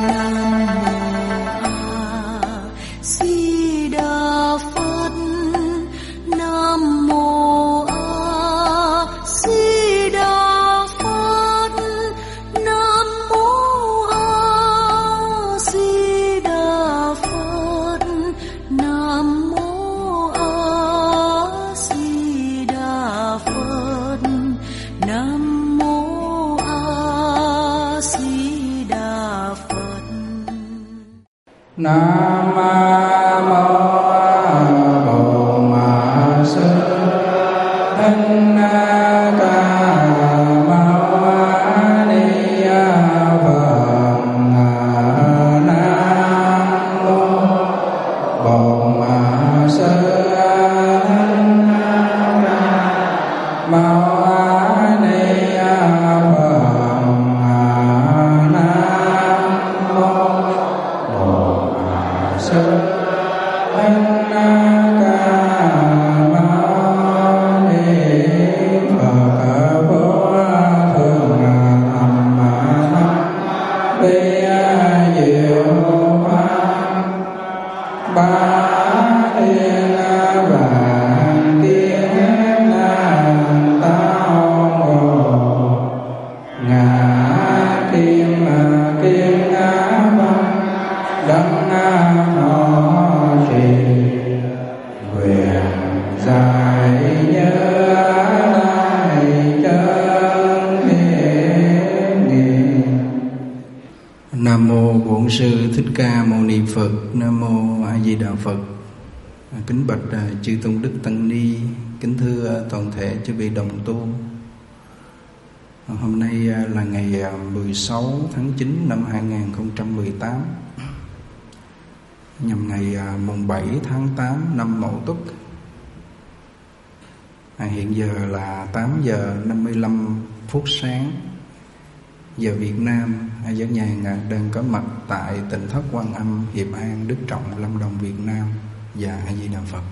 Nam mô Bồ Ma Sư Thích Ca Mâu Ni Phật. Nam mô Bồ Ma Sư Thích Ca Mâu Ni Phật. Nam mô Bổn Sư Thích Ca Mâu Ni Phật. Nam mô A Di Đà Phật. Kính bạch chư tôn đức tăng ni, kính thưa toàn thể chư vị đồng tu. Hôm nay là ngày 16 tháng 9 năm 2018, nhằm ngày mùng 7 tháng 8 năm Mậu Tuất. Hiện giờ là 8 giờ 55 phút sáng giờ Việt Nam. Giáo nhàn đang có mặt tại tỉnh thất Quan Âm, Hiệp An, Đức Trọng, Lâm Đồng, Việt Nam. Và A Di Đà Phật.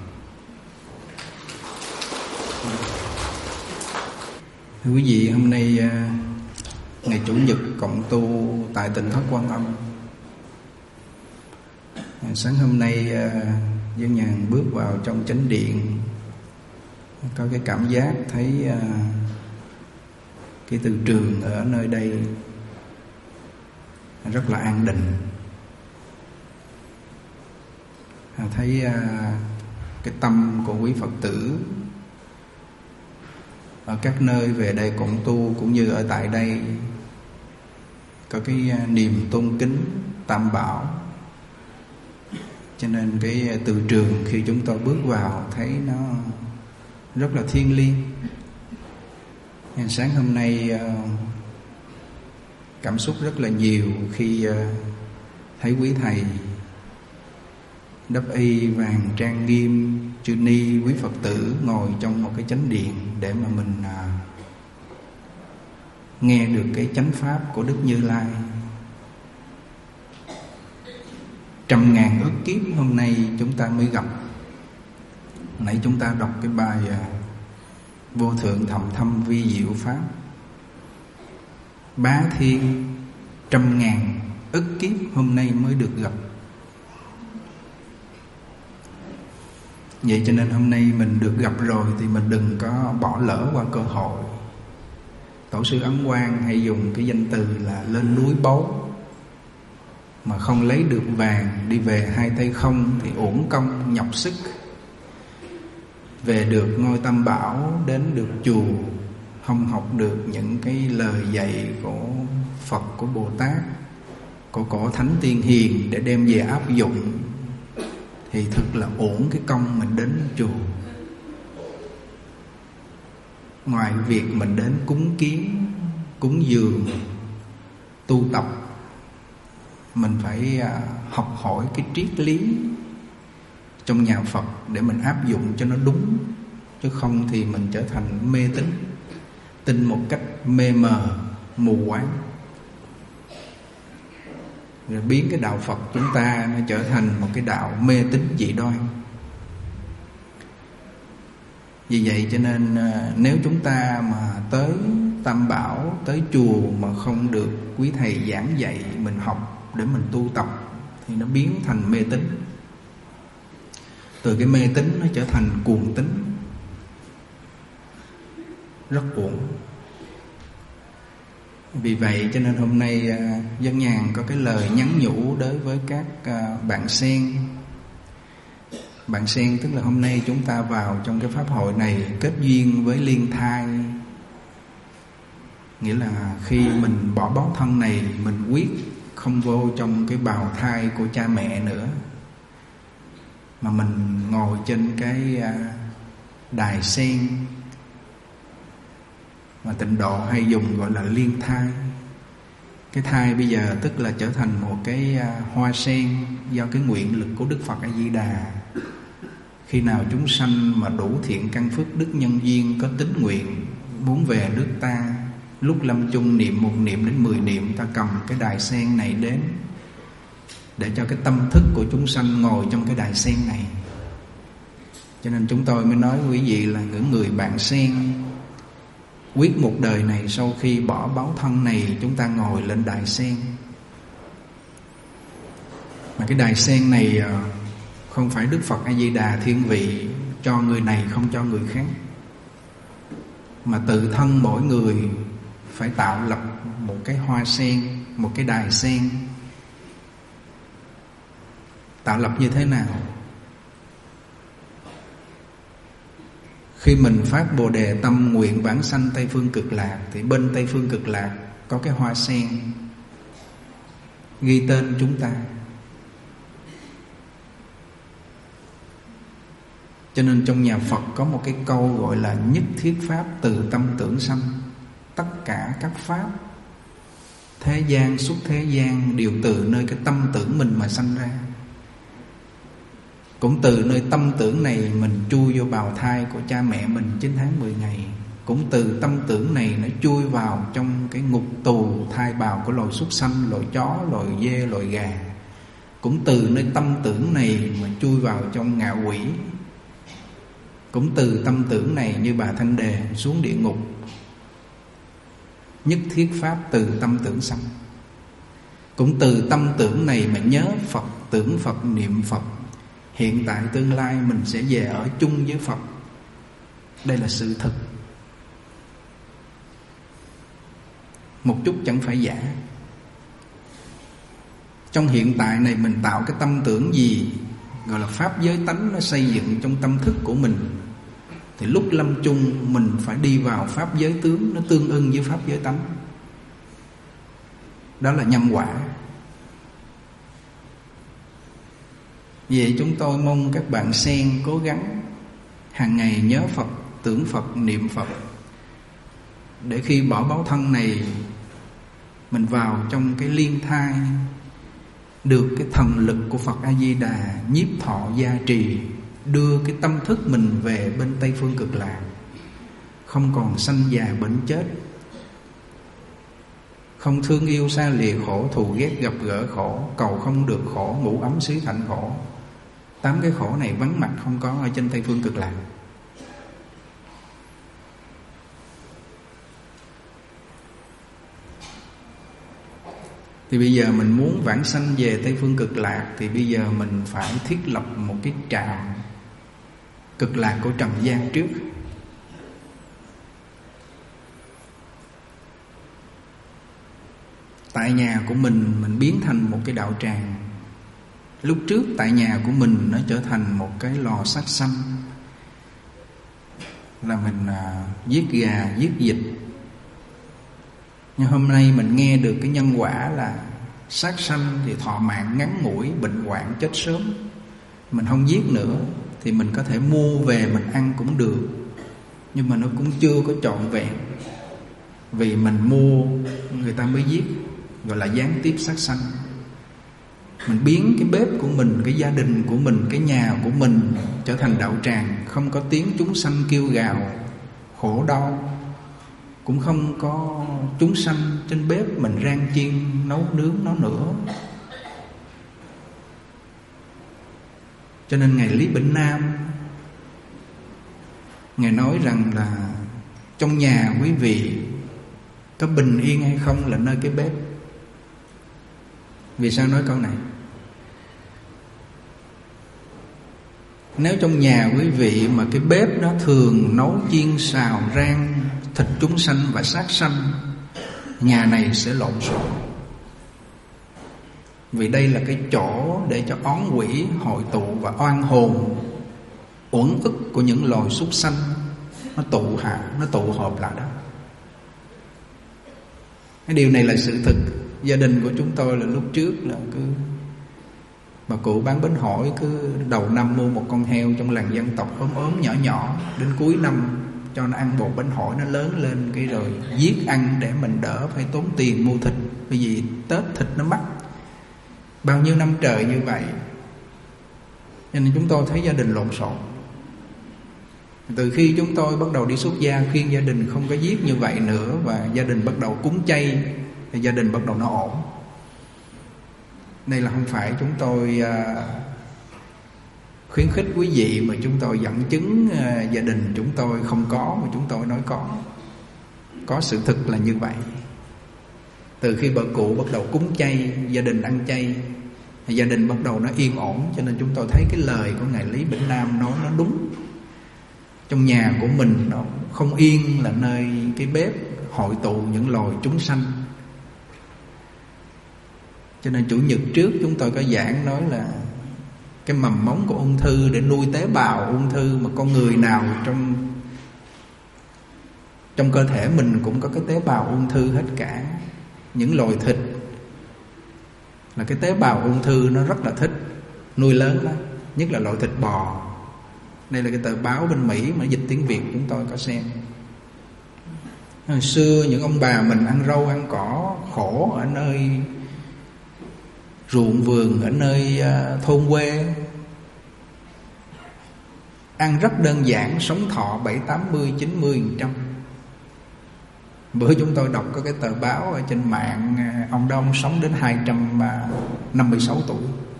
Thưa quý vị, hôm nay ngày Chủ nhật cộng tu tại tỉnh thất Quan Âm. Sáng hôm nay giáo nhàn bước vào trong chánh điện, có cái cảm giác thấy cái từ trường ở nơi đây rất là an định. Thấy cái tâm của quý Phật tử ở các nơi về đây cộng tu, cũng như ở tại đây, có cái niềm tôn kính Tam Bảo. Cho nên cái từ trường khi chúng tôi bước vào thấy nó rất là thiêng liêng. Sáng hôm nay cảm xúc rất là nhiều khi thấy quý thầy đắp y vàng trang nghiêm, chư ni, quý Phật tử ngồi trong một cái chánh điện để mà mình nghe được cái chánh pháp của Đức Như Lai. Trăm ngàn ức kiếp hôm nay chúng ta mới gặp. Nãy chúng ta đọc cái bài Vô Thượng Thầm Thâm Vi Diệu Pháp. Bá thiên trăm ngàn ức kiếp hôm nay mới được gặp. Vậy cho nên hôm nay mình được gặp rồi thì mình đừng có bỏ lỡ qua cơ hội. Tổ sư Ấn Quang hay dùng cái danh từ là lên núi báu, mà không lấy được vàng đi về hai tay không thì uổng công nhọc sức. Về được ngôi Tam Bảo, đến được chùa, không học được những cái lời dạy của Phật, của Bồ Tát, của cổ Thánh Tiên Hiền để đem về áp dụng, thì thật là uổng cái công mình đến chùa. Ngoài việc mình đến cúng kiến, cúng dường, tu tập, mình phải học hỏi cái triết lý trong nhà Phật để mình áp dụng cho nó đúng. Chứ không thì mình trở thành mê tín, tin một cách mê mờ, mù quáng, rồi biến cái đạo Phật chúng ta nó trở thành một cái đạo mê tín dị đoan. Vì vậy cho nên nếu chúng ta mà tới Tam Bảo, tới chùa mà không được quý thầy giảng dạy, mình học để mình tu tập, thì nó biến thành mê tín. Từ cái mê tín nó trở thành cuồng tín, rất uổng. Vì vậy cho nên hôm nay Dân Nhàn có cái lời nhắn nhủ đối với các bạn sen. Bạn sen tức là hôm nay chúng ta vào trong cái pháp hội này kết duyên với liên thai. Nghĩa là khi mình bỏ báo thân này, mình quyết không vô trong cái bào thai của cha mẹ nữa, mà mình ngồi trên cái đài sen mà Tịnh Độ hay dùng gọi là liên thai. Cái thai bây giờ tức là trở thành một cái hoa sen do cái nguyện lực của Đức Phật A Di Đà. Khi nào chúng sanh mà đủ thiện căn phước đức nhân duyên, có tín nguyện muốn về nước ta, lúc lâm chung niệm 1 niệm đến 10 niệm, ta cầm cái đài sen này đến để cho cái tâm thức của chúng sanh ngồi trong cái đài sen này. Cho nên chúng tôi mới nói quý vị là những người bạn sen, quyết một đời này sau khi bỏ báo thân này, chúng ta ngồi lên đài sen. Mà cái đài sen này không phải Đức Phật A Di Đà thiên vị cho người này không cho người khác, mà tự thân mỗi người phải tạo lập một cái hoa sen, một cái đài sen. Tạo lập như thế nào? Khi mình phát Bồ Đề tâm nguyện vãng sanh Tây Phương Cực Lạc, thì bên Tây Phương Cực Lạc có cái hoa sen ghi tên chúng ta. Cho nên trong nhà Phật có một cái câu gọi là nhất thiết pháp từ tâm tưởng sanh. Tất cả các pháp thế gian, xuất thế gian đều từ nơi cái tâm tưởng mình mà sanh ra. Cũng từ nơi tâm tưởng này mình chui vô bào thai của cha mẹ mình 9 tháng 10 ngày. Cũng từ tâm tưởng này nó chui vào trong cái ngục tù thai bào của loài súc sanh, loài chó, loài dê, loài gà. Cũng từ nơi tâm tưởng này mà chui vào trong ngạ quỷ. Cũng từ tâm tưởng này như bà Thanh Đề xuống địa ngục. Nhất thiết pháp từ tâm tưởng sanh. Cũng từ tâm tưởng này mà nhớ Phật, tưởng Phật, niệm Phật. Hiện tại tương lai mình sẽ về ở chung với Phật. Đây là sự thật, một chút chẳng phải giả. Trong hiện tại này mình tạo cái tâm tưởng gì, gọi là pháp giới tánh, nó xây dựng trong tâm thức của mình, thì lúc lâm chung mình phải đi vào pháp giới tướng, nó tương ưng với pháp giới tánh. Đó là nhân quả. Vậy chúng tôi mong các bạn sen cố gắng hàng ngày nhớ Phật, tưởng Phật, niệm Phật, để khi bỏ báo thân này mình vào trong cái liên thai, được cái thần lực của Phật A Di Đà nhiếp thọ gia trì, đưa cái tâm thức mình về bên Tây Phương Cực Lạc, không còn sanh già bệnh chết, không thương yêu xa lìa khổ, thù ghét gặp gỡ khổ, cầu không được khổ, ngủ ấm xí thạnh khổ. 8 cái khổ này vắng mặt không có ở trên Tây Phương Cực Lạc. Thì bây giờ mình muốn vãng sanh về Tây Phương Cực Lạc, thì bây giờ mình phải thiết lập một cái trạm Cực Lạc của trần gian trước. Tại nhà của mình biến thành một cái đạo tràng. Lúc trước tại nhà của mình nó trở thành một cái lò sát sanh, là mình giết gà, giết vịt. Nhưng hôm nay mình nghe được cái nhân quả là sát sanh thì thọ mạng ngắn ngủi, bệnh hoạn chết sớm. Mình không giết nữa thì mình có thể mua về mình ăn cũng được, nhưng mà nó cũng chưa có trọn vẹn. Vì mình mua người ta mới giết, gọi là gián tiếp sát sanh. Mình biến cái bếp của mình, cái gia đình của mình, cái nhà của mình trở thành đạo tràng, không có tiếng chúng sanh kêu gào khổ đau, cũng không có chúng sanh trên bếp mình rang chiên nấu nướng nó nữa. Cho nên Ngài Lý Bỉnh Nam, Ngài nói rằng là trong nhà quý vị có bình yên hay không là nơi cái bếp. Vì sao nói câu này? Nếu trong nhà quý vị mà cái bếp nó thường nấu chiên xào rang thịt chúng sanh và sát sanh, nhà này sẽ lộn xộn. Vì đây là cái chỗ để cho oán quỷ hội tụ và oan hồn uẩn ức của những loài súc sanh nó tụ họp lại đó. Cái điều này là sự thực. Gia đình của chúng tôi là lúc trước là cứ bà cụ bán bánh hỏi, cứ đầu năm mua một con heo trong làng dân tộc ốm nhỏ nhỏ, đến cuối năm cho nó ăn bột bánh hỏi nó lớn lên, cái rồi giết ăn để mình đỡ phải tốn tiền mua thịt, bởi vì Tết thịt nó mắc. Bao nhiêu năm trời như vậy, cho nên chúng tôi thấy gia đình lộn xộn. Từ khi chúng tôi bắt đầu đi xuất gia khuyên gia đình không có giết như vậy nữa, và gia đình bắt đầu cúng chay, thì gia đình bắt đầu nó ổn. Đây là không phải chúng tôi khuyến khích quý vị, mà chúng tôi dẫn chứng gia đình chúng tôi không có, mà chúng tôi nói có sự thực là như vậy. Từ khi bà cụ bắt đầu cúng chay, gia đình ăn chay, gia đình bắt đầu nó yên ổn. Cho nên chúng tôi thấy cái lời của Ngài Lý Bỉnh Nam nói nó đúng. Trong nhà của mình nó không yên là nơi cái bếp hội tụ những loài chúng sanh. Cho nên Chủ nhật trước chúng tôi có giảng nói là cái mầm móng của ung thư để nuôi tế bào ung thư, mà con người nào trong cơ thể mình cũng có cái tế bào ung thư hết cả. Những loài thịt là cái tế bào ung thư nó rất là thích nuôi lớn đó, nhất là loại thịt bò. Đây là cái tờ báo bên Mỹ mà dịch tiếng Việt chúng tôi có xem. Hồi xưa những ông bà mình ăn rau ăn cỏ khổ ở nơi ruộng vườn, ở nơi thôn quê, ăn rất đơn giản, sống thọ 70-80%. Bữa chúng tôi đọc có cái tờ báo ở trên mạng, ông Đông sống đến 256 tuổi,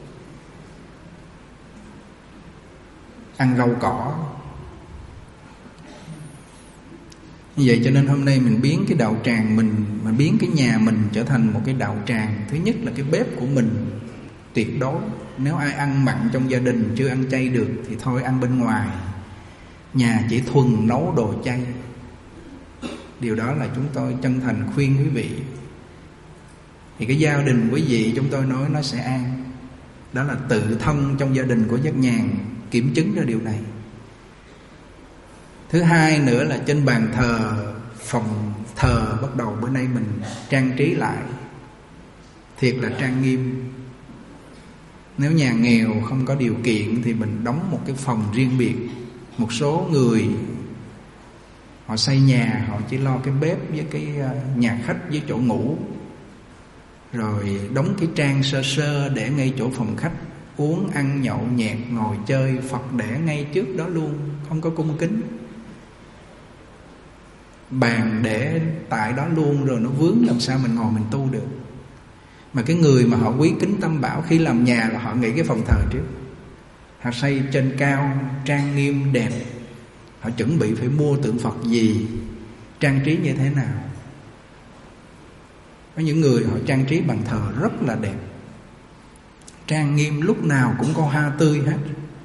ăn rau cỏ. Như vậy cho nên hôm nay mình biến cái đạo tràng mình biến cái nhà mình trở thành một cái đạo tràng. Thứ nhất là cái bếp của mình tuyệt đối. Nếu ai ăn mặn trong gia đình chưa ăn chay được thì thôi ăn bên ngoài. Nhà chỉ thuần nấu đồ chay. Điều đó là chúng tôi chân thành khuyên quý vị. Thì cái gia đình quý vị chúng tôi nói nó sẽ an. Đó là tự thân trong gia đình của Giác Nhàn kiểm chứng ra điều này. Thứ hai nữa là trên bàn thờ, phòng thờ bắt đầu bữa nay mình trang trí lại thiệt là trang nghiêm. Nếu nhà nghèo không có điều kiện thì mình đóng một cái phòng riêng biệt. Một số người họ xây nhà, họ chỉ lo cái bếp với cái nhà khách với chỗ ngủ, rồi đóng cái trang sơ sơ để ngay chỗ phòng khách, uống ăn nhậu nhẹt ngồi chơi, Phật để ngay trước đó luôn, không có cung kính. Bàn để tại đó luôn, rồi nó vướng làm sao mình ngồi mình tu được. Mà cái người mà họ quý kính Tam Bảo, khi làm nhà là họ nghĩ cái phòng thờ trước. Họ xây trên cao, trang nghiêm đẹp. Họ chuẩn bị phải mua tượng Phật gì, trang trí như thế nào. Có những người họ trang trí bàn thờ rất là đẹp, trang nghiêm, lúc nào cũng có hoa tươi hết.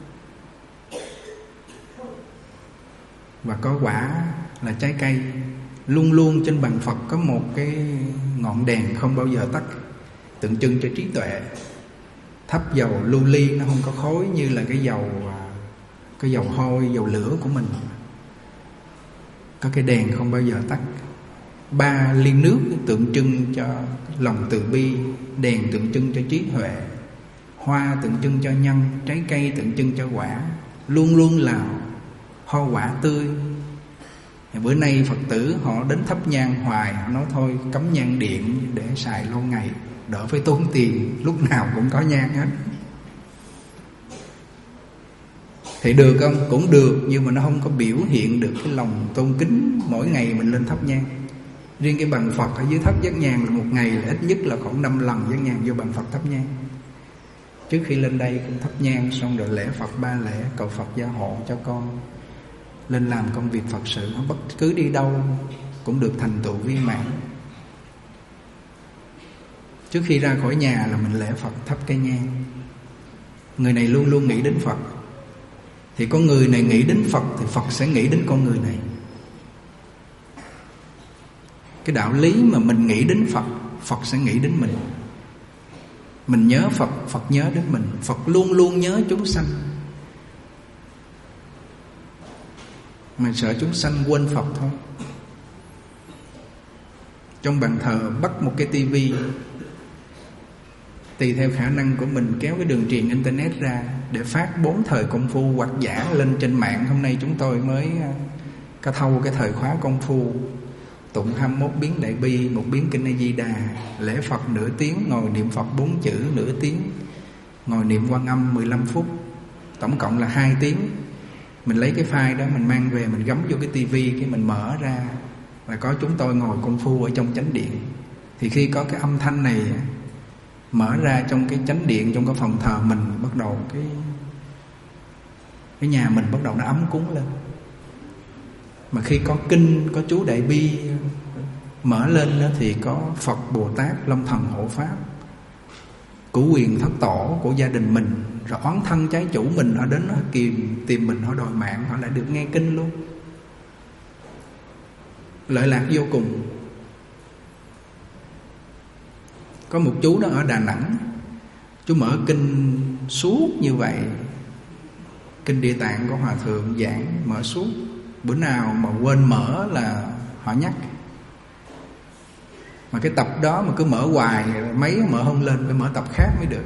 Và có quả là trái cây. Luôn luôn trên bàn Phật có một cái ngọn đèn không bao giờ tắt, tượng trưng cho trí tuệ. Thắp dầu lưu ly, nó không có khói như là cái dầu hôi, dầu lửa của mình. Có cái đèn không bao giờ tắt. 3 ly nước tượng trưng cho lòng từ bi, đèn tượng trưng cho trí huệ, hoa tượng trưng cho nhân, trái cây tượng trưng cho quả. Luôn luôn là hoa quả tươi. Bữa nay Phật tử họ đến thắp nhang hoài, họ nói thôi cắm nhang điện để xài lâu ngày, đỡ phải tốn tiền, lúc nào cũng có nhang hết. Thì được không? Cũng được, nhưng mà nó không có biểu hiện được cái lòng tôn kính mỗi ngày mình lên thắp nhang. Riêng cái bàn Phật ở dưới tháp Giác Nhàn là một ngày là ít nhất là khoảng 5 lần Giác Nhàn vô bàn Phật thắp nhang. Trước khi lên đây cũng thắp nhang, xong rồi lễ Phật 3 lễ, cầu Phật gia hộ cho con lên làm công việc Phật sự. Bất cứ đi đâu cũng được thành tựu viên mãn. Trước khi ra khỏi nhà là mình lễ Phật thắp cây nhang. Người này luôn luôn nghĩ đến Phật. Thì con người này nghĩ đến Phật thì Phật sẽ nghĩ đến con người này. Cái đạo lý mà mình nghĩ đến Phật, Phật sẽ nghĩ đến mình. Mình nhớ Phật, Phật nhớ đến mình. Phật luôn luôn nhớ chúng sanh. Mình sợ chúng sanh quên Phật thôi. Trong bàn thờ bắt một cái tivi, tùy theo khả năng của mình kéo cái đường truyền internet ra để phát 4 thời công phu hoặc giả lên trên mạng. Hôm nay chúng tôi mới có thâu cái thời khóa công phu, tụng 21 biến Đại Bi, 1 biến Kinh A Di Đà, lễ Phật nửa tiếng, ngồi niệm Phật 4 chữ nửa tiếng, ngồi niệm Quan Âm 15 phút, tổng cộng là 2 tiếng. Mình lấy cái file đó mình mang về, mình gắm vô cái tivi, cái mình mở ra là có chúng tôi ngồi công phu ở trong chánh điện. Thì khi có cái âm thanh này mở ra trong cái chánh điện, trong cái phòng thờ mình, bắt đầu cái nhà mình bắt đầu nó ấm cúng lên. Mà khi có kinh, có chú Đại Bi mở lên đó thì có Phật Bồ Tát Long Thần Hộ Pháp, cửu quyền thất tổ của gia đình mình, rồi oán thân trái chủ mình, họ đến họ tìm mình, họ đòi mạng, họ lại được nghe kinh luôn. Lợi lạc vô cùng. Có một chú đó ở Đà Nẵng, chú mở kinh suốt như vậy. Kinh Địa Tạng của Hòa Thượng giảng mở suốt. Bữa nào mà quên mở là họ nhắc. Mà cái tập đó mà cứ mở hoài, mấy mở không lên, phải mở tập khác mới được.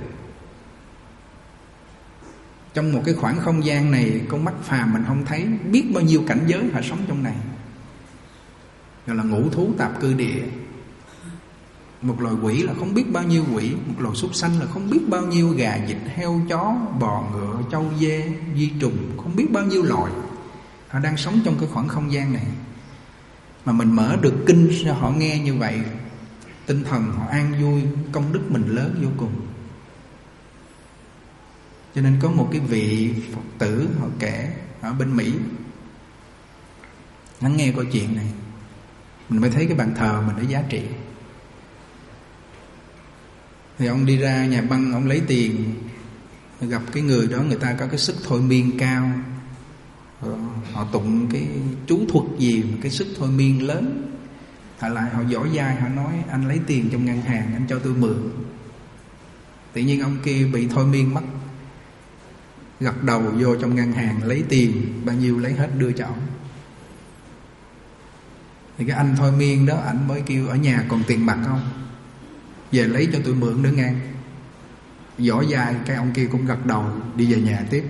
Trong một cái khoảng không gian này, con mắt phàm mình không thấy biết bao nhiêu cảnh giới họ sống trong này. Gọi là ngũ thú tạp cư địa. Một loài quỷ là không biết bao nhiêu quỷ, một loài súc sanh là không biết bao nhiêu gà, vịt, heo, chó, bò, ngựa, trâu, dê, vi trùng, không biết bao nhiêu loài. Họ đang sống trong cái khoảng không gian này. Mà mình mở được kinh cho họ nghe như vậy, tinh thần họ an vui, công đức mình lớn vô cùng. Cho nên có một cái vị Phật tử họ kể ở bên Mỹ, hắn nghe câu chuyện này, mình mới thấy cái bàn thờ mình có giá trị. Thì ông đi ra nhà băng, ông lấy tiền, gặp cái người đó, người ta có cái sức thôi miên cao, họ tụng cái chú thuật gì mà cái sức thôi miên lớn. Họ lại họ giỏi giai, họ nói anh lấy tiền trong ngân hàng, anh cho tôi mượn. Tự nhiên ông kia bị thôi miên mất, gật đầu vô trong ngân hàng lấy tiền, bao nhiêu lấy hết đưa cho ông. Thì cái anh thôi miên đó, anh mới kêu ở nhà còn tiền mặt không, về lấy cho tôi mượn nữa ngang. Giỏi giai, cái ông kia cũng gật đầu đi về nhà tiếp.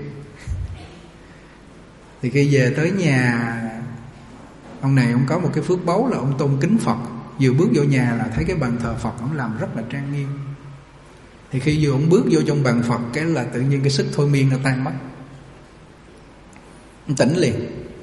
Thì khi về tới nhà, ông này ông có một cái phước báu là ông tôn kính Phật. Vừa bước vô nhà là thấy cái bàn thờ Phật ông làm rất là trang nghiêm. Thì khi vừa ông bước vô trong bàn Phật, cái là tự nhiên cái sức thôi miên nó tan mất, ông tỉnh liền.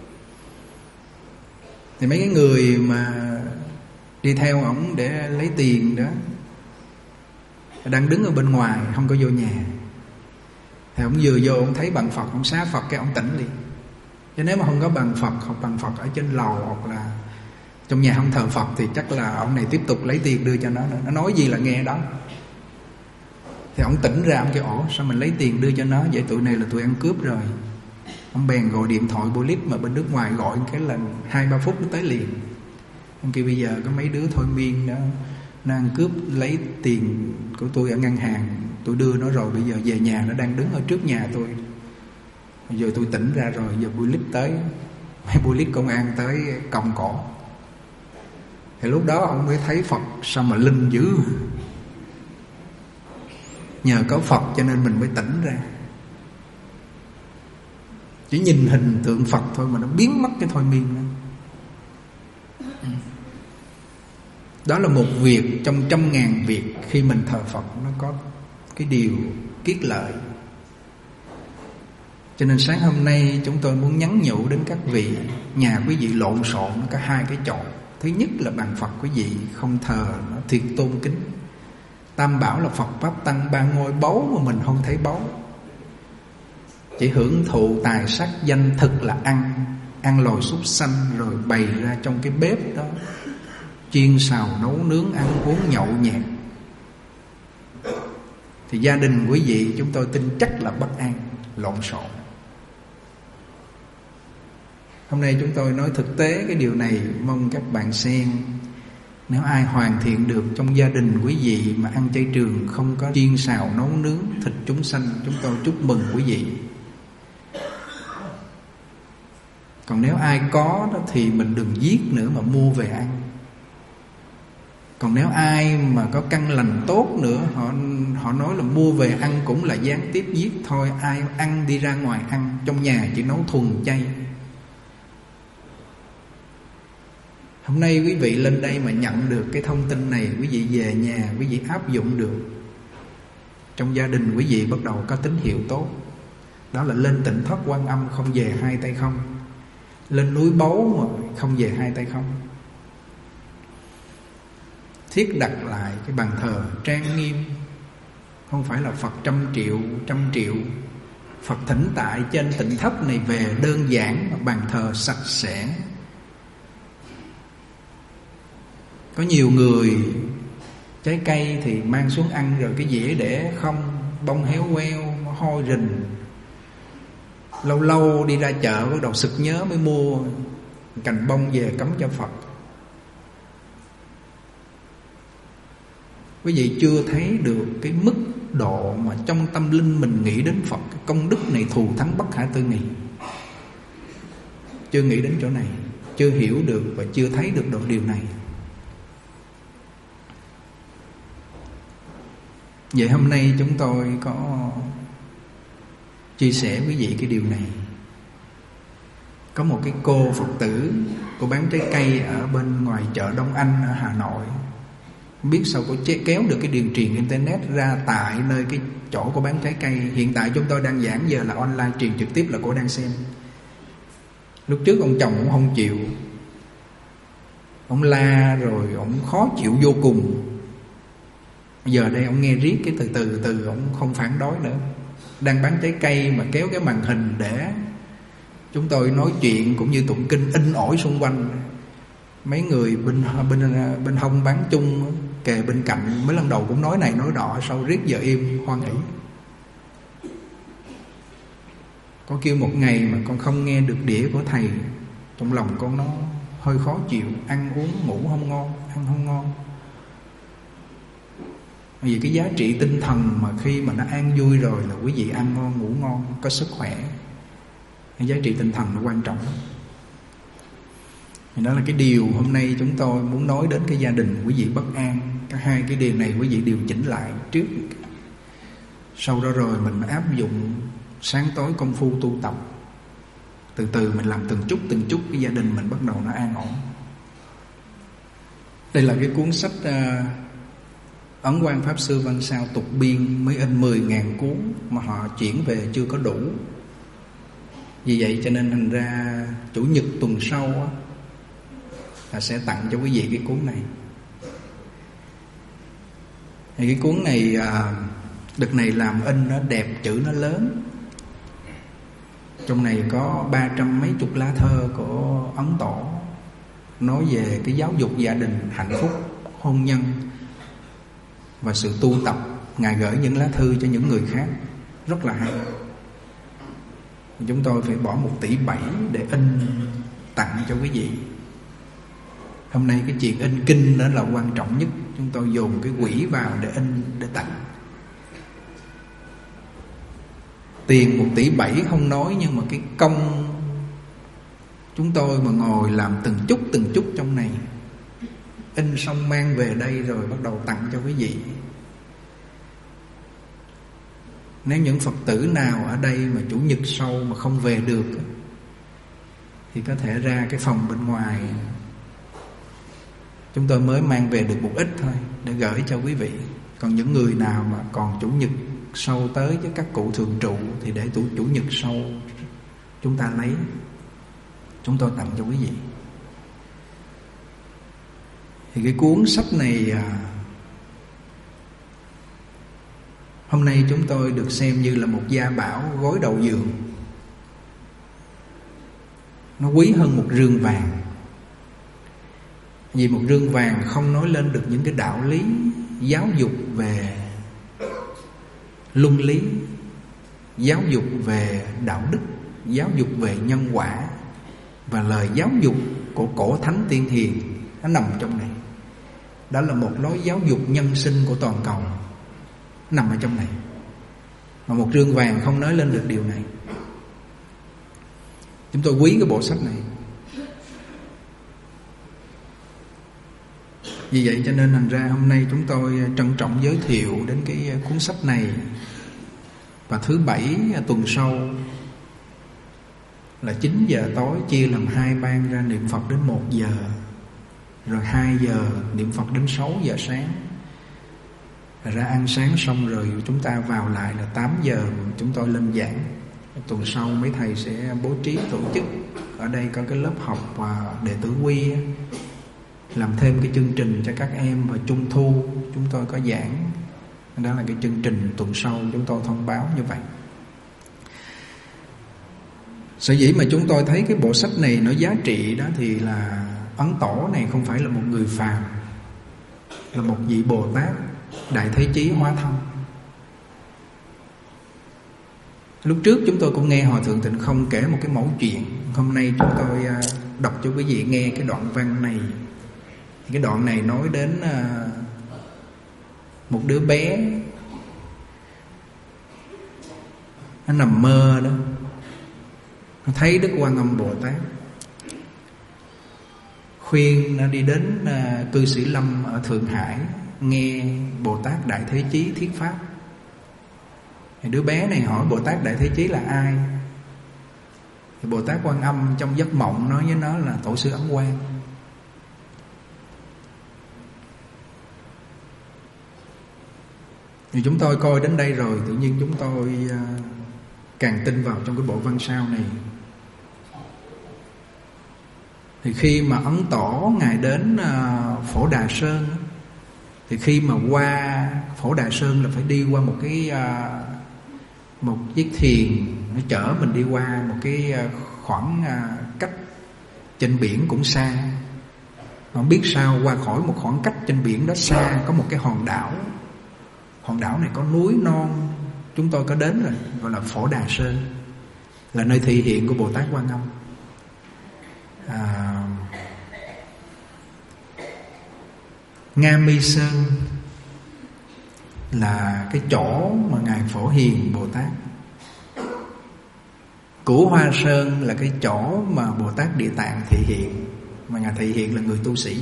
Thì mấy cái người mà đi theo ổng để lấy tiền đó đang đứng ở bên ngoài, không có vô nhà. Thì ông vừa vô, ông thấy bàn Phật, ông xá Phật, cái ông tỉnh liền. Chứ nếu mà không có bàn Phật, hoặc bàn Phật ở trên lầu, hoặc là trong nhà không thờ Phật, thì chắc là ông này tiếp tục lấy tiền đưa cho nó nữa. Nó nói gì là nghe đó. Thì ông tỉnh ra, ông kêu ổ, sao mình lấy tiền đưa cho nó vậy, tụi này là tụi ăn cướp rồi. Ông bèn gọi điện thoại police mà bên nước ngoài gọi cái là 2-3 phút nó tới liền. Ông kêu bây giờ có mấy đứa thôi miên đó, nó ăn cướp lấy tiền của tôi ở ngân hàng, tôi đưa nó rồi, bây giờ về nhà nó đang đứng ở trước nhà tôi. Giờ tôi tỉnh ra rồi, giờ police tới, mấy police công an tới còng cổ. Thì lúc đó ông mới thấy Phật sao mà linh dữ. Nhờ có Phật cho nên mình mới tỉnh ra. Chỉ nhìn hình tượng Phật thôi mà nó biến mất cái thôi miên đó. Đó là một việc trong 100.000 việc khi mình thờ Phật, nó có cái điều kiết lợi. Cho nên sáng hôm nay chúng tôi muốn nhắn nhủ đến các vị, nhà quý vị lộn xộn có 2 cái chỗ. Thứ nhất là bàn Phật quý vị không thờ, nó thiệt tôn kính. Tam bảo là Phật Pháp Tăng 3 ngôi báu mà mình không thấy báu. Chỉ hưởng thụ tài sắc danh thực là ăn lòi súc sanh, rồi bày ra trong cái bếp đó, chiên xào nấu nướng, ăn uống nhậu nhẹt. thì gia đình quý vị chúng tôi tin chắc là bất an, lộn xộn. Hôm nay chúng tôi nói thực tế cái điều này, mong các bạn xem. Nếu ai hoàn thiện được trong gia đình quý vị mà ăn chay trường, không có chiên xào nấu nướng thịt chúng sanh, chúng tôi chúc mừng quý vị. Còn nếu ai có đó thì mình đừng giết nữa mà mua về ăn. Còn nếu ai mà có căn lành tốt nữa, họ nói là mua về ăn cũng là gián tiếp giết thôi. Ai ăn đi ra ngoài ăn, trong nhà chỉ nấu thuần chay. Hôm nay quý vị lên đây mà nhận được cái thông tin này, quý vị về nhà quý vị áp dụng được. Trong gia đình quý vị bắt đầu có tín hiệu tốt. Đó là lên Tịnh Thất Quan Âm không về hai tay không, lên núi Báu mà không về hai tay không. Thiết đặt lại cái bàn thờ trang nghiêm, không phải là Phật trăm triệu. Phật thỉnh tại trên Tịnh Thất này về đơn giản, bàn thờ sạch sẽ. Có nhiều người trái cây thì mang xuống ăn rồi cái dĩa để không, bông héo queo, hôi rình. Lâu lâu đi ra chợ bắt đầu sực nhớ mới mua cành bông về cắm cho Phật. Quý vị chưa thấy được cái mức độ mà trong tâm linh mình nghĩ đến Phật, cái công đức này thù thắng bất khả tư nghị. Chưa nghĩ đến chỗ này, chưa hiểu được và chưa thấy được điều này. Vậy hôm nay chúng tôi có chia sẻ với quý vị cái điều này. Có một cái cô Phật tử, cô bán trái cây ở bên ngoài chợ Đông Anh ở Hà Nội. Không biết sao cô kéo được cái đường truyền internet ra tại nơi cái chỗ cô bán trái cây. Hiện tại chúng tôi đang giảng, giờ là online truyền trực tiếp, là cô đang xem. Lúc trước ông chồng cũng không chịu, ông la rồi ông khó chịu vô cùng. Giờ đây ông nghe riết cái từ ông không phản đối nữa. Đang bán trái cây mà kéo cái màn hình để chúng tôi nói chuyện cũng như tụng kinh in ỏi xung quanh. Mấy người bên hông bán chung kề bên cạnh, mấy lần đầu cũng nói này nói nọ, sau riết giờ im hoan hỷ. Có kêu một ngày mà con không nghe được đĩa của thầy, trong lòng con nó hơi khó chịu, ăn uống ngủ không ngon, ăn không ngon. Vì cái giá trị tinh thần mà khi mà nó an vui rồi là quý vị ăn ngon, ngủ ngon, có sức khỏe. Cái giá trị tinh thần nó quan trọng lắm. Thì đó là cái điều hôm nay chúng tôi muốn nói đến cái gia đình quý vị bất an. Cả hai cái điều này quý vị điều chỉnh lại trước. Sau đó rồi mình áp dụng sáng tối công phu tu tập. Từ từ mình làm từng chút cái gia đình mình bắt đầu nó an ổn. Đây là cái cuốn sách Ấn Quang Pháp Sư Văn Sao tục biên, mới in 10.000 cuốn mà họ chuyển về chưa có đủ. Vì vậy cho nên thành ra Chủ nhật tuần sau á, là sẽ tặng cho quý vị cái cuốn này. Thì cái cuốn này đợt này làm in nó đẹp, chữ nó lớn. Trong này có 300 mấy chục lá thơ của Ấn Tổ, nói về cái giáo dục gia đình, hạnh phúc, hôn nhân và sự tu tập. Ngài gửi những lá thư cho những người khác, rất là hay. Chúng tôi phải bỏ 1,7 tỷ để in tặng cho quý vị. Hôm nay cái chuyện in kinh đó là quan trọng nhất. Chúng tôi dồn cái quỹ vào để in, để tặng. Tiền 1,7 tỷ không nói, nhưng mà cái công chúng tôi mà ngồi làm từng chút trong này, in xong mang về đây rồi bắt đầu tặng cho quý vị. Nếu những Phật tử nào ở đây mà Chủ nhật sau mà không về được thì có thể ra cái phòng bên ngoài, chúng tôi mới mang về được một ít thôi để gửi cho quý vị. Còn những người nào mà còn Chủ nhật sau tới với các cụ thường trụ thì để Chủ nhật sau chúng ta lấy, chúng tôi tặng cho quý vị. Thì cái cuốn sách này hôm nay chúng tôi được xem như là một gia bảo gối đầu giường. Nó quý hơn một rương vàng. Vì một rương vàng không nói lên được những cái đạo lý giáo dục về luân lý, giáo dục về đạo đức, giáo dục về nhân quả, và lời giáo dục của cổ thánh tiên hiền nó nằm trong này. Đó là một lối giáo dục nhân sinh của toàn cầu, nằm ở trong này. Mà một rương vàng không nói lên được điều này. Chúng tôi quý cái bộ sách này. Vì vậy cho nên thành ra hôm nay chúng tôi trân trọng giới thiệu đến cái cuốn sách này. Và thứ Bảy tuần sau là 9 giờ tối chia làm 2 ban ra niệm Phật đến 1 giờ, rồi 2 giờ niệm Phật đến 6 giờ sáng, rồi ra ăn sáng xong rồi chúng ta vào lại là 8 giờ chúng tôi lên giảng. Tuần sau mấy thầy sẽ bố trí tổ chức ở đây có cái lớp học và đệ tử quy, làm thêm cái chương trình cho các em. Và Trung thu chúng tôi có giảng. Đó là cái chương trình tuần sau chúng tôi thông báo như vậy. Sở dĩ mà chúng tôi thấy cái bộ sách này nó giá trị đó thì là Ấn Tổ này không phải là một người phàm, là một vị Bồ Tát Đại Thế Chí hóa thân. Lúc trước chúng tôi cũng nghe Hòa Thượng Tịnh Không kể một cái mẫu chuyện. Hôm nay chúng tôi đọc cho quý vị nghe cái đoạn văn này. Cái đoạn này nói đến một đứa bé, nó nằm mơ đó, nó thấy Đức Quan Âm Bồ Tát khuyên nó đi đến Cư Sĩ Lâm ở Thượng Hải nghe Bồ Tát Đại Thế Chí thuyết pháp. Thì đứa bé này hỏi Bồ Tát Đại Thế Chí là ai? Thì Bồ Tát Quan Âm trong giấc mộng nói với nó là Tổ sư Ấn Quang. Thì chúng tôi coi đến đây rồi, tự nhiên chúng tôi càng tin vào trong cái bộ văn sao này. Thì khi mà Ấn Tổ Ngài đến Phổ Đà Sơn, thì khi mà qua Phổ Đà Sơn là phải đi qua một chiếc thuyền, nó chở mình đi qua một cái khoảng cách trên biển cũng xa. Không biết sao qua khỏi một khoảng cách trên biển đó xa có một cái hòn đảo. Hòn đảo này có núi non, chúng tôi có đến rồi, gọi là Phổ Đà Sơn, là nơi thị hiện của Bồ Tát Quan Âm. Nga Mi Sơn là cái chỗ mà Ngài Phổ Hiền Bồ Tát. Cửu Hoa Sơn là cái chỗ mà Bồ Tát Địa Tạng thị hiện, mà Ngài thị hiện là người tu sĩ.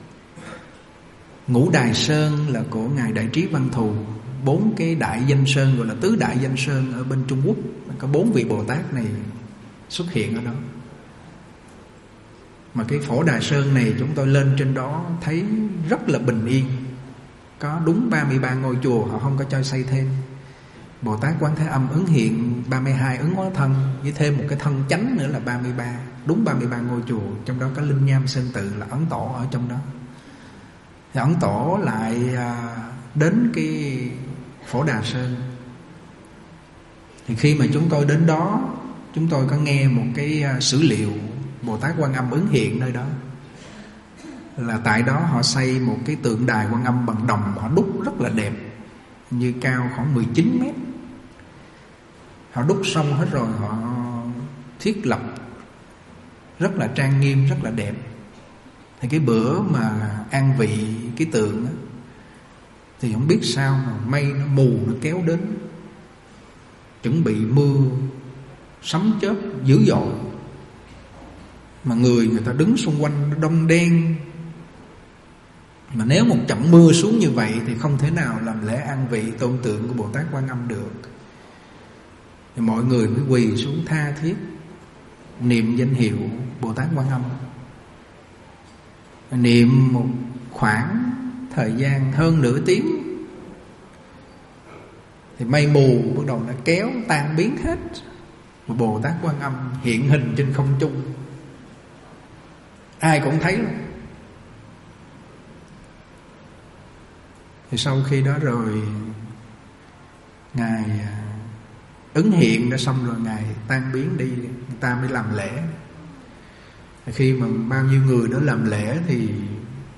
Ngũ Đài Sơn là của Ngài Đại Trí Văn Thù. 4 cái đại danh sơn gọi là tứ đại danh sơn ở bên Trung Quốc, có 4 vị Bồ Tát này xuất hiện ở đó. Mà cái Phổ Đà Sơn này chúng tôi lên trên đó thấy rất là bình yên. Có đúng 33 ngôi chùa, họ không có cho xây thêm. Bồ Tát Quán Thế Âm ứng hiện 32 ứng hóa thân, với thêm một cái thân chánh nữa là 33. Đúng 33 ngôi chùa, trong đó có Linh Nham Sơn Tự là Ấn Tổ ở trong đó. Thì Ấn Tổ lại đến cái Phổ Đà Sơn. Thì khi mà chúng tôi đến đó, chúng tôi có nghe một cái sử liệu Bồ Tát Quan Âm ứng hiện nơi đó. Là tại đó họ xây một cái tượng đài Quan Âm bằng đồng, họ đúc rất là đẹp, như cao khoảng 19 mét. Họ đúc xong hết rồi, họ thiết lập rất là trang nghiêm, rất là đẹp. Thì cái bữa mà an vị cái tượng đó, thì không biết sao mà mây nó mù, nó kéo đến, chuẩn bị mưa sấm chớp dữ dội. Mà người ta đứng xung quanh nó đông đen. Mà nếu một trận mưa xuống như vậy thì không thể nào làm lễ an vị tôn tượng của Bồ Tát Quan Âm được. Thì mọi người mới quỳ xuống tha thiết niệm danh hiệu Bồ Tát Quan Âm. Niệm một khoảng thời gian hơn nửa tiếng thì mây mù bắt đầu nó kéo tan biến hết. Và Bồ Tát Quan Âm hiện hình trên không trung, ai cũng thấy luôn. Thì sau khi đó rồi Ngài ứng hiện đã xong rồi, Ngài tan biến đi, người ta mới làm lễ. Khi mà bao nhiêu người đó làm lễ thì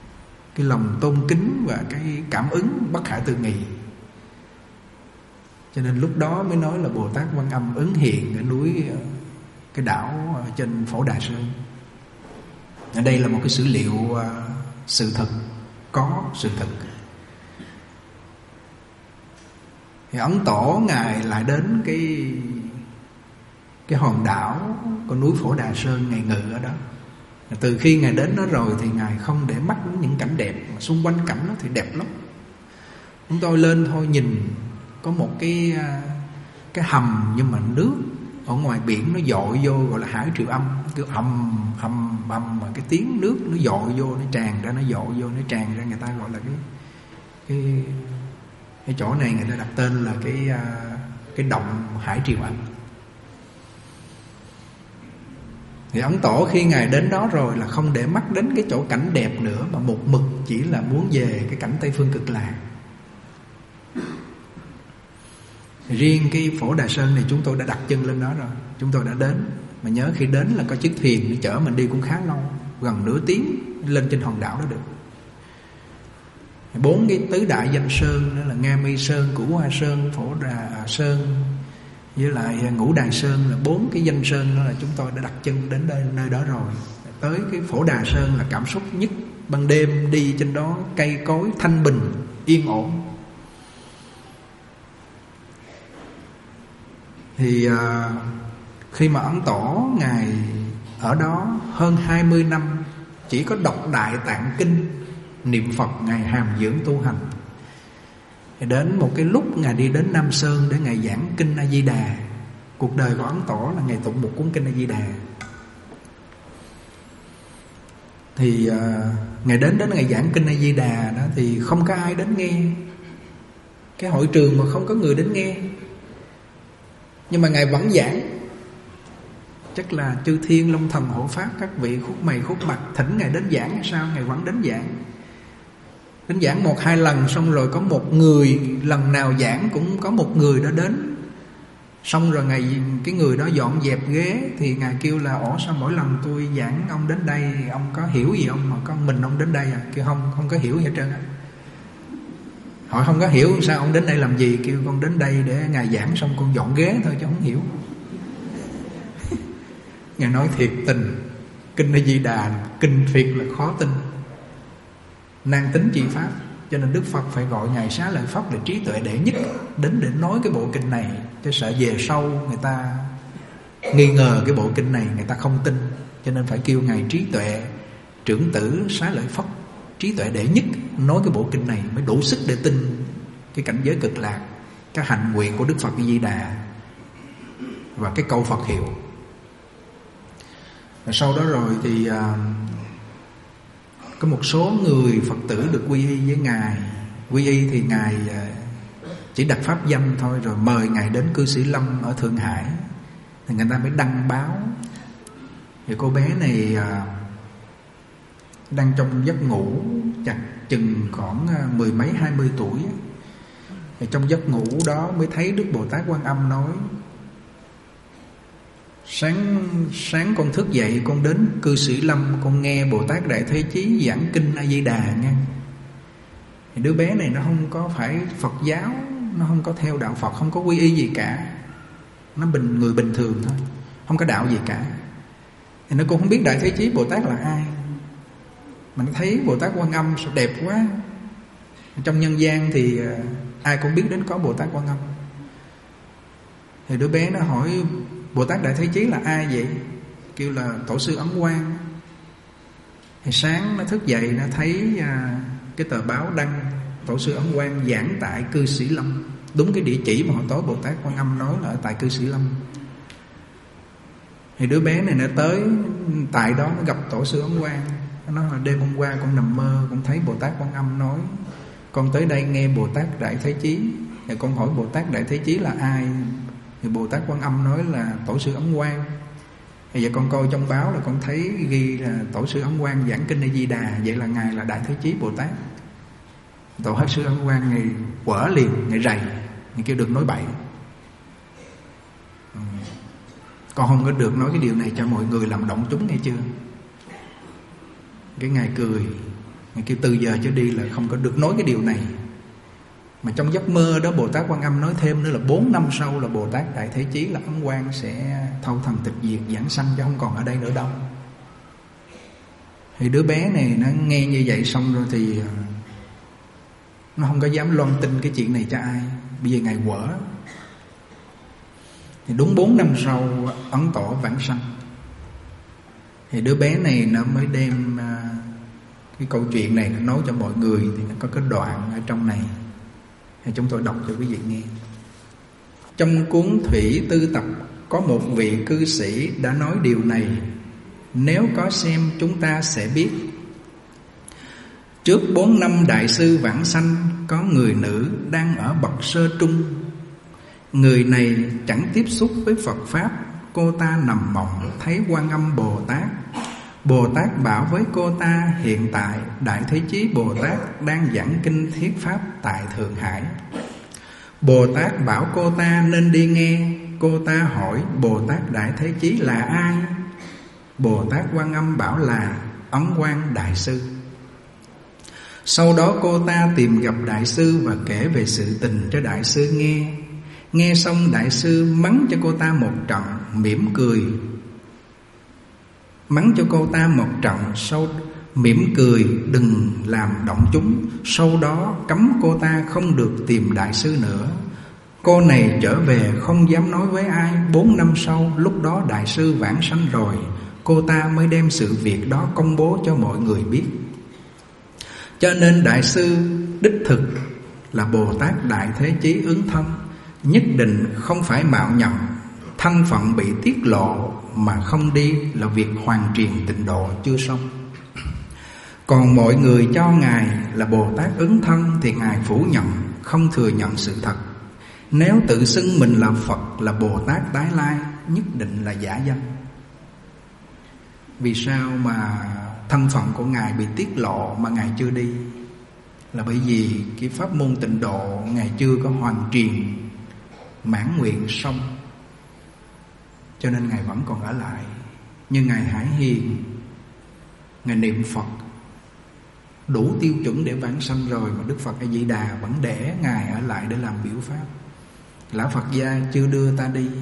cái lòng tôn kính và cái cảm ứng bất khả tư nghị. Cho nên lúc đó mới nói là Bồ Tát Quan Âm ứng hiện ở núi, cái đảo trên Phổ Đà Sơn. Ở đây là một cái sử liệu sự thật, có sự thật. Thì Ấn Tổ Ngài lại đến cái hòn đảo của núi Phổ Đà Sơn, Ngài ngự ở đó. Từ khi Ngài đến đó rồi thì Ngài không để mắt đến những cảnh đẹp, mà xung quanh cảnh đó thì đẹp lắm. Chúng tôi lên thôi nhìn có một cái hầm, nhưng mà nước ở ngoài biển nó dội vô, gọi là Hải Triều Âm, cứ ầm ầm ầm, mà cái tiếng nước nó dội vô, nó tràn ra, nó dội vô, nó tràn ra. Người ta gọi là cái chỗ này người ta đặt tên là cái động Hải Triều Âm. Thì Ấn Tổ khi Ngài đến đó rồi là không để mắt đến cái chỗ cảnh đẹp nữa, mà một mực chỉ là muốn về cái cảnh Tây Phương Cực Lạc. Riêng cái Phổ Đà Sơn này chúng tôi đã đặt chân lên đó rồi, chúng tôi đã đến. Mà nhớ khi đến là có chiếc thuyền để chở mình đi cũng khá lâu, gần nửa tiếng lên trên hòn đảo đó được. 4 cái tứ đại danh sơn đó là Nga Mi Sơn, Cửu Hoa Sơn, Phổ Đà Sơn với lại Ngũ Đài Sơn, là 4 cái danh sơn đó là chúng tôi đã đặt chân đến nơi đó rồi. Tới cái Phổ Đà Sơn là cảm xúc nhất, ban đêm đi trên đó cây cối thanh bình, yên ổn. Thì khi mà Ấn Tổ Ngài ở đó hơn 20 năm chỉ có đọc Đại Tạng Kinh, niệm Phật, Ngài hàm dưỡng tu hành. Thì đến một cái lúc Ngài đi đến Nam Sơn để Ngài giảng Kinh A Di Đà. Cuộc đời của Ấn Tổ là Ngài tụng một cuốn Kinh A Di Đà. Thì Ngài đến Ngài giảng Kinh A Di Đà đó thì không có ai đến nghe. Cái hội trường mà không có người đến nghe, nhưng mà Ngài vẫn giảng. Chắc là chư thiên long thần hộ pháp, các vị khúc mày khúc mặt thỉnh Ngài đến giảng hay sao, Ngài vẫn đến giảng. Đến giảng 1-2 lần xong rồi có một người, lần nào giảng cũng có một người đó đến. Xong rồi cái người đó dọn dẹp ghế. Thì Ngài kêu là sao mỗi lần tôi giảng ông đến đây, ông có hiểu gì không mà có mình ông đến đây à? Kêu không có hiểu gì hết trơn á. Họ không có hiểu sao ông đến đây làm gì. Kêu con đến đây để Ngài giảng xong con dọn ghế thôi chứ không hiểu. Ngài nói thiệt tình, Kinh A Di Đà kinh thiệt là khó tin, nan tính chi pháp. Cho nên Đức Phật phải gọi Ngài Xá Lợi Phất là trí tuệ đệ nhất đến để nói cái bộ kinh này, cho sợ về sau người ta nghi ngờ cái bộ kinh này, người ta không tin. Cho nên phải kêu Ngài trí tuệ trưởng tử Xá Lợi Phất, trí tuệ đệ nhất, nói cái bộ kinh này mới đủ sức để tin cái cảnh giới cực lạc, cái hạnh nguyện của Đức Phật A Di Đà và cái câu Phật hiệu. Và sau đó rồi thì có một số người Phật tử được quy y với Ngài. Quy y thì Ngài chỉ đặt pháp danh thôi, rồi mời Ngài đến Cư Sĩ Lâm ở Thượng Hải. Thì người ta mới đăng báo. Thì cô bé này đang trong giấc ngủ, chừng khoảng 10 mấy 20 tuổi. Thì trong giấc ngủ đó mới thấy Đức Bồ Tát Quan Âm nói: Sáng con thức dậy, con đến Cư Sĩ Lâm, con nghe Bồ Tát Đại Thế Chí giảng Kinh A Di Đà nha. Thì đứa bé này nó không có phải Phật giáo, nó không có theo đạo Phật, không có quy y gì cả. Nó người bình thường thôi, không có đạo gì cả. Thì nó cũng không biết Đại Thế Chí Bồ Tát là ai. Mà nó thấy Bồ Tát Quan Âm sao đẹp quá. Trong nhân gian thì ai cũng biết đến có Bồ Tát Quan Âm. Thì đứa bé nó hỏi Bồ Tát Đại Thế Chí là ai vậy? Kêu là Tổ sư Ấn Quang. Thì sáng nó thức dậy, nó thấy cái tờ báo đăng Tổ sư Ấn Quang giảng tại Cư Sĩ Lâm. Đúng cái địa chỉ mà hồi tối Bồ Tát Quan Âm nói là ở tại Cư Sĩ Lâm. Thì đứa bé này nó tới tại đó, nó gặp Tổ sư Ấn Quang. Nó nói là đêm hôm qua con nằm mơ, con thấy Bồ Tát Quan Âm nói con tới đây nghe Bồ Tát Đại Thế Chí. Thì con hỏi Bồ Tát Đại Thế Chí là ai? Thì Bồ Tát Quan Âm nói là Tổ sư Ấn Quang. Thì giờ con coi trong báo là con thấy ghi là Tổ sư Ấn Quang giảng Kinh A Di Đà, vậy là Ngài là Đại Thế Chí Bồ Tát. Tổ sư Ấn Quang Ngài quở liền, Ngài rầy, Ngài kêu đừng nói bậy. Con không có được nói cái điều này cho mọi người làm động chúng, nghe chưa? Cái Ngài cười, Ngài kêu từ giờ trở đi là không có được nói cái điều này. Mà trong giấc mơ đó Bồ Tát Quan Âm nói thêm nữa là 4 năm sau là Bồ Tát Đại Thế Chí là Ấn Quang sẽ thâu thần tịch diệt giảng sanh, chứ không còn ở đây nữa đâu. Thì đứa bé này nó nghe như vậy xong rồi thì nó không có dám loan tin cái chuyện này cho ai. Bây giờ Ngài quở. Thì đúng 4 năm sau Ấn Tổ vãng sanh, thì đứa bé này nó mới đem cái câu chuyện này nó nói cho mọi người. Thì nó có cái đoạn ở trong này thì chúng tôi đọc cho quý vị nghe. Trong cuốn Thủy Tư Tập có một vị cư sĩ đã nói điều này. Nếu có xem chúng ta sẽ biết. Trước 4 năm Đại sư vãng sanh, có người nữ đang ở bậc sơ trung. Người này chẳng tiếp xúc với Phật Pháp. Cô ta nằm mộng thấy Quan Âm Bồ Tát. Bồ Tát bảo với cô ta hiện tại Đại Thế Chí Bồ Tát đang giảng kinh thuyết Pháp tại Thượng Hải. Bồ Tát bảo cô ta nên đi nghe. Cô ta hỏi Bồ Tát Đại Thế Chí là ai? Bồ Tát Quan Âm bảo là Ấn Quang Đại Sư. Sau đó cô ta tìm gặp Đại Sư và kể về sự tình cho Đại Sư nghe. Nghe xong Đại Sư mắng cho cô ta một trận, mỉm cười. Mắng cho cô ta một trận, sau mỉm cười đừng làm động chúng. Sau đó cấm cô ta không được tìm Đại Sư nữa. Cô này trở về không dám nói với ai. 4 năm sau, lúc đó Đại Sư vãng sanh rồi, cô ta mới đem sự việc đó công bố cho mọi người biết. Cho nên Đại Sư đích thực là Bồ Tát Đại Thế Chí ứng thân, nhất định không phải mạo nhận. Thân phận bị tiết lộ mà không đi là việc hoàn truyền tịnh độ chưa xong. Còn mọi người cho Ngài là Bồ Tát ứng thân thì Ngài phủ nhận, không thừa nhận sự thật. Nếu tự xưng mình là Phật, là Bồ Tát tái lai, nhất định là giả danh. Vì sao mà thân phận của Ngài bị tiết lộ mà Ngài chưa đi? Là bởi vì cái pháp môn tịnh độ Ngài chưa có hoàn truyền mãn nguyện xong, cho nên Ngài vẫn còn ở lại. Như Ngài Hải Hiền, Ngài niệm Phật đủ tiêu chuẩn để vãng sanh rồi, mà Đức Phật A Di Đà vẫn để Ngài ở lại để làm biểu pháp. Lão Phật gia chưa đưa ta đi.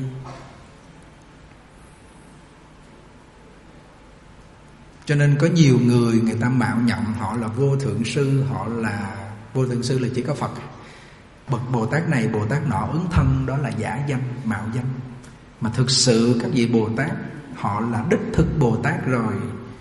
Cho nên có nhiều người ta mạo nhận họ là vô thượng sư. Họ là vô thượng sư là chỉ có Phật. Bậc Bồ Tát này Bồ Tát nọ ứng thân, đó là giả danh, mạo danh. Mà thực sự các vị Bồ Tát họ là đích thực Bồ Tát rồi,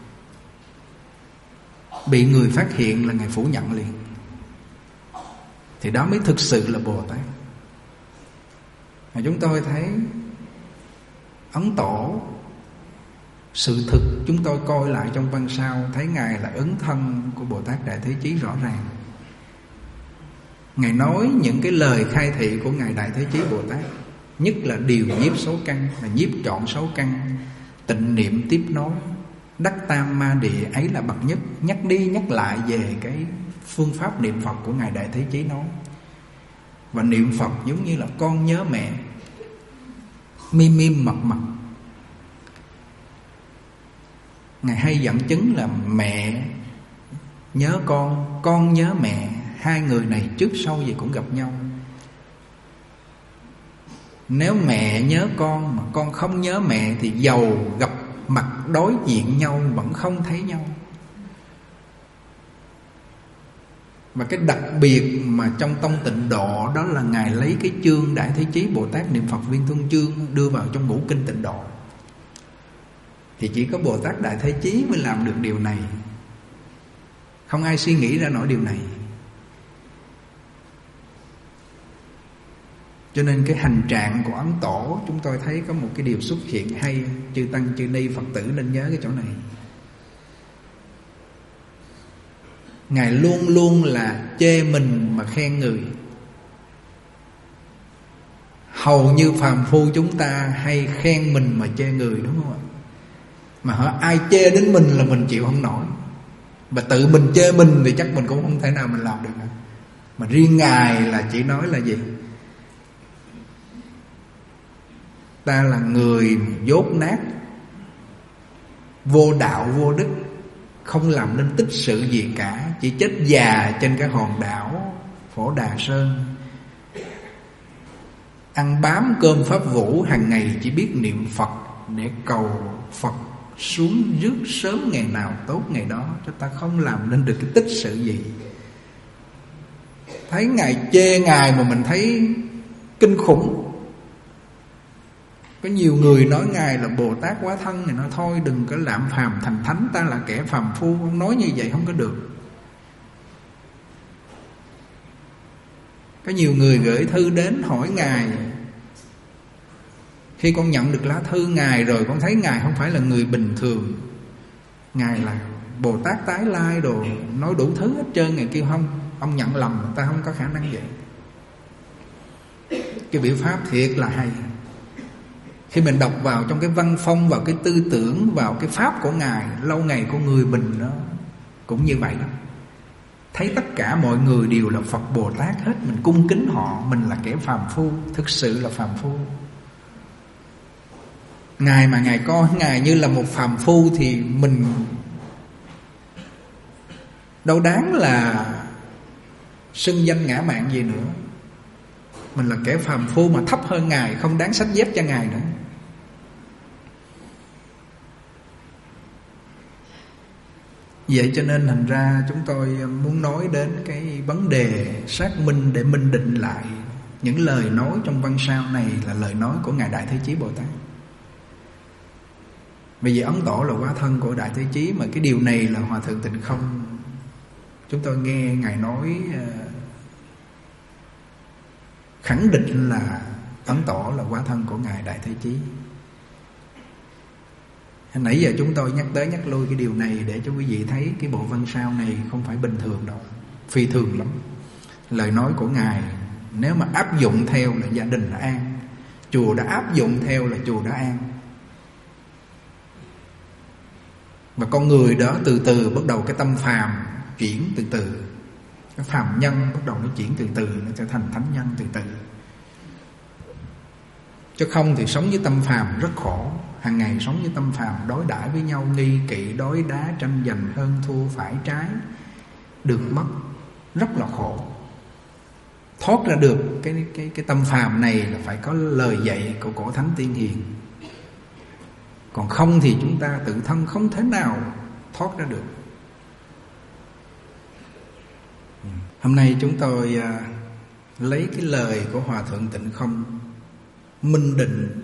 bị người phát hiện là Ngài phủ nhận liền. Thì đó mới thực sự là Bồ Tát. Mà chúng tôi thấy Ấn Tổ, sự thực chúng tôi coi lại trong văn sao, thấy Ngài là ứng thân của Bồ Tát Đại Thế Chí rõ ràng. Ngài nói những cái lời khai thị của Ngài Đại Thế Chí Bồ Tát, nhất là điều nhiếp số căn, là nhiếp trọn số căn, tịnh niệm tiếp nối, đắc tam ma địa ấy là bậc nhất. Nhắc đi nhắc lại về cái phương pháp niệm Phật của Ngài Đại Thế Chí nói. Và niệm Phật giống như là con nhớ mẹ, mim mim mật mật. Ngài hay dẫn chứng là mẹ nhớ con nhớ mẹ. Hai người này trước sau gì cũng gặp nhau. Nếu mẹ nhớ con mà con không nhớ mẹ thì dầu gặp mặt đối diện nhau vẫn không thấy nhau. Và cái đặc biệt mà trong tông tịnh độ đó là Ngài lấy cái chương Đại Thế Chí Bồ Tát niệm Phật viên thông chương đưa vào trong ngũ kinh tịnh độ. Thì chỉ có Bồ Tát Đại Thế Chí mới làm được điều này. Không ai suy nghĩ ra nổi điều này. Cho nên cái hành trạng của Ấn Tổ, chúng tôi thấy có một cái điều xuất hiện hay. Chư Tăng chư Ni Phật tử nên nhớ cái chỗ này. Ngài luôn luôn là chê mình mà khen người. Hầu như phàm phu chúng ta hay khen mình mà chê người, đúng không ạ? Mà hỏi ai chê đến mình là mình chịu không nổi. Và tự mình chê mình thì chắc mình cũng không thể nào mình làm được. Mà riêng Ngài là chỉ nói là gì? Ta là người dốt nát, vô đạo vô đức, không làm nên tích sự gì cả, chỉ chết già trên cái hòn đảo Phổ Đà Sơn. ăn bám cơm pháp vũ, hàng ngày chỉ biết niệm Phật để cầu Phật xuống rước sớm ngày nào tốt ngày đó, cho ta không làm nên được cái tích sự gì. Thấy Ngài chê Ngài mà mình thấy kinh khủng. Có nhiều người nói Ngài là Bồ Tát Hóa Thân, thì nói thôi đừng có lạm phàm thành thánh, ta là kẻ phàm phu. Ông nói như vậy không có được. Có nhiều người gửi thư đến hỏi Ngài. Khi con nhận được lá thư Ngài rồi, con thấy Ngài không phải là người bình thường, Ngài là Bồ Tát tái lai đồ, nói đủ thứ hết trơn. Ngài kêu không, ông nhận lầm, ta không có khả năng vậy. Cái biểu pháp thiệt là hay. Khi mình đọc vào trong cái văn phong, vào cái tư tưởng, vào cái pháp của Ngài, lâu ngày con người mình nó cũng như vậy đó. Thấy tất cả mọi người đều là Phật Bồ Tát hết, mình cung kính họ, mình là kẻ phàm phu, thực sự là phàm phu. Ngài mà Ngài coi Ngài như là một phàm phu thì mình đâu đáng là xưng danh ngã mạn gì nữa. Mình là kẻ phàm phu mà thấp hơn Ngài, không đáng xách dép cho Ngài nữa. Vậy cho nên thành ra chúng tôi muốn nói đến cái vấn đề xác minh để minh định lại những lời nói trong văn sao này là lời nói của Ngài Đại Thế Chí Bồ Tát. Bởi vì Ấn Tổ là hóa thân của Đại Thế Chí, mà cái điều này là Hòa Thượng Tịnh Không. Chúng tôi nghe Ngài nói khẳng định là Ấn Tổ là hóa thân của Ngài Đại Thế Chí. Nãy giờ chúng tôi nhắc tới nhắc lui cái điều này để cho quý vị thấy cái bộ văn sao này không phải bình thường đâu, phi thường lắm. Lời nói của Ngài nếu mà áp dụng theo là gia đình đã an, chùa đã áp dụng theo là chùa đã an. Và con người đó từ từ bắt đầu cái tâm phàm chuyển từ từ, cái phàm nhân bắt đầu nó chuyển từ từ, nó trở thành thánh nhân từ từ. Chứ không thì sống với tâm phàm rất khổ. Hàng ngày sống với tâm phàm, đối đãi với nhau nghi kỵ, đối đá, tranh giành, hơn thua, phải trái, được mất, rất là khổ. Thoát ra được cái tâm phàm này là phải có lời dạy của cổ thánh tiên hiền. Còn không thì chúng ta tự thân không thể nào thoát ra được. Hôm nay chúng tôi lấy cái lời của Hòa Thượng Tịnh Không minh định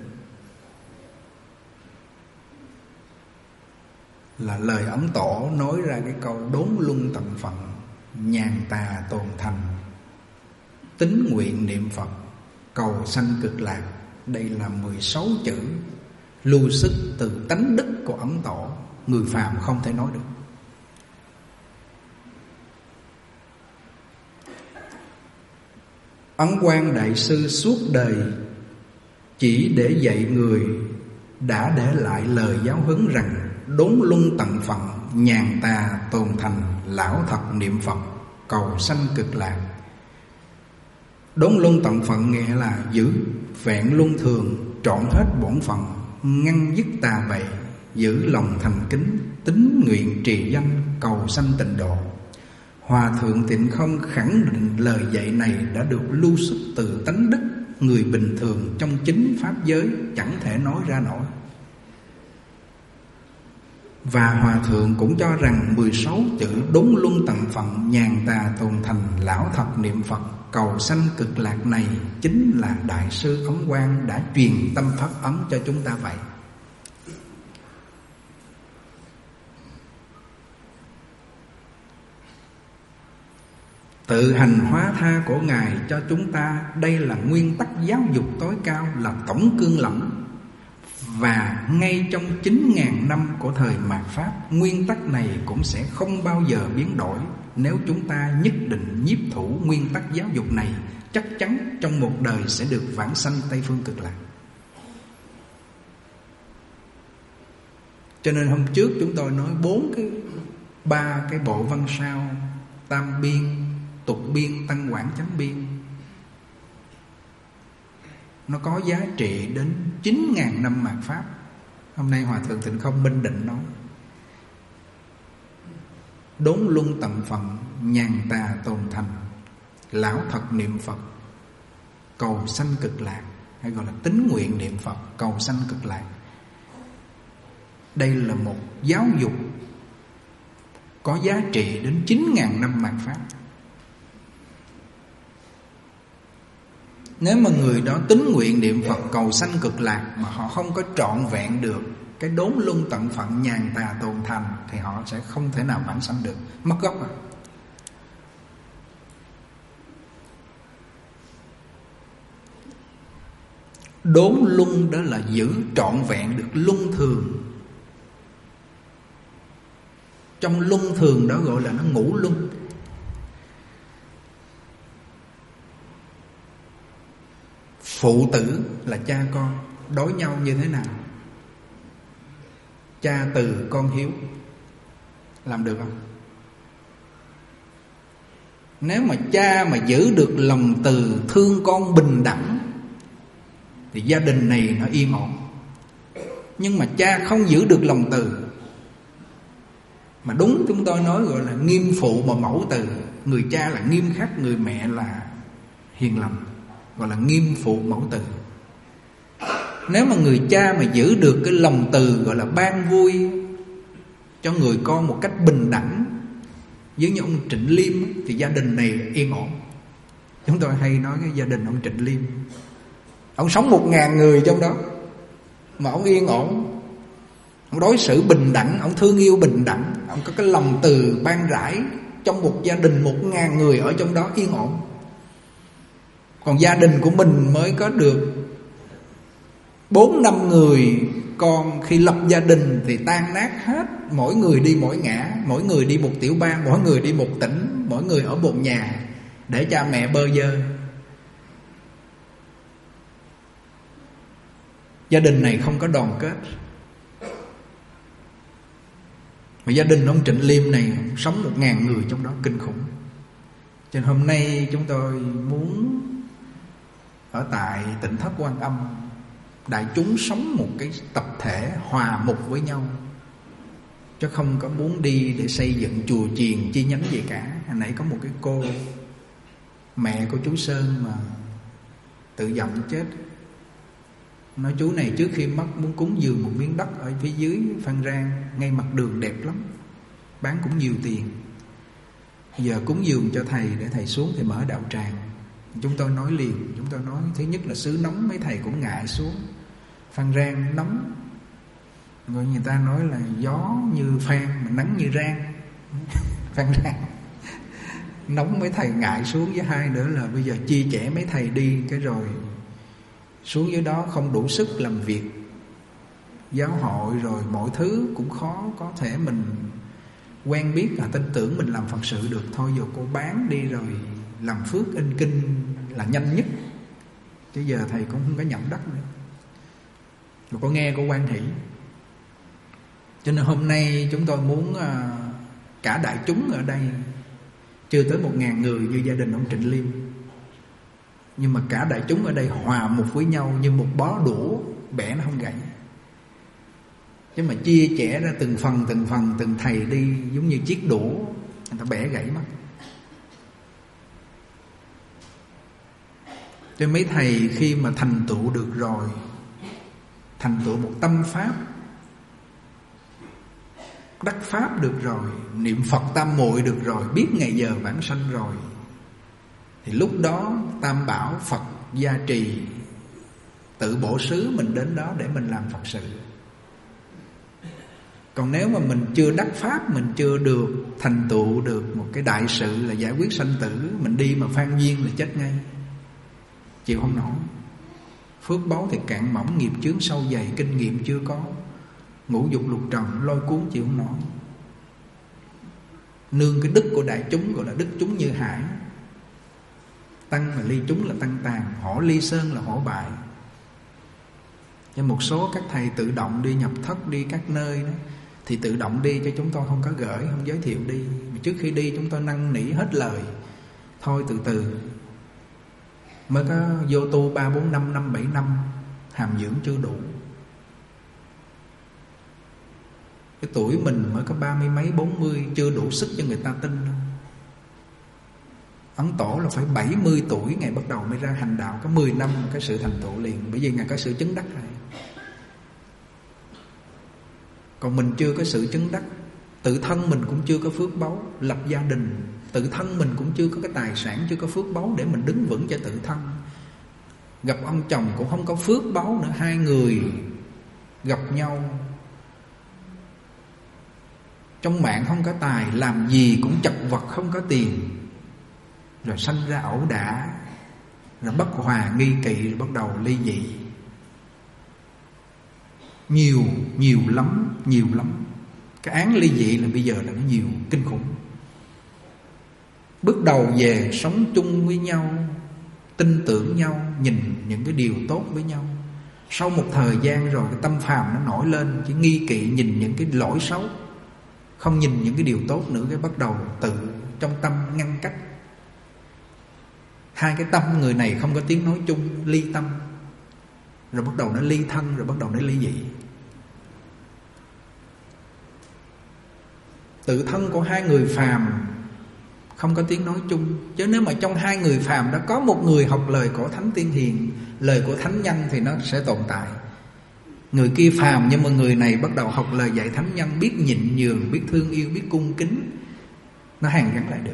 là lời Ấn Tổ nói ra cái câu đốn luân tận phận, nhàn tà tồn thành, tín nguyện niệm Phật, cầu sanh cực lạc. Đây là 16 chữ lưu xuất từ tánh đức của Ấn Tổ, người phàm không thể nói được. Ấn Quang Đại Sư suốt đời chỉ để dạy người đã để lại lời giáo huấn rằng đốn luân tận phận, nhàn tà tồn thành, lão thật niệm Phật, cầu sanh cực lạc. Đốn luân tận phận nghĩa là giữ vẹn luân thường, trọn hết bổn phận, ngăn dứt tà bậy, giữ lòng thành kính, tín nguyện trì danh, cầu sanh tịnh độ. Hòa Thượng Tịnh Không khẳng định lời dạy này đã được lưu xuất từ tánh đức người bình thường trong chính pháp giới chẳng thể nói ra nổi. Và Hòa Thượng cũng cho rằng 16 chữ đốn luân tận phận, nhàn tà tồn thành, lão thật niệm Phật, cầu sanh cực lạc này chính là Đại sư Ấn Quang đã truyền tâm pháp ấn cho chúng ta vậy. Tự hành hóa tha của Ngài cho chúng ta, đây là nguyên tắc giáo dục tối cao, là tổng cương lẫm. Và ngay trong 9.000 năm của thời mạt Pháp, nguyên tắc này cũng sẽ không bao giờ biến đổi. Nếu chúng ta nhất định nhiếp thủ nguyên tắc giáo dục này, chắc chắn trong một đời sẽ được vãng sanh Tây Phương Cực Lạc. Cho nên hôm trước chúng tôi nói 3 cái bộ văn sao: Tam Biên, Tục Biên, Tăng Quảng, Chánh Biên. Nó có giá trị đến 9.000 năm mạt Pháp. Hôm nay Hòa Thượng Tịnh Không minh định nói đốn luân tận phận, nhàn tà tồn thành, lão thật niệm Phật, cầu sanh cực lạc. hay gọi là tín nguyện niệm Phật cầu sanh cực lạc. Đây là một giáo dục có giá trị đến 9.000 năm mạt Pháp. Nếu mà người đó tín nguyện niệm Phật cầu sanh cực lạc mà họ không có trọn vẹn được cái đốn luân tận phận nhàn tà tồn thành, thì họ sẽ không thể nào vãng sanh được, mất gốc rồi. Đốn luân đó là giữ trọn vẹn được luân thường. Trong luân thường đó gọi là nó ngũ luân. Phụ tử là cha con đối nhau như thế nào? Cha từ con hiếu. Làm được không? Nếu mà cha mà giữ được lòng từ thương con bình đẳng thì gia đình này nó yên ổn. Nhưng mà cha không giữ được lòng từ, mà đúng chúng tôi nói gọi là nghiêm phụ mà mẫu từ. Người cha là nghiêm khắc, người mẹ là hiền lành, gọi là nghiêm phụ mẫu từ. Nếu mà người cha mà giữ được cái lòng từ gọi là ban vui cho người con một cách bình đẳng, giống như ông Trịnh Liêm, thì gia đình này yên ổn. Chúng tôi hay nói cái gia đình ông Trịnh Liêm, ông sống 1.000 người trong đó mà ông yên ổn. Ông đối xử bình đẳng, ông thương yêu bình đẳng, ông có cái lòng từ ban rãi trong một gia đình 1.000 người ở trong đó yên ổn. Còn gia đình của mình mới có được 4-5 người con, khi lập gia đình thì tan nát hết. Mỗi người đi mỗi ngã, mỗi người đi một tiểu bang, mỗi người đi một tỉnh, mỗi người ở một nhà để cha mẹ bơ vơ. Gia đình này không có đoàn kết. Mà gia đình ông Trịnh Liêm này sống 1.000 người trong đó, kinh khủng. Cho nên hôm nay chúng tôi muốn ở tại Tỉnh Thất Quan Âm, đại chúng sống một cái tập thể hòa mục với nhau, chứ không có muốn đi để xây dựng chùa chiền chi nhánh gì cả. Hồi nãy có một cái cô mẹ của chú Sơn mà tự giận chết, nói chú này trước khi mất muốn cúng dường một miếng đất ở phía dưới Phan Rang, ngay mặt đường đẹp lắm, bán cũng nhiều tiền. Giờ cúng dường cho thầy để thầy xuống thì mở đạo tràng. Chúng tôi nói liền, chúng tôi nói thứ nhất là xứ nóng, mấy thầy cũng ngại xuống. Phan Rang nóng, rồi người ta nói là gió như Phan mà nắng như Rang. Phan Rang nóng, mấy thầy ngại xuống. Với hai nữa là bây giờ chia sẻ mấy thầy đi cái rồi xuống dưới đó không đủ sức làm việc giáo hội, rồi mọi thứ cũng khó có thể mình quen biết là tin tưởng mình làm Phật sự được. Thôi giờ cô bán đi rồi làm phước in kinh là nhanh nhất, chứ giờ thầy cũng không có nhận đất nữa. Rồi có nghe có quan hỷ. Cho nên hôm nay chúng tôi muốn cả đại chúng ở đây, chưa tới 1.000 người như gia đình ông Trịnh Liêm, nhưng mà cả đại chúng ở đây hòa một với nhau như một bó đũa, bẻ nó không gãy. Chứ mà chia sẻ ra từng phần, từng thầy đi giống như chiếc đũa, người ta bẻ gãy mất. Cho mấy thầy khi mà thành tựu được rồi, thành tựu một tâm pháp, đắc pháp được rồi, niệm Phật tam muội được rồi, biết ngày giờ vãng sanh rồi, thì lúc đó Tam Bảo Phật gia trì, tự bổ xứ mình đến đó để mình làm Phật sự. Còn nếu mà mình chưa đắc pháp, mình chưa được thành tựu được một cái đại sự là giải quyết sanh tử, mình đi mà phan duyên là chết ngay, chịu không nổi. Phước báu thì cạn mỏng, nghiệp chướng sâu dày, kinh nghiệm chưa có, ngũ dục lục trần lôi cuốn chịu không nổi. Nương cái đức của đại chúng gọi là đức chúng như hải. Tăng là ly chúng là tăng tàn, hổ ly sơn là hổ bại. Nhưng một số các thầy tự động đi nhập thất, đi các nơi đó, thì tự động đi cho chúng tôi không có gửi, không giới thiệu đi. Trước khi đi chúng tôi năn nỉ hết lời, thôi từ từ. Mới có vô tu 3, 4 năm, 5, 7 năm, hàm dưỡng chưa đủ. Cái tuổi mình mới có 30 mấy, 40, chưa đủ sức cho người ta tin đâu. Ấn Tổ là phải 70 tuổi Ngài bắt đầu mới ra hành đạo, có 10 năm cái sự thành tựu liền, bởi vì Ngài có sự chứng đắc rồi. Còn mình chưa có sự chứng đắc, tự thân mình cũng chưa có phước báu lập gia đình, tự thân mình cũng chưa có cái tài sản, chưa có phước báu để mình đứng vững cho tự thân. Gặp ông chồng cũng không có phước báu nữa, hai người gặp nhau trong mạng không có tài, làm gì cũng chật vật không có tiền, rồi sanh ra ẩu đả, rồi bất hòa nghi kỵ, rồi bắt đầu ly dị. Nhiều lắm. Cái án ly dị là bây giờ là nó nhiều kinh khủng. Bước đầu về sống chung với nhau, tin tưởng nhau, nhìn những cái điều tốt với nhau. Sau một thời gian rồi cái tâm phàm nó nổi lên, chỉ nghi kỵ, nhìn những cái lỗi xấu, không nhìn những cái điều tốt nữa, cái bắt đầu tự trong tâm ngăn cách. Hai cái tâm người này không có tiếng nói chung, ly tâm, rồi bắt đầu nó ly thân, rồi bắt đầu nó ly dị. Tự thân của hai người phàm không có tiếng nói chung. Chứ nếu mà trong hai người phàm đó có một người học lời của Thánh Tiên Hiền, lời của Thánh Nhân thì nó sẽ tồn tại. Người kia phàm nhưng mà người này bắt đầu học lời dạy Thánh Nhân, biết nhịn nhường, biết thương yêu, biết cung kính, nó hàn gắn lại được.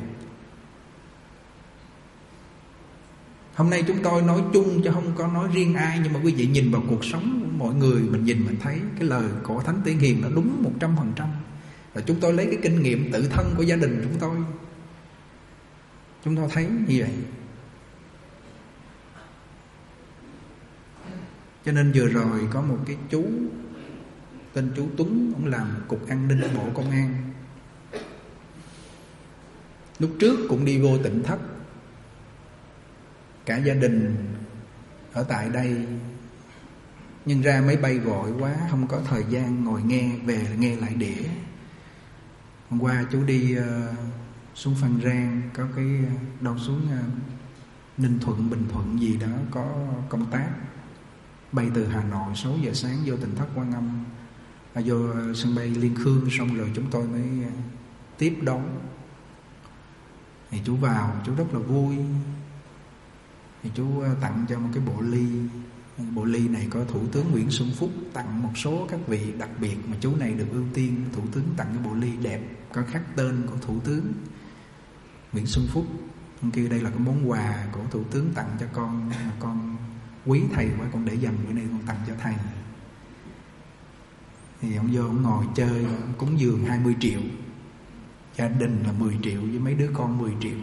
Hôm nay chúng tôi nói chung chứ không có nói riêng ai, nhưng mà quý vị nhìn vào cuộc sống của mọi người, mình nhìn mình thấy cái lời của Thánh Tiên Hiền nó đúng 100%. Rồi chúng tôi lấy cái kinh nghiệm tự thân của gia đình chúng tôi thấy như vậy. Cho nên vừa rồi có một cái chú tên chú Tuấn, ông làm cục an ninh Bộ Công an. Lúc trước cũng đi vô Tỉnh Thất, cả gia đình ở tại đây, nhưng ra máy bay vội quá, không có thời gian ngồi nghe, về nghe lại đĩa. Hôm qua chú đi xuống Phan Rang, có cái đâu xuống Ninh Thuận, Bình Thuận gì đó, có công tác. Bay từ Hà Nội 6 giờ sáng vô Tỉnh Thất Quan Âm, vô sân bay Liên Khương, xong rồi chúng tôi mới tiếp đón. Thì chú vào, chú rất là vui. Thì chú tặng cho một cái bộ ly. Bộ ly này có Thủ tướng Nguyễn Xuân Phúc, tặng một số các vị đặc biệt mà chú này được ưu tiên. Thủ tướng tặng cái bộ ly đẹp, có khắc tên của Thủ tướng Nguyễn Xuân Phúc. Ông kêu đây là cái món quà của Thủ tướng tặng cho con quý thầy quá, con để dành bữa nay con tặng cho thầy. Thì ông vô ông ngồi chơi, ông cúng dường 20 triệu, gia đình là 10 triệu với mấy đứa con 10 triệu.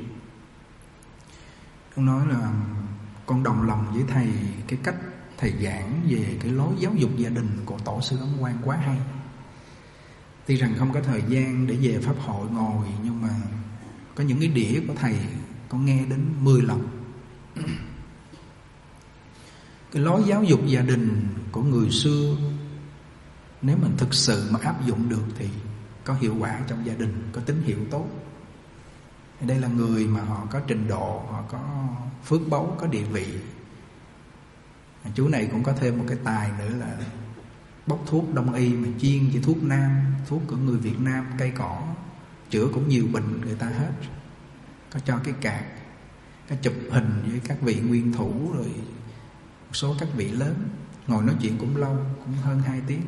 Ông nói là con đồng lòng với thầy, cái cách thầy giảng về cái lối giáo dục gia đình của Tổ sư Ấn Quang quá hay. Tuy rằng không có thời gian để về pháp hội ngồi, nhưng mà có những cái đĩa của thầy con nghe đến 10 lần. Cái lối giáo dục gia đình của người xưa, nếu mình thực sự mà áp dụng được thì có hiệu quả trong gia đình, có tín hiệu tốt. Đây là người mà họ có trình độ, họ có phước báu, có địa vị. Chú này cũng có thêm một cái tài nữa là bốc thuốc đông y, mà chuyên về thuốc nam, thuốc của người Việt Nam, cây cỏ, chữa cũng nhiều bệnh người ta hết. Có cho cái card, có chụp hình với các vị nguyên thủ, rồi một số các vị lớn, ngồi nói chuyện cũng lâu, cũng hơn 2 tiếng.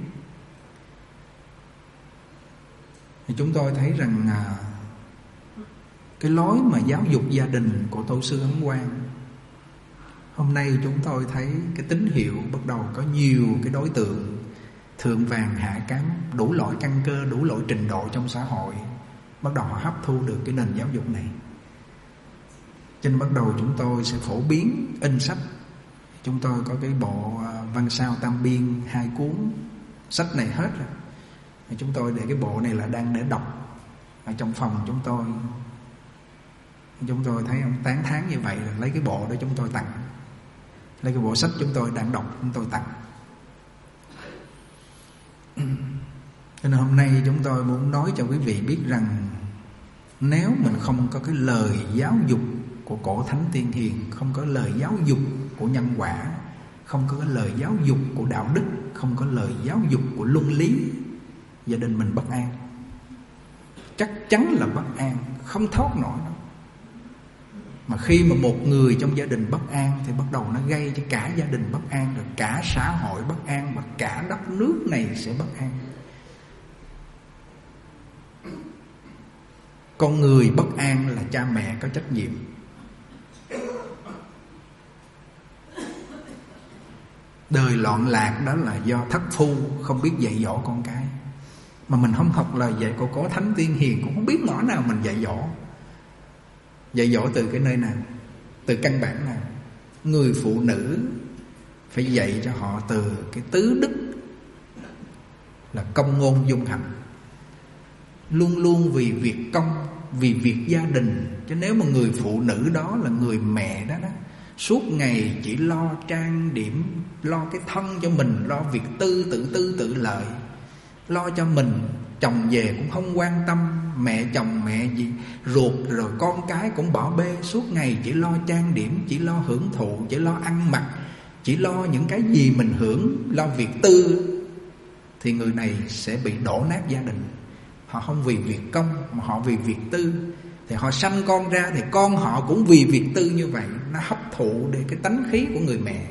Thì chúng tôi thấy rằng cái lối mà giáo dục gia đình của Tổ sư Ấn Quang, hôm nay chúng tôi thấy cái tín hiệu bắt đầu có nhiều cái đối tượng thượng vàng hạ cám, đủ loại căn cơ, đủ loại trình độ trong xã hội, bắt đầu họ hấp thu được cái nền giáo dục này. Cho nên bắt đầu chúng tôi sẽ phổ biến in sách. Chúng tôi có cái bộ Văn Sao Tam Biên 2 cuốn, sách này hết rồi. Chúng tôi để cái bộ này là đang để đọc ở trong phòng chúng tôi. Chúng tôi thấy ông tán thán như vậy, là lấy cái bộ đó chúng tôi tặng, lấy cái bộ sách chúng tôi đang đọc chúng tôi tặng. Cho nên hôm nay chúng tôi muốn nói cho quý vị biết rằng, nếu mình không có cái lời giáo dục của cổ Thánh Tiên Hiền, không có lời giáo dục của nhân quả, không có cái lời giáo dục của đạo đức, không có lời giáo dục của luân lý, gia đình mình bất an, chắc chắn là bất an, không thoát nổi đâu. Mà khi mà một người trong gia đình bất an thì bắt đầu nó gây cho cả gia đình bất an, rồi cả xã hội bất an, và cả đất nước này sẽ bất an. Con người bất an là cha mẹ có trách nhiệm. Đời loạn lạc đó là do thất phu không biết dạy dỗ con cái. Mà mình không học lời dạy của Cố Thánh Tiên Hiền, cũng không biết ngõ nào mình dạy dỗ. Dạy dỗ từ cái nơi nào? Từ căn bản nào? Người phụ nữ phải dạy cho họ từ cái tứ đức là công ngôn dung hạnh, luôn luôn vì việc công, vì việc gia đình. Chứ nếu mà người phụ nữ đó là người mẹ đó, suốt ngày chỉ lo trang điểm, lo cái thân cho mình, lo việc tự lợi, lo cho mình, chồng về cũng không quan tâm, mẹ chồng mẹ gì ruột rồi con cái cũng bỏ bê, suốt ngày chỉ lo trang điểm, chỉ lo hưởng thụ, chỉ lo ăn mặc, chỉ lo những cái gì mình hưởng, lo việc tư, thì người này sẽ bị đổ nát gia đình. Họ không vì việc công mà họ vì việc tư. Thì họ sanh con ra thì con họ cũng vì việc tư như vậy. Nó hấp thụ để cái tánh khí của người mẹ.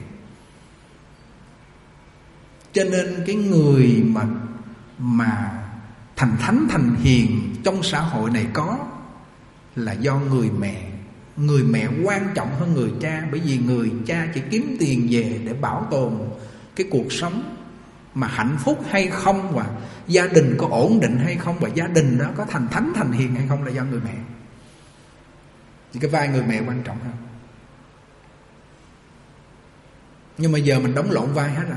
Cho nên cái người mà thành thánh thành hiền trong xã hội này có là do người mẹ. Người mẹ quan trọng hơn người cha. Bởi vì người cha chỉ kiếm tiền về để bảo tồn cái cuộc sống. Mà hạnh phúc hay không, và gia đình có ổn định hay không, và gia đình đó có thành thánh thành hiền hay không là do người mẹ. Thì cái vai người mẹ quan trọng hơn. Nhưng mà giờ mình đóng lộn vai hết rồi.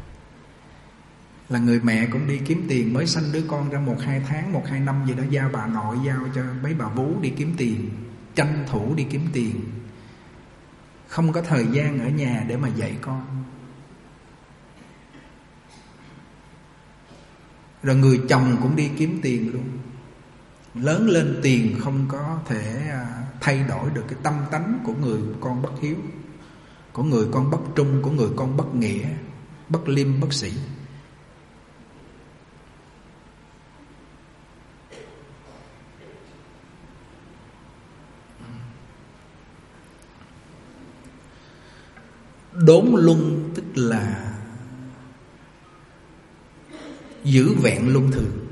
Là người mẹ cũng đi kiếm tiền, mới sanh đứa con ra 1-2 tháng, 1-2 năm gì đó, giao bà nội, giao cho mấy bà vú đi kiếm tiền, tranh thủ đi kiếm tiền, không có thời gian ở nhà để mà dạy con. Rồi người chồng cũng đi kiếm tiền luôn. Lớn lên tiền không có thể thay đổi được cái tâm tánh của người con bất hiếu, của người con bất trung, của người con bất nghĩa, bất liêm, bất sĩ. Đốn luân tức là giữ vẹn luân thường.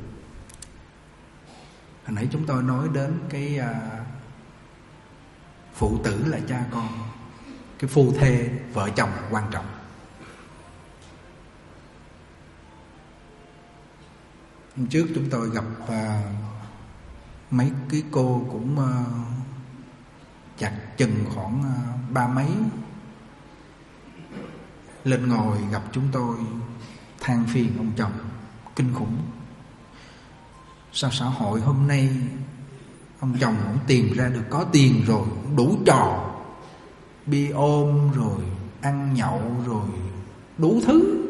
Hồi nãy chúng tôi nói đến cái phụ tử là cha con, cái phu thê vợ chồng quan trọng. Hôm trước chúng tôi gặp mấy cái cô cũng chặt chừng khoảng 30 lên ngồi gặp chúng tôi than phiền ông chồng kinh khủng. Sao xã hội hôm nay ông chồng cũng tìm ra được có tiền rồi, đủ trò, bia ôm rồi ăn nhậu rồi đủ thứ.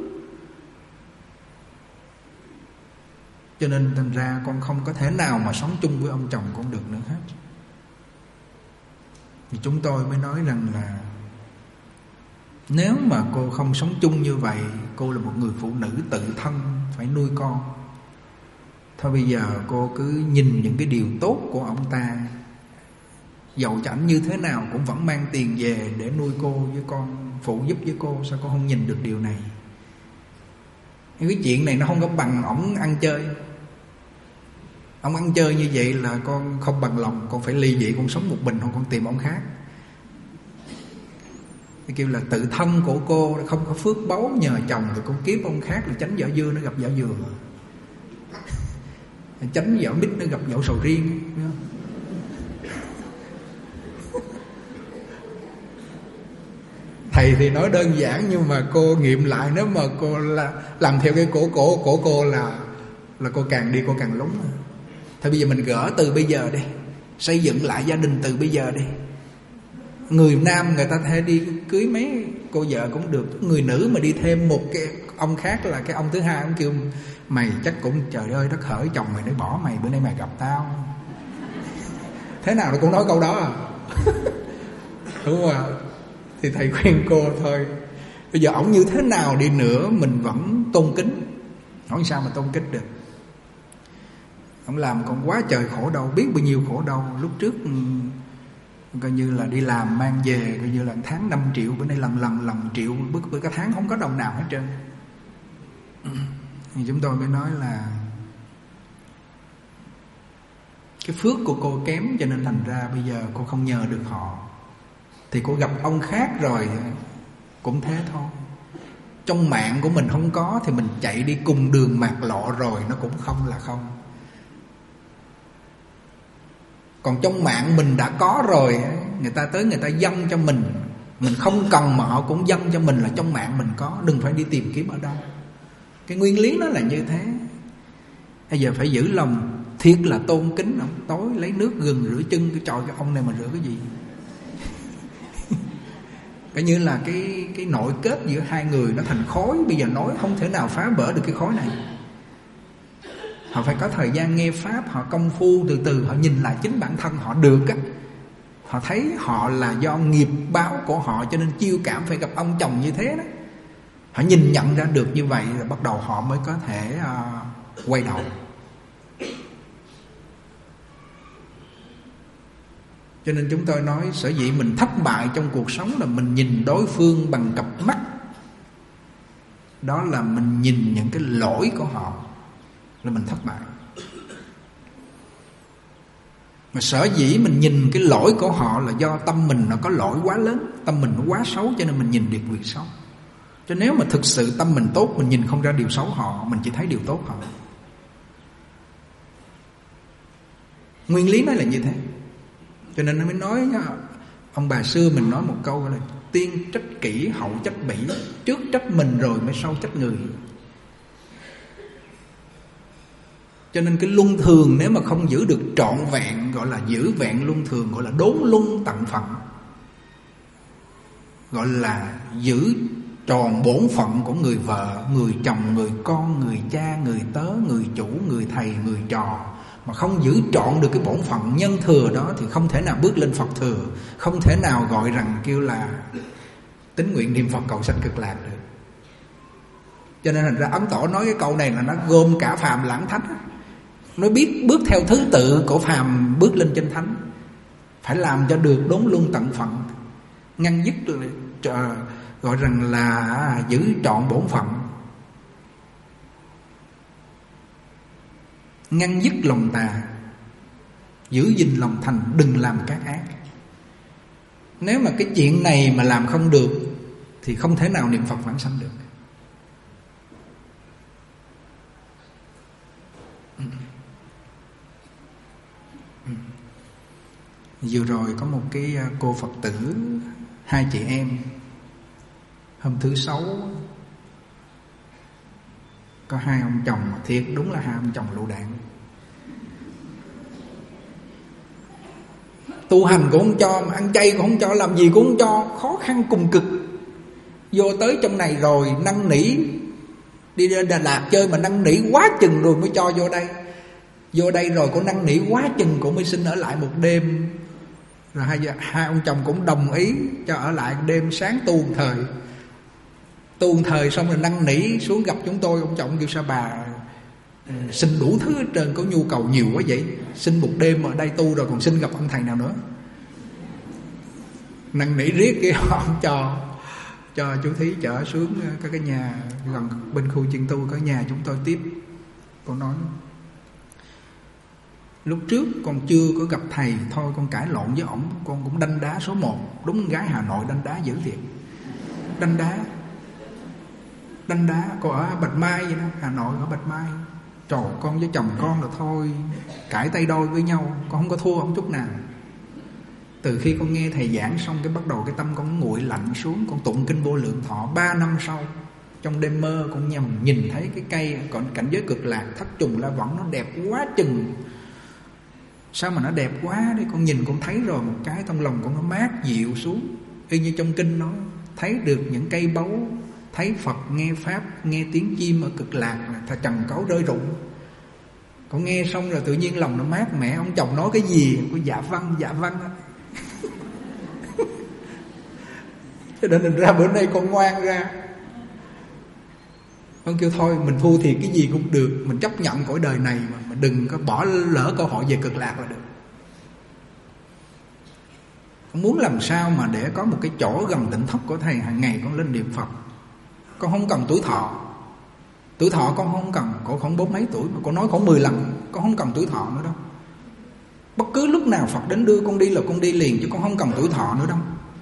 Cho nên thành ra con không có thể nào mà sống chung với ông chồng con được nữa hết. Thì chúng tôi mới nói rằng là nếu mà cô không sống chung như vậy, cô là một người phụ nữ tự thân phải nuôi con. Thôi bây giờ cô cứ nhìn những cái điều tốt của ông ta, dầu cho ảnh như thế nào cũng vẫn mang tiền về để nuôi cô với con, phụ giúp với cô. Sao cô không nhìn được điều này? Cái chuyện này nó không có bằng ổng ăn chơi. Ông ăn chơi như vậy là con không bằng lòng, con phải ly dị, con sống một mình, hoặc con tìm ông khác. Cái kêu là tự thân của cô không có phước báu nhờ chồng, rồi con kiếm ông khác là tránh vỏ dưa nó gặp vỏ dừa, tránh vỏ mít nó gặp vỏ sầu riêng. Thầy thì nói đơn giản, nhưng mà cô nghiệm lại, nếu mà cô làm theo cái cổ cô là cô càng đi cô càng lúng. Thôi bây giờ mình gỡ từ bây giờ đi, xây dựng lại gia đình từ bây giờ đi. Người nam người ta thể đi cưới mấy cô vợ cũng được. Người nữ mà đi thêm một cái ông khác là cái ông thứ hai, ông kêu mày chắc cũng trời ơi đất hỡi, chồng mày nó bỏ mày, bữa nay mày gặp tao. Thế nào nó cũng nói câu đó à. Đúng không ạ? Thì thầy khuyên cô thôi, bây giờ ổng như thế nào đi nữa mình vẫn tôn kính. Nói sao mà tôn kính được. Ông làm còn quá trời khổ đau, biết bao nhiêu khổ đau. Lúc trước coi như là đi làm mang về coi như là tháng 5 triệu, bữa nay lần triệu, bữa cả tháng không có đồng nào hết trơn. Thì chúng tôi mới nói là cái phước của cô kém, cho nên thành ra bây giờ cô không nhờ được họ. Thì cô gặp ông khác rồi cũng thế thôi. Trong mạng của mình không có thì mình chạy đi cùng đường mạt lộ rồi nó cũng không là không. Còn trong mạng mình đã có rồi, người ta tới người ta dâng cho mình không cần mà họ cũng dâng cho mình là trong mạng mình có, đừng phải đi tìm kiếm ở đâu. Cái nguyên lý nó là như thế. Bây giờ phải giữ lòng thiệt là tôn kính ông. Tối lấy nước gừng rửa chân, cái trời, cái ông này mà rửa cái gì? Coi như là cái nội kết giữa hai người nó thành khối. Bây giờ nói không thể nào phá vỡ được cái khối này. Họ phải có thời gian nghe pháp, họ công phu từ từ, họ nhìn lại chính bản thân họ được á. Họ thấy họ là do nghiệp báo của họ cho nên chiêu cảm phải gặp ông chồng như thế đó. Họ nhìn nhận ra được như vậy rồi bắt đầu họ mới có thể quay đầu. Cho nên chúng tôi nói sở dĩ mình thất bại trong cuộc sống là mình nhìn đối phương bằng cặp mắt. Đó là mình nhìn những cái lỗi của họ là mình thất bại. Mà sở dĩ mình nhìn cái lỗi của họ là do tâm mình nó có lỗi quá lớn, tâm mình nó quá xấu cho nên mình nhìn được việc xấu. Cho nếu mà thực sự tâm mình tốt, mình nhìn không ra điều xấu họ, mình chỉ thấy điều tốt họ. Nguyên lý nó là như thế. Cho nên nó mới nói, ông bà xưa mình nói một câu là tiên trách kỹ hậu trách bỉ, trước trách mình rồi mới sau trách người. Cho nên cái luân thường nếu mà không giữ được trọn vẹn, gọi là giữ vẹn luân thường, gọi là đốn luân tận phận, gọi là giữ tròn bổn phận của người vợ, người chồng, người con, người cha, người tớ, người chủ, người thầy, người trò, mà không giữ trọn được cái bổn phận nhân thừa đó thì không thể nào bước lên Phật thừa, không thể nào gọi rằng kêu là tín nguyện niệm Phật cầu sanh cực lạc được. Cho nên thành ra Ấn Tổ nói cái câu này là nó gồm cả phàm lẫn thánh. Nó biết bước theo thứ tự của phàm bước lên trên thánh. Phải làm cho được đốn luân tận phận, ngăn dứt, gọi rằng là giữ trọn bổn phận, ngăn dứt lòng tà, giữ gìn lòng thành, đừng làm các ác. Nếu mà cái chuyện này mà làm không được thì không thể nào niệm Phật vãng sanh được. Vừa rồi có một cái cô Phật tử, hai chị em, hôm thứ Sáu có hai ông chồng, thiệt đúng là hai ông chồng lựu đạn. Tu hành cũng không cho, mà ăn chay cũng không cho, làm gì cũng không cho, khó khăn cùng cực. Vô tới trong này rồi năn nỉ, đi đến Đà Lạt chơi mà năn nỉ quá chừng rồi mới cho vô đây. Vô đây rồi có năn nỉ quá chừng cũng mới xin ở lại một đêm. Rồi hai ông chồng cũng đồng ý cho ở lại đêm, sáng tu một thời. Tu một thời xong rồi năn nỉ xuống gặp chúng tôi. Ông chồng kêu sao bà xin đủ thứ hết trơn, có nhu cầu nhiều quá vậy, xin một đêm ở đây tu rồi còn xin gặp ông thầy nào nữa. Năn nỉ riết kia ông cho chú Thí chở xuống cái nhà gần bên khu chuyên tu, có nhà chúng tôi tiếp. Con nói lúc trước con chưa có gặp thầy, thôi con cãi lộn với ổng, con cũng đanh đá số 1. Đúng gái Hà Nội đanh đá dữ thiệt. Đanh đá, cô ở Bạch Mai vậy đó, Hà Nội ở Bạch Mai. Trời, con với chồng con là thôi cãi tay đôi với nhau, con không có thua ổng chút nào. Từ khi con nghe thầy giảng xong cái bắt đầu cái tâm con nguội lạnh xuống. Con tụng kinh Vô Lượng Thọ 3 năm sau, trong đêm mơ con nhìn thấy cái cây còn cảnh giới cực lạc thất trùng la võng, nó đẹp quá chừng. Sao mà nó đẹp quá đấy, con nhìn con thấy rồi một cái trong lòng con nó mát dịu xuống. Y như trong kinh nói, thấy được những cây báu, thấy Phật, nghe Pháp, nghe tiếng chim ở cực lạc là trần cấu rơi rụng. Con nghe xong rồi tự nhiên lòng nó mát mẻ. Ông chồng nói cái gì con dạ vâng cho nên ra bữa nay con ngoan ra. Con kêu thôi mình thua thiệt cái gì cũng được, mình chấp nhận cõi đời này mà đừng có bỏ lỡ cơ hội về cực lạc là được. Con muốn làm sao mà để có một cái chỗ gần tỉnh thất của thầy, hàng ngày con lên niệm Phật. Con không cần tuổi thọ. Tuổi thọ con không cần, con khoảng 40 mấy tuổi mà con nói khoảng 15, con không cần tuổi thọ nữa đâu. Bất cứ lúc nào Phật đến đưa con đi là con đi liền, chứ con không cần tuổi thọ nữa đâu.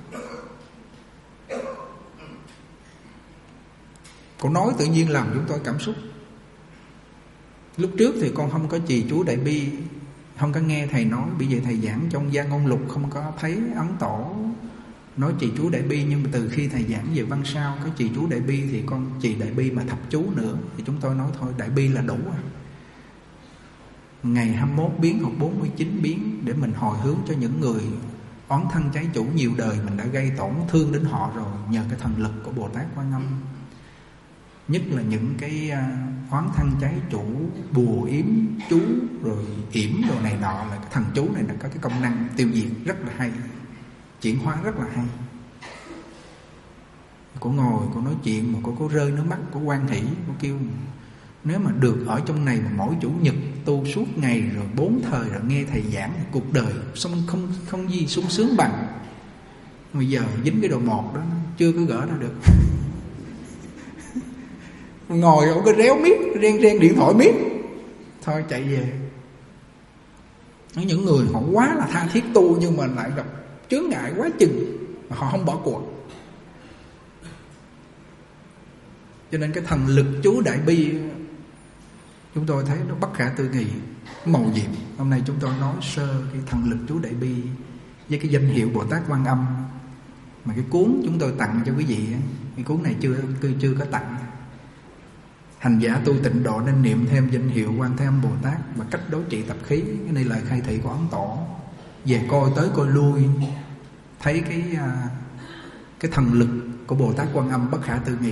Con nói tự nhiên làm chúng tôi cảm xúc. Lúc trước thì con không có trì chú Đại Bi, không có nghe thầy nói. Bây giờ thầy giảng trong Gia Ngôn Lục không có thấy Ấn Tổ nói trì chú Đại Bi. Nhưng mà từ khi thầy giảng về Văn Sao có trì chú Đại Bi, thì con trì Đại Bi mà thập chú nữa. Thì chúng tôi nói thôi Đại Bi là đủ à. Ngày 21 biến hoặc 49 biến, để mình hồi hướng cho những người oán thân trái chủ nhiều đời mình đã gây tổn thương đến họ rồi, nhờ cái thần lực của Bồ Tát Quan Âm. Nhất là những cái oán thân trái chủ, bùa yếm chú rồi yểm đồ này nọ, là cái thần chú này là có cái công năng tiêu diệt rất là hay, chuyển hóa rất là hay. Cô ngồi cô nói chuyện mà cô rơi nước mắt, cô hoan hỷ, cô kêu nếu mà được ở trong này mà mỗi chủ nhật tu suốt ngày rồi 4 thời rồi nghe thầy giảng, cuộc đời xong không gì sung sướng bằng. Bây giờ dính cái đồ một đó chưa có gỡ ra được. Ngồi ông cứ réo miết, ren điện thoại miết, thôi chạy về. Những người họ quá là tha thiết tu nhưng mà lại gặp chướng ngại quá chừng mà họ không bỏ cuộc. Cho nên cái thần lực chú Đại Bi chúng tôi thấy nó bất khả tư nghị, màu nhiệm. Hôm nay chúng tôi nói sơ cái thần lực chú Đại Bi với cái danh hiệu Bồ Tát Quan Âm. Mà cái cuốn chúng tôi tặng cho quý vị, cái cuốn này chưa có tặng. Hành giả tu tịnh độ nên niệm thêm danh hiệu Quan Thế Âm Bồ Tát và cách đối trị tập khí. Cái này là khai thị của Ấn Tổ. Về coi tới coi lui, thấy cái thần lực của Bồ Tát Quan Âm bất khả tư nghị.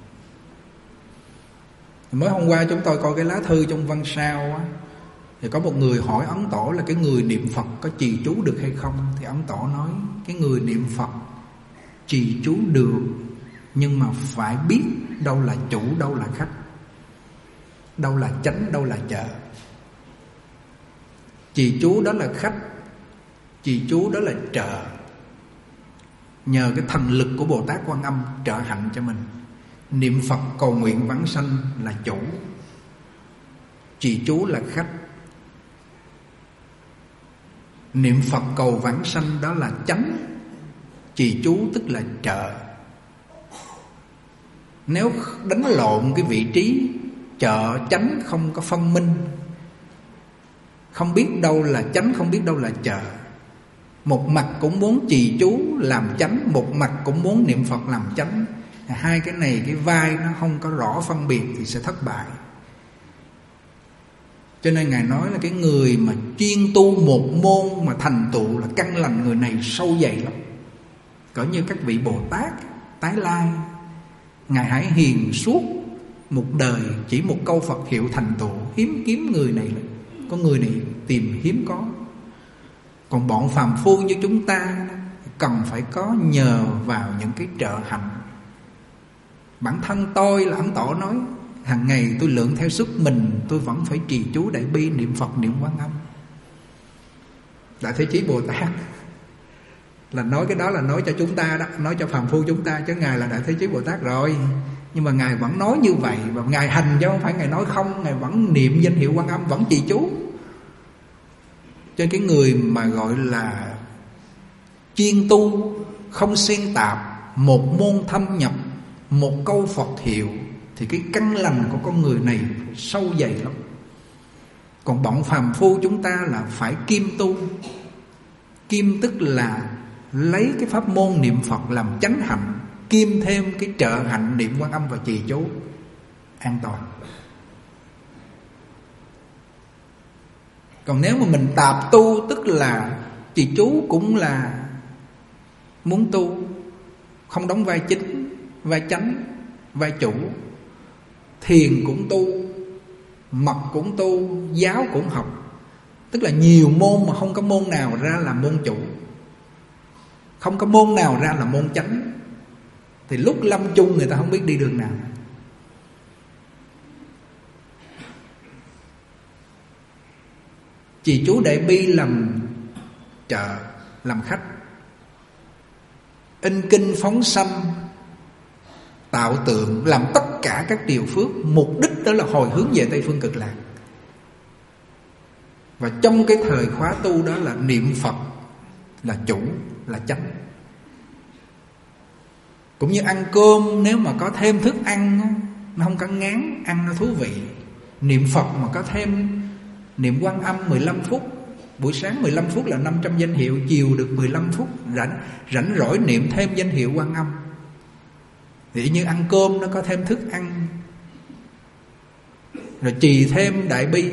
Mới hôm qua chúng tôi coi cái lá thư trong Văn Sao á, thì có một người hỏi Ấn Tổ là cái người niệm Phật có trì chú được hay không. Thì Ấn Tổ nói cái người niệm Phật trì chú được, nhưng mà phải biết đâu là chủ, đâu là khách, đâu là chánh, đâu là chợ. Trì chú đó là khách, trì chú đó là trợ. Nhờ cái thần lực của Bồ Tát Quan Âm trợ hạnh cho mình. Niệm Phật cầu nguyện vãng sanh là chủ, trì chú là khách. Niệm Phật cầu vãng sanh đó là chánh, trì chú tức là trợ. Nếu đánh lộn cái vị trí trợ chánh không có phân minh, không biết đâu là chánh, không biết đâu là trợ, một mặt cũng muốn trì chú làm chánh, một mặt cũng muốn niệm Phật làm chánh, hai cái này cái vai nó không có rõ phân biệt thì sẽ thất bại. Cho nên Ngài nói là cái người mà chuyên tu một môn mà thành tựu là căn lành, người này sâu dày lắm. Cỡ như các vị Bồ Tát tái lai, Ngài Hải Hiền suốt một đời chỉ một câu Phật hiệu thành tựu, hiếm kiếm người này lắm. Có người này tìm hiếm có. Còn bọn phàm phu như chúng ta cần phải có nhờ vào những cái trợ hạnh. Bản thân tôi là Ấn Tổ nói, hàng ngày tôi lượng theo sức mình, tôi vẫn phải trì chú Đại Bi, niệm Phật, niệm Quan Âm. Đại Thế Chí Bồ Tát là nói cái đó là nói cho chúng ta đó, nói cho phàm phu chúng ta, chứ Ngài là Đại Thế Chí Bồ Tát rồi. Nhưng mà Ngài vẫn nói như vậy, và Ngài hành chứ không phải Ngài nói không. Ngài vẫn niệm danh hiệu Quan Âm, vẫn trì chú. Cho cái người mà gọi là chuyên tu, không xen tạp, một môn thâm nhập, một câu Phật hiệu, thì cái căn lành của con người này sâu dày lắm. Còn bọn phàm phu chúng ta là phải kim tu. Kim tức là lấy cái pháp môn niệm Phật làm chánh hạnh, kim thêm cái trợ hạnh niệm Quan Âm và trì chú, an toàn. Còn nếu mà mình tạp tu, tức là trì chú cũng là muốn tu, không đóng vai chính, vai chánh, vai chủ. Thiền cũng tu, mật cũng tu, giáo cũng học. Tức là nhiều môn mà không có môn nào ra là môn chủ, không có môn nào ra là môn chánh. Thì lúc lâm chung người ta không biết đi đường nào. Trì chú Đại Bi làm trợ, làm khách. in kinh phóng sanh, tạo tượng, làm tất cả các điều phước. Mục đích đó là hồi hướng về Tây Phương Cực Lạc. Và trong cái thời khóa tu đó là niệm Phật là chủ, là chánh. Cũng như ăn cơm, nếu mà có thêm thức ăn nó không có ngán, ăn nó thú vị. Niệm Phật mà có thêm niệm Quan Âm 15 phút, buổi sáng 15 phút là 500 danh hiệu, chiều được 15 phút rảnh rỗi niệm thêm danh hiệu Quan Âm. Thì như ăn cơm nó có thêm thức ăn. Rồi trì thêm Đại Bi.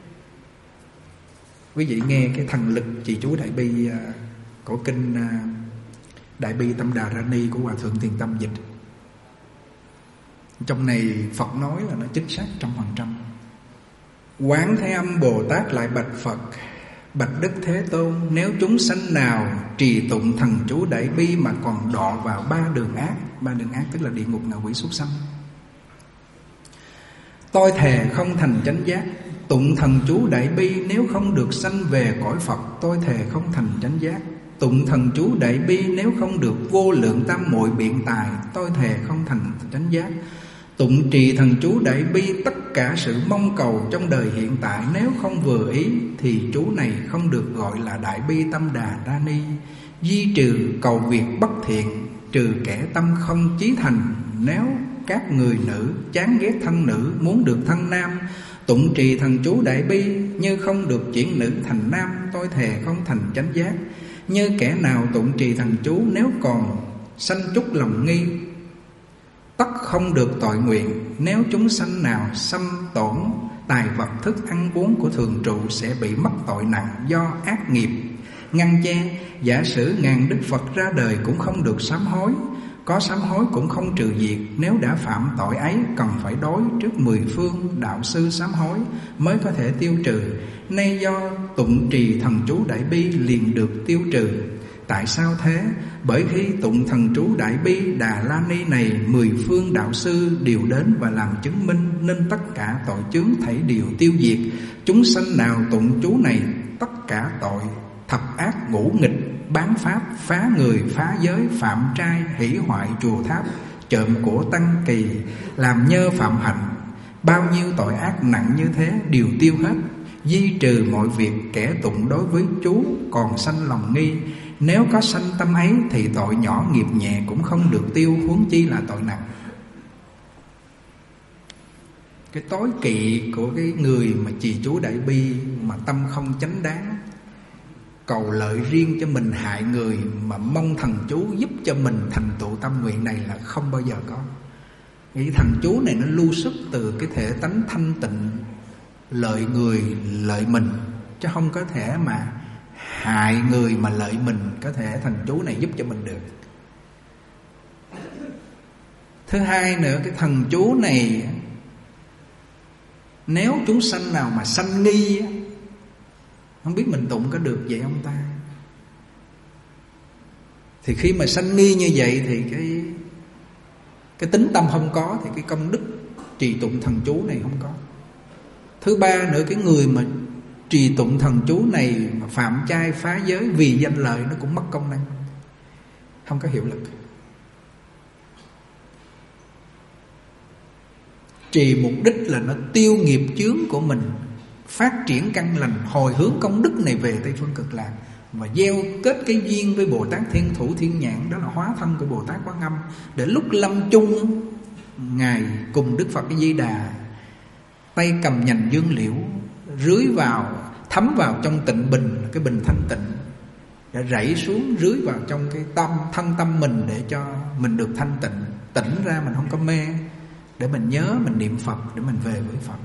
Quý vị nghe cái thần lực trì chú Đại Bi của kinh Đại Bi Tâm Đà Ra Ni của Hòa Thượng Thiền Tâm dịch. Trong này Phật nói là nó chính xác 100%. Quán Thế Âm Bồ Tát lại bạch Phật: bạch Đức Thế Tôn, nếu chúng sanh nào trì tụng thần chú Đại Bi mà còn đọa vào 3 đường ác. 3 đường ác tức là địa ngục, ngạ quỷ, súc sanh, tôi thề không thành chánh giác. Tụng thần chú Đại Bi nếu không được sanh về cõi Phật, tôi thề không thành chánh giác. Tụng thần chú Đại Bi nếu không được vô lượng tam muội biện tài, tôi thề không thành chánh giác. Tụng trì thần chú Đại Bi tất cả sự mong cầu trong đời hiện tại, nếu không vừa ý thì chú này không được gọi là Đại Bi Tâm Đà Ra Ni. Di trừ cầu việc bất thiện, trừ kẻ tâm không chí thành. Nếu các người nữ chán ghét thân nữ, muốn được thân nam, tụng trì thần chú Đại Bi như không được chuyển nữ thành nam, tôi thề không thành chánh giác. Như kẻ nào tụng trì thần chú nếu còn sanh chút lòng nghi, tất không được tội nguyện. Nếu chúng sanh nào xâm tổn tài vật thức ăn uống của thường trụ, sẽ bị mắc tội nặng do ác nghiệp ngăn che. Giả sử ngàn Đức Phật ra đời cũng không được sám hối, có sám hối cũng không trừ diệt. Nếu đã phạm tội ấy, cần phải đối trước 10 phương đạo sư sám hối mới có thể tiêu trừ. Nay do tụng trì thần chú Đại Bi liền được tiêu trừ. Tại sao thế? Bởi khi tụng thần chú Đại Bi Đà La Ni này, 10 phương đạo sư đều đến và làm chứng minh, nên tất cả tội chướng thảy đều tiêu diệt. Chúng sanh nào tụng chú này, tất cả tội thập ác ngũ nghịch, bán pháp, phá người, phá giới, phạm trai, hủy hoại chùa tháp, trộm của tăng kỳ, làm nhơ phạm hạnh, bao nhiêu tội ác nặng như thế đều tiêu hết. Di trừ mọi việc kẻ tụng đối với chú còn sanh lòng nghi. Nếu có sanh tâm ấy thì tội nhỏ nghiệp nhẹ cũng không được tiêu, huống chi là tội nặng. Cái tối kỵ của cái người mà trì chú Đại Bi mà tâm không chánh đáng, cầu lợi riêng cho mình, hại người, mà mong thần chú giúp cho mình thành tựu tâm nguyện này là không bao giờ có. Cái thần chú này nó lưu xuất từ cái thể tánh thanh tịnh, lợi người lợi mình, chứ không có thể mà hại người mà lợi mình. Có thể thần chú này giúp cho mình được. Thứ hai nữa, cái thần chú này nếu chúng sanh nào mà sanh nghi, không biết mình tụng có được vậy không ta, thì khi mà sanh nghi như vậy thì cái tính tâm không có, thì cái công đức trì tụng thần chú này không có. Thứ ba nữa, cái người mà trì tụng thần chú này mà phạm trai phá giới vì danh lợi, nó cũng mất công năng, không có hiệu lực. Trì mục đích là nó tiêu nghiệp chướng của mình, phát triển căn lành, hồi hướng công đức này về Tây Phương Cực Lạc, và gieo kết cái duyên với Bồ Tát Thiên Thủ Thiên Nhãn, đó là hóa thân của Bồ Tát Quán Âm, để lúc lâm chung Ngài cùng Đức Phật Di Đà tay cầm nhành dương liễu, rưới vào, thấm vào trong tịnh bình, cái bình thanh tịnh, để rảy xuống rưới vào trong cái thân tâm mình, để cho mình được thanh tịnh, tỉnh ra, mình không có mê, để mình nhớ, mình niệm Phật, để mình về với Phật.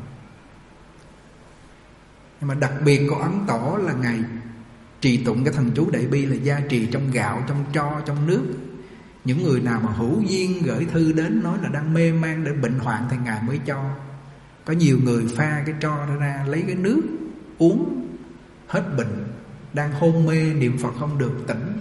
Nhưng mà đặc biệt của Ấn Tổ là Ngài trì tụng cái thần chú Đại Bi là gia trì trong gạo, trong tro, trong nước. Những người nào mà hữu duyên gửi thư đến nói là đang mê man để bệnh hoạn thì Ngài mới cho. Có nhiều người pha cái tro ra, lấy cái nước uống hết bệnh, đang hôn mê niệm Phật không được, tỉnh.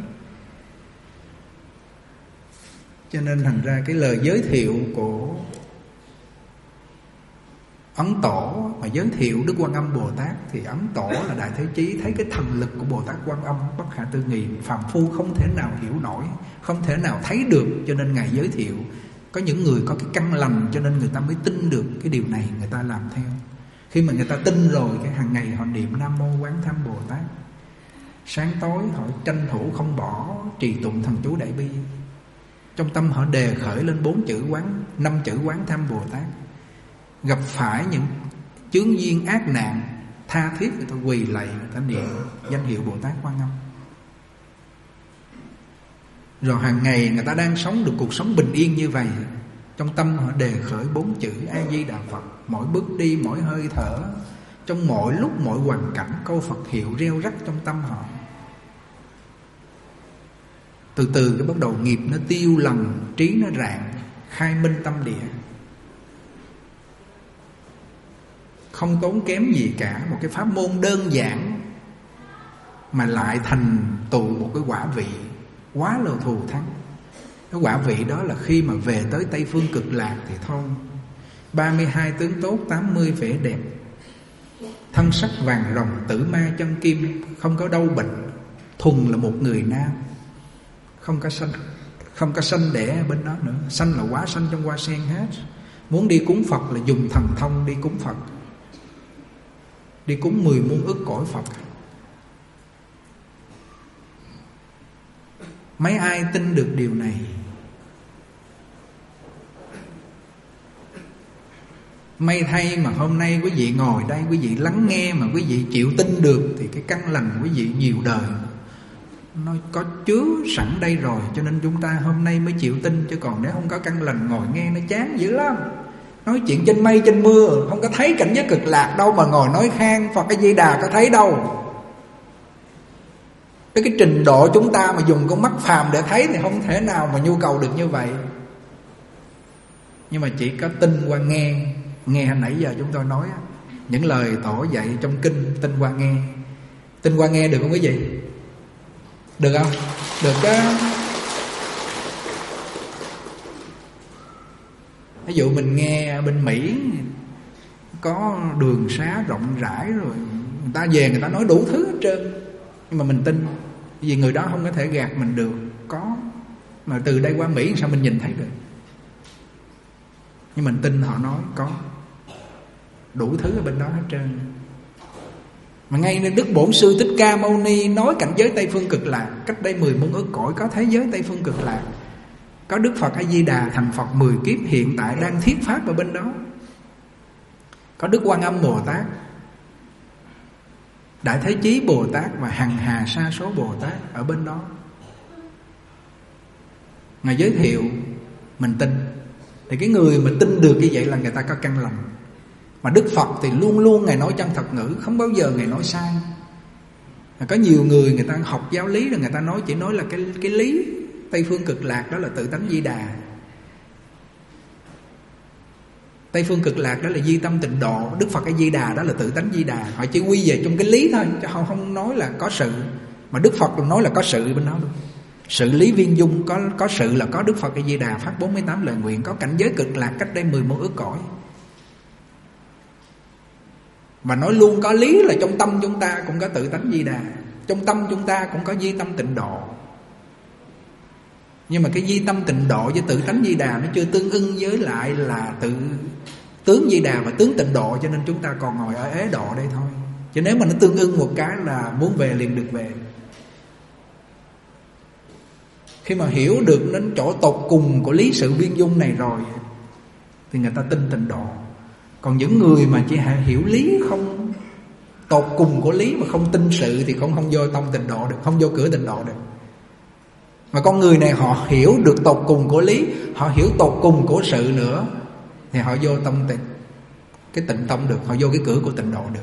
Cho nên thành ra cái lời giới thiệu của Ấn Tổ mà giới thiệu Đức Quan Âm Bồ Tát thì Ấn Tổ là Đại Thế Chí thấy cái thần lực của Bồ Tát Quan Âm bất khả tư nghị, phàm phu không thể nào hiểu nổi, không thể nào thấy được, cho nên Ngài giới thiệu. Có những người có cái căn lành cho nên người ta mới tin được cái điều này, người ta làm theo. Khi mà người ta tin rồi, cái hàng ngày họ niệm Nam Mô Quán Tham Bồ Tát, sáng tối họ tranh thủ không bỏ trì tụng thần chú Đại Bi. Trong tâm họ đề khởi lên 5 chữ Quán Tham Bồ Tát. Gặp phải những chướng duyên ác nạn, tha thiết người ta quỳ lạy, người ta niệm danh hiệu Bồ Tát Quan Âm. Rồi hàng ngày người ta đang sống được cuộc sống bình yên như vậy. Trong tâm họ đề khởi 4 chữ A Di Đà Phật. Mỗi bước đi, mỗi hơi thở, trong mọi lúc, mọi hoàn cảnh, câu Phật hiệu reo rắc trong tâm họ. Từ từ cái bắt đầu nghiệp nó tiêu lần, trí nó rạng, khai minh tâm địa. Không tốn kém gì cả, một cái pháp môn đơn giản mà lại thành tựu một cái quả vị quá là thù thắng. Cái quả vị đó là khi mà về tới Tây Phương Cực Lạc thì thôi, 32 tướng tốt, 80 vẻ đẹp, thân sắc vàng rồng, tử ma chân kim, không có đau bệnh, thuần là một người nam, không có sanh đẻ ở bên đó nữa. Sanh là quá sanh trong hoa sen hết. Muốn đi cúng Phật là dùng thần thông đi cúng Phật, đi cúng 10 muôn ức cõi Phật. Mấy ai tin được điều này? May thay mà hôm nay quý vị ngồi đây, quý vị lắng nghe mà quý vị chịu tin được, thì cái căn lành quý vị nhiều đời nó có chứa sẵn đây rồi. Cho nên chúng ta hôm nay mới chịu tin, chứ còn nếu không có căn lành ngồi nghe nó chán dữ lắm. Nói chuyện trên mây trên mưa, không có thấy cảnh giới cực lạc đâu mà ngồi nói khan Phật A Di Đà có thấy đâu. Cái trình độ chúng ta mà dùng con mắt phàm để thấy thì không thể nào mà nhu cầu được như vậy. Nhưng mà chỉ có tin qua nghe. Nghe nãy giờ chúng tôi nói những lời Tổ dạy trong kinh, tin qua nghe. Tin qua nghe được không quý vị? Được không? Được chứ. Ví dụ mình nghe bên Mỹ có đường xá rộng rãi rồi, người ta về người ta nói đủ thứ hết trơn, nhưng mà mình tin, vì người đó không có thể gạt mình được. Có, mà từ đây qua Mỹ sao mình nhìn thấy được? Nhưng mình tin họ nói có đủ thứ ở bên đó hết trơn. Mà ngay nên Đức Bổn Sư Thích Ca Mâu Ni nói cảnh giới Tây Phương Cực Lạc, cách đây 10 muôn ức cõi có thế giới Tây Phương Cực Lạc, có Đức Phật A Di Đà thành Phật 10 kiếp hiện tại đang thuyết pháp ở bên đó, có Đức Quan Âm Bồ Tát, Đại Thế Chí Bồ Tát và hằng hà sa số Bồ Tát ở bên đó. Ngài giới thiệu mình tin. Thì cái người mà tin được như vậy là người ta có căn lành. Mà Đức Phật thì luôn luôn Ngài nói chân thật ngữ, không bao giờ Ngài nói sai. Có nhiều người người ta học giáo lý rồi người ta nói chỉ nói là cái lý Tây Phương Cực Lạc đó là tự tánh Di Đà. Tây Phương Cực Lạc đó là Di Tâm Tịnh Độ, Đức Phật A Di Đà đó là tự tánh Di Đà. Họ chỉ quy về trong cái lý thôi, chứ họ không nói là có sự. Mà Đức Phật nói là có sự bên đó luôn. Sự lý viên dung, có sự là có Đức Phật A Di Đà phát 48 lời nguyện, có cảnh giới cực lạc cách đây 10 muôn ức cõi. Mà nói luôn có lý là trong tâm chúng ta cũng có tự tánh Di Đà, trong tâm chúng ta cũng có Di Tâm Tịnh Độ. Nhưng mà cái Di Tâm Tịnh Độ với tự tánh Di Đà nó chưa tương ưng với lại là tự tướng Di Đà và tướng Tịnh Độ, cho nên chúng ta còn ngồi ở Ế Độ đây thôi. Chứ nếu mà nó tương ưng một cái là muốn về liền được về. Khi mà hiểu được đến chỗ tột cùng của lý sự viên dung này rồi thì người ta tin Tịnh Độ. Còn những người mà chỉ hiểu lý không tột cùng của lý mà không tin sự thì cũng không vô tông Tịnh Độ được, không vô cửa Tịnh Độ được. Mà con người này họ hiểu được tột cùng của lý, họ hiểu tột cùng của sự nữa thì họ vô tông cái Tịnh Tông được, họ vô cái cửa của Tịnh Độ được.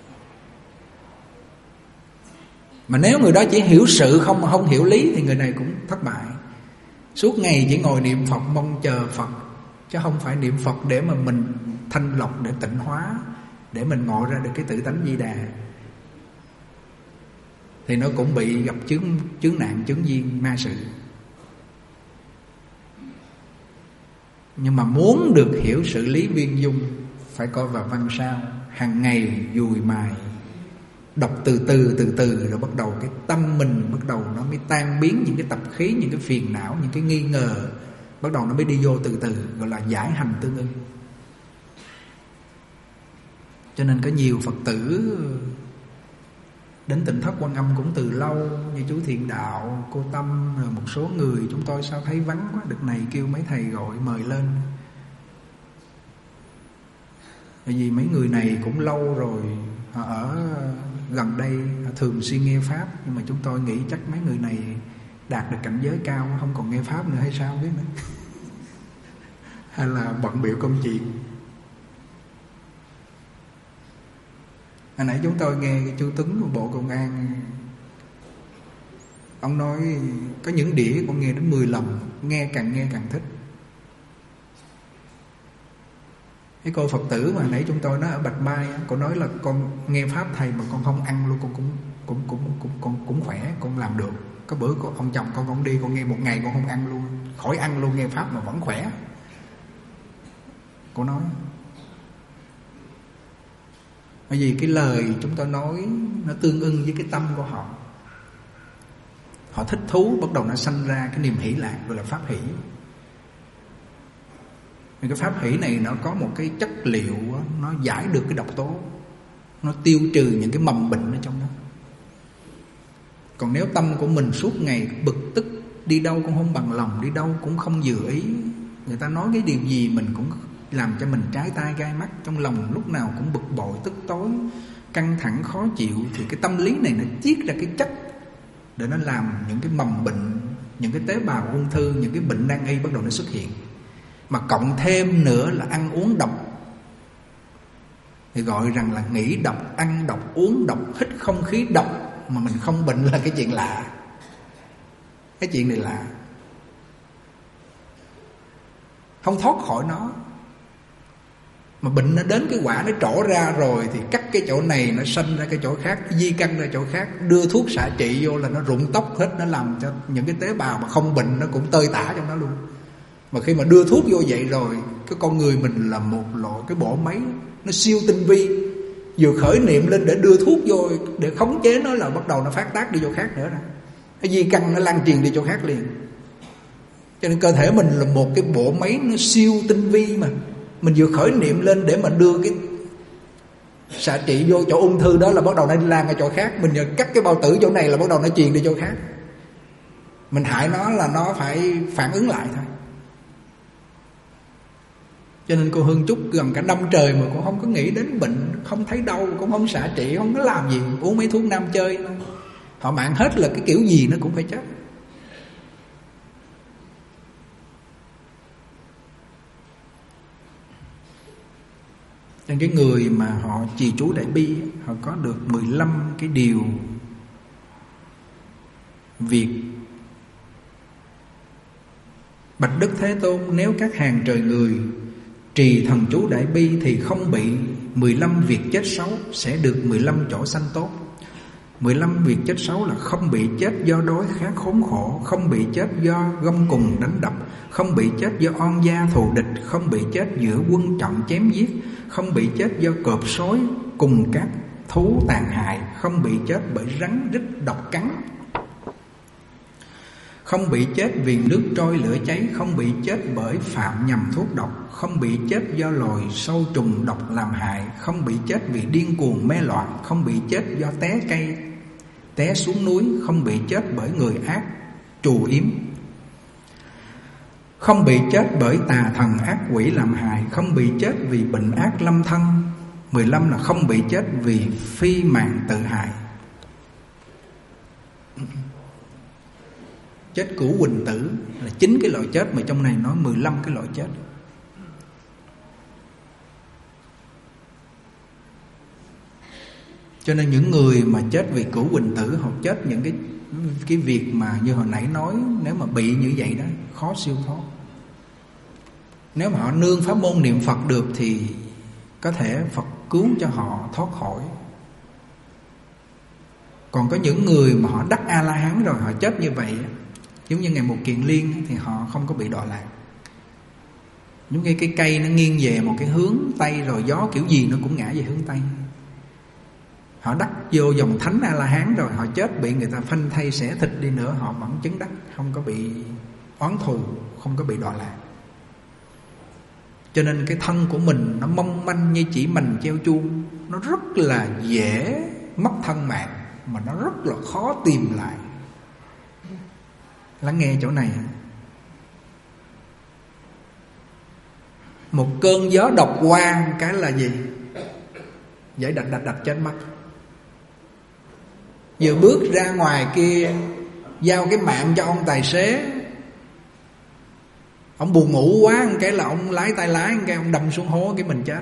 Mà nếu người đó chỉ hiểu sự không mà không hiểu lý thì người này cũng thất bại. Suốt ngày chỉ ngồi niệm Phật mong chờ Phật, chứ không phải niệm Phật để mà mình thanh lọc, để tịnh hóa, để mình ngộ ra được cái tự tánh Di Đà, thì nó cũng bị gặp chướng nạn, chướng duyên, ma sự. Nhưng mà muốn được hiểu sự lý viên dung, phải coi vào văn sao. Hàng ngày dùi mài, đọc từ từ rồi bắt đầu cái tâm mình bắt đầu nó mới tan biến những cái tập khí, những cái phiền não, những cái nghi ngờ, bắt đầu nó mới đi vô từ từ, gọi là giải hành tương ưng. Cho nên có nhiều Phật tử đến Tịnh Thất Quan Âm cũng từ lâu, như chú Thiện Đạo, cô Tâm, rồi một số người chúng tôi sao thấy vắng quá, đợt này kêu mấy thầy gọi mời lên. Bởi vì mấy người này cũng lâu rồi, họ ở gần đây, họ thường xuyên nghe Pháp. Nhưng mà chúng tôi nghĩ chắc mấy người này đạt được cảnh giới cao, không còn nghe Pháp nữa hay sao biết nữa. Hay là bận bịu công chuyện. Hồi nãy chúng tôi nghe chú Tuấn của Bộ Công an, ông nói có những đĩa con nghe đến 10 lần, nghe càng thích. Cái cô Phật tử mà nãy chúng tôi nói ở Bạch Mai, cô nói là con nghe Pháp thầy mà con không ăn luôn, con cũng khỏe, con làm được. Có bữa ông chồng con đi, con nghe một ngày con không ăn luôn, khỏi ăn luôn, nghe Pháp mà vẫn khỏe. Cô nói bởi vì cái lời chúng tôi nói nó tương ưng với cái tâm của họ. Họ thích thú, bắt đầu nó sanh ra cái niềm hỷ lạc, gọi là pháp hỷ. Cái pháp hỷ này nó có một cái chất liệu, nó giải được cái độc tố, nó tiêu trừ những cái mầm bệnh ở trong đó. Còn nếu tâm của mình suốt ngày bực tức, đi đâu cũng không bằng lòng, đi đâu cũng không vừa ý, người ta nói cái điều gì mình cũng làm cho mình trái tai gai mắt, trong lòng lúc nào cũng bực bội, tức tối, căng thẳng, khó chịu, thì cái tâm lý này nó chiết ra cái chất để nó làm những cái mầm bệnh, những cái tế bào ung thư, những cái bệnh nan y bắt đầu nó xuất hiện. Mà cộng thêm nữa là ăn uống độc, thì gọi rằng là nghĩ độc, ăn độc, uống độc, hít không khí độc mà mình không bệnh là cái chuyện lạ. Cái chuyện này lạ, không thoát khỏi nó. Mà bệnh nó đến cái quả nó trổ ra rồi thì cắt cái chỗ này nó sanh ra cái chỗ khác, di căn ra chỗ khác, đưa thuốc xạ trị vô là nó rụng tóc hết, nó làm cho những cái tế bào mà không bệnh nó cũng tơi tả trong đó luôn. Mà khi mà đưa thuốc vô vậy rồi, cái con người mình là một loại cái bộ máy nó siêu tinh vi, vừa khởi niệm lên để đưa thuốc vô để khống chế nó là bắt đầu nó phát tác đi chỗ khác nữa. Cái di căn nó lan truyền đi chỗ khác liền. Cho nên cơ thể mình là một cái bộ máy nó siêu tinh vi, mà mình vừa khởi niệm lên để mà đưa cái xạ trị vô chỗ ung thư đó là bắt đầu nó đi lan ở chỗ khác. Mình vừa cắt cái bao tử chỗ này là bắt đầu nó truyền đi chỗ khác. Mình hại nó là nó phải phản ứng lại thôi. Cho nên cô Hương Trúc gần cả năm trời mà cô không có nghĩ đến bệnh, không thấy đau, cũng không xạ trị, không có làm gì, uống mấy thuốc nam chơi thôi. Họ mạng hết là cái kiểu gì nó cũng phải chết. Nên cái người mà họ trì chú Đại Bi, họ có được 15 cái điều việc. Bạch Đức Thế Tôn, nếu các hàng trời người trì thần chú Đại Bi thì không bị 15 việc chết xấu, sẽ được 15 chỗ sanh tốt. 15 việc chết xấu là không bị chết do đói khát khốn khổ, không bị chết do gông cùng đánh đập, không bị chết do oan gia thù địch, không bị chết giữa quân trận chém giết, không bị chết do cọp sói cùng các thú tàn hại, không bị chết bởi rắn rít độc cắn, không bị chết vì nước trôi lửa cháy, không bị chết bởi phạm nhầm thuốc độc, không bị chết do loài sâu trùng độc làm hại, không bị chết vì điên cuồng mê loạn, không bị chết do té cây, té xuống núi, không bị chết bởi người ác trù yếm, không bị chết bởi tà thần ác quỷ làm hại, không bị chết vì bệnh ác lâm thân. 15 là không bị chết vì phi màng tự hại. Chết cửu huỳnh tử là 9 cái loại chết, mà trong này nói 15 cái loại chết. Cho nên những người mà chết vì cửu huỳnh tử, hoặc chết những cái việc mà như hồi nãy nói, nếu mà bị như vậy đó, khó siêu thoát. Nếu mà họ nương pháp môn niệm Phật được thì có thể Phật cứu cho họ thoát khỏi. Còn có những người mà họ đắc A-la-hán rồi, họ chết như vậy, giống như Ngài Một Kiền Liên, thì họ không có bị đọa lạc. Giống như cái cây nó nghiêng về một cái hướng Tây, rồi gió kiểu gì nó cũng ngã về hướng Tây. Họ đắc vô dòng thánh A-la-hán rồi, họ chết bị người ta phanh thây xẻ thịt đi nữa, họ vẫn chứng đắc, không có bị oán thù, không có bị đọa lạc. Cho nên cái thân của mình nó mong manh như chỉ mành treo chuông, nó rất là dễ mất thân mạng, mà nó rất là khó tìm lại. Lắng nghe chỗ này. Một cơn gió độc qua cái là gì? Dãy đạch trên mắt. Vừa bước ra ngoài kia, giao cái mạng cho ông tài xế, ông buồn ngủ quá, cái là ông lái tay lái, cái ông đâm xuống hố, cái mình chết.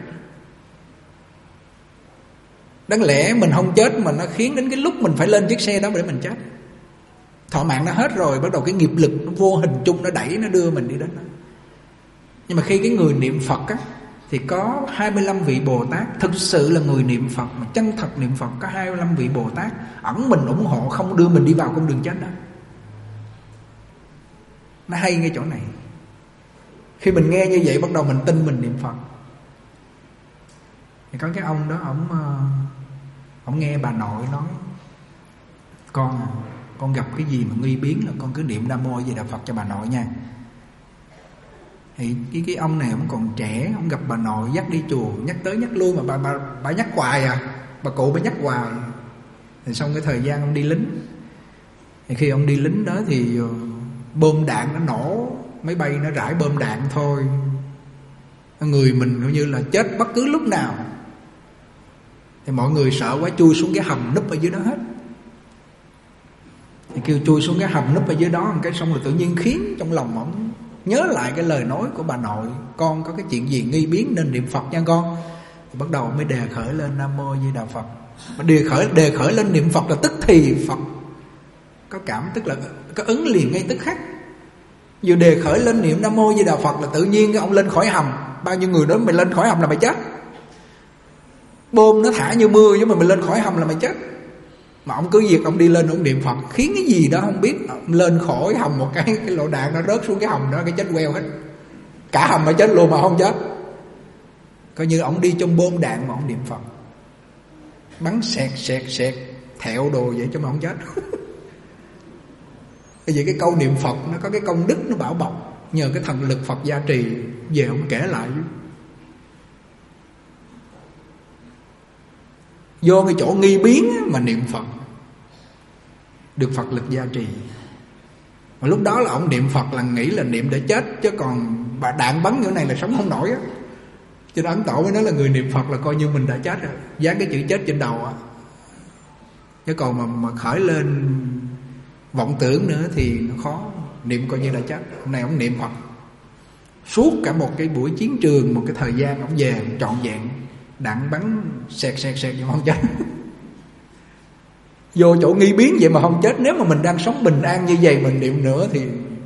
Đáng lẽ mình không chết mà nó khiến đến cái lúc mình phải lên chiếc xe đó để mình chết. Thọ mạng nó hết rồi, bắt đầu cái nghiệp lực nó vô hình chung nó đẩy, nó đưa mình đi đến đó. Nhưng mà khi cái người niệm Phật á, thì có 25 vị Bồ Tát, thực sự là người niệm Phật mà chân thật niệm Phật, có 25 vị Bồ Tát ẩn mình ủng hộ, không đưa mình đi vào con đường chết đó. Nó hay ngay chỗ này. Khi mình nghe như vậy, bắt đầu mình tin mình niệm Phật. Thì có cái ông đó, ông nghe bà nội nói: Con gặp cái gì mà nghi biến là con cứ niệm Nam Mô A Di Đà Phật cho bà nội nha. Thì cái ông này ông còn trẻ, ông gặp bà nội dắt đi chùa, nhắc tới nhắc lui mà bà nhắc hoài à, bà cụ bà nhắc hoài. Thì xong cái thời gian ông đi lính, thì khi ông đi lính đó thì bom đạn nó nổ, máy bay nó rải bom đạn thôi, người mình coi như là chết bất cứ lúc nào. Thì mọi người sợ quá chui xuống cái hầm núp ở dưới đó hết. Thì kêu chui xuống cái hầm núp ở dưới đó, cái xong rồi tự nhiên khiến trong lòng ông nhớ lại cái lời nói của bà nội: con có cái chuyện gì nghi biến nên niệm Phật nha con. Thì bắt đầu mới đề khởi lên Nam Mô A Di Đà Phật. Mà đề khởi lên niệm Phật là tức thì Phật có cảm, tức là có ứng liền ngay tức khắc. Vừa đề khởi lên niệm Nam Mô A Di Đà Phật là tự nhiên cái ông lên khỏi hầm. Bao nhiêu người nói mày lên khỏi hầm là mày chết, bom nó thả như mưa, chứ mà mày lên khỏi hầm là mày chết. Mà ông cứ việc ông đi lên ông niệm Phật, khiến cái gì đó không biết, ông lên khỏi hầm một cái lỗ đạn nó rớt xuống cái hầm đó, cái chết queo hết. Cả hầm mà chết luôn mà không chết. Coi như ông đi trong bom đạn mà ông niệm Phật, bắn sẹt thẹo đồ vậy cho mà không chết. Bởi vì cái câu niệm Phật nó có cái công đức nó bảo bọc, nhờ cái thần lực Phật gia trì. Về ông kể lại vô cái chỗ nghi biến mà niệm Phật, được Phật lực gia trì. Mà lúc đó là ông niệm Phật là nghĩ là niệm để chết, chứ còn bà đạn bắn như này là sống không nổi á. Cho nên Ấn Tổ mới nói là người niệm Phật là coi như mình đã chết rồi, dán cái chữ chết trên đầu á. Chứ còn mà khởi lên vọng tưởng nữa thì nó khó. Niệm coi như đã chết. Hôm nay ông niệm Phật suốt cả một cái buổi chiến trường, một cái thời gian ông về trọn vẹn, đạn bắn sẹt nhưng không chết. Vô chỗ nghi biến vậy mà không chết. Nếu mà mình đang sống bình an như vậy mình niệm nữa thì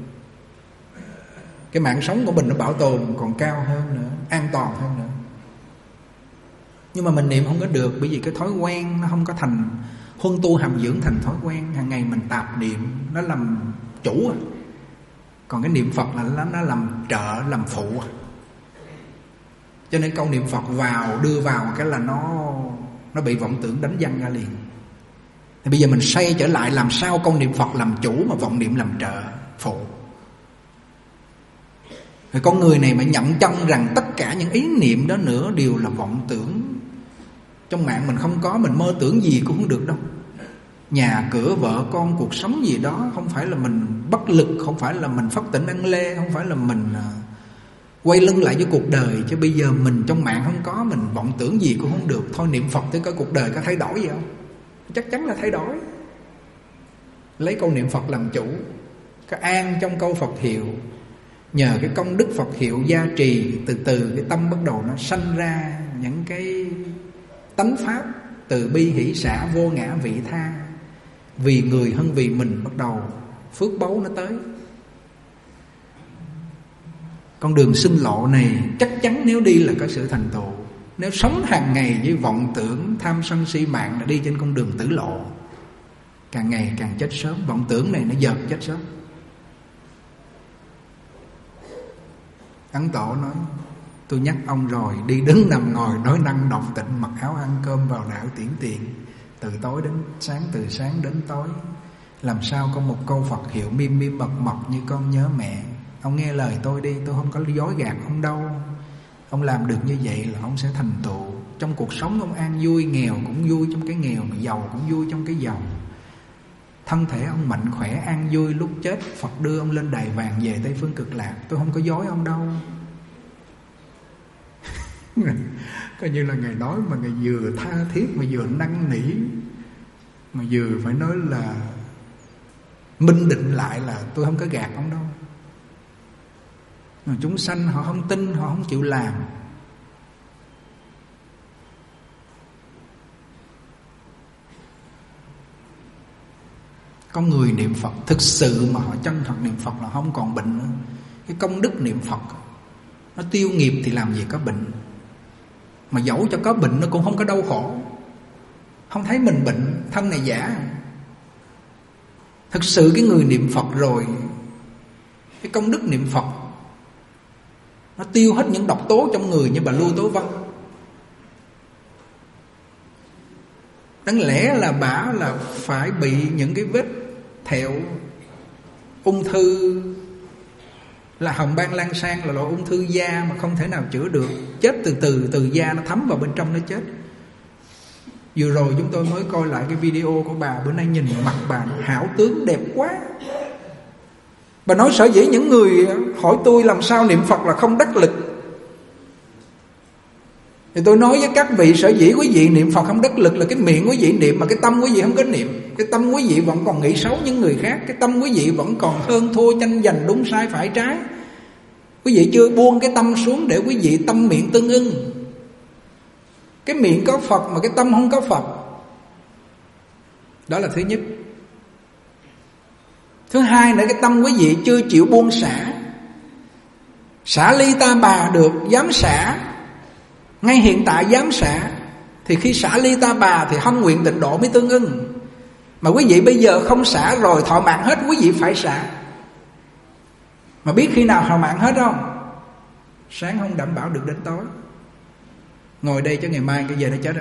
cái mạng sống của mình nó bảo tồn còn cao hơn nữa, an toàn hơn nữa. Nhưng mà mình niệm không có được, bởi vì cái thói quen nó không có thành huân tu hàm dưỡng thành thói quen. Hàng ngày mình tạp niệm, nó làm chủ. Còn cái niệm Phật là nó làm trợ, làm phụ. Cho nên câu niệm Phật vào, đưa vào cái là nó bị vọng tưởng đánh văng ra liền. Thì bây giờ mình xoay trở lại, làm sao câu niệm Phật làm chủ mà vọng niệm làm trợ, phụ. Rồi con người này mà nhận chân rằng tất cả những ý niệm đó nữa đều là vọng tưởng. Trong mạng mình không có, mình mơ tưởng gì cũng không được đâu. Nhà cửa vợ con cuộc sống gì đó, không phải là mình bất lực, không phải là mình phất tỉnh ăn lê, không phải là mình quay lưng lại với cuộc đời. Chứ bây giờ mình trong mạng không có, mình vọng tưởng gì cũng không được. Thôi niệm Phật tới coi cuộc đời có thay đổi gì không? Chắc chắn là thay đổi. Lấy câu niệm Phật làm chủ, cái an trong câu Phật hiệu. Nhờ cái công đức Phật hiệu gia trì, từ từ cái tâm bắt đầu nó sanh ra những cái tánh pháp từ bi hỷ xả vô ngã vị tha, vì người hơn vì mình, bắt đầu phước báu nó tới. Con đường sinh lộ này chắc chắn nếu đi là có sự thành tựu. Nếu sống hàng ngày với vọng tưởng tham sân si mạng là đi trên con đường tử lộ, càng ngày càng chết sớm. Vọng tưởng này nó dần chết sớm. Ấn Tổ nói: tôi nhắc ông rồi, đi đứng nằm ngồi nói năng động tịnh, mặc áo ăn cơm vào đạo tiễn tiền, từ tối đến sáng, từ sáng đến tối. Làm sao có một câu Phật hiệu mim mim mật mật như con nhớ mẹ. Ông nghe lời tôi đi, tôi không có dối gạt ông đâu. Ông làm được như vậy là ông sẽ thành tựu. Trong cuộc sống ông an vui, nghèo cũng vui trong cái nghèo, mà giàu cũng vui trong cái giàu. Thân thể ông mạnh khỏe an vui, lúc chết Phật đưa ông lên đài vàng về Tây Phương Cực Lạc. Tôi không có dối ông đâu. Coi như là Ngài nói mà Ngài vừa tha thiết, mà vừa năn nỉ, mà vừa phải nói là minh định lại là tôi không có gạt ông đâu. Mà chúng sanh họ không tin, họ không chịu làm. Con người niệm Phật thực sự mà họ chân thật niệm Phật là không còn bệnh nữa. Cái công đức niệm Phật nó tiêu nghiệp thì làm gì có bệnh. Mà dẫu cho có bệnh nó cũng không có đau khổ, không thấy mình bệnh, thân này giả. Thực sự cái người niệm Phật rồi, cái công đức niệm Phật nó tiêu hết những độc tố trong người như bà Lưu Tố Vân. Đáng lẽ là bả là phải bị những cái vết thẹo ung thư, là hồng ban lan sang, là loại ung thư da mà không thể nào chữa được. Chết từ da nó thấm vào bên trong nó chết. Vừa rồi chúng tôi mới coi lại cái video của bà, bữa nay nhìn mặt bà hảo tướng đẹp quá. Bà nói sở dĩ những người hỏi tôi làm sao niệm Phật là không đắc lực, thì tôi nói với các vị, sở dĩ quý vị niệm Phật không đắc lực là cái miệng quý vị niệm mà cái tâm quý vị không có niệm. Cái tâm quý vị vẫn còn nghĩ xấu những người khác. Cái tâm quý vị vẫn còn hơn thua, tranh giành, đúng sai phải trái. Quý vị chưa buông cái tâm xuống để quý vị tâm miệng tương ưng. Cái miệng có Phật mà cái tâm không có Phật. Đó là thứ nhất. Thứ hai nữa, cái tâm quý vị chưa chịu buông xả. Xả ly ta bà được, dám xả, ngay hiện tại dám xả, thì khi xả ly ta bà thì hân nguyện tịnh độ mới tương ưng. Mà quý vị bây giờ không xả rồi, thọ mạng hết quý vị phải xả. Mà biết khi nào thọ mạng hết không? Sáng không đảm bảo được đến tối. Ngồi đây cho ngày mai cái giờ nó chết rồi.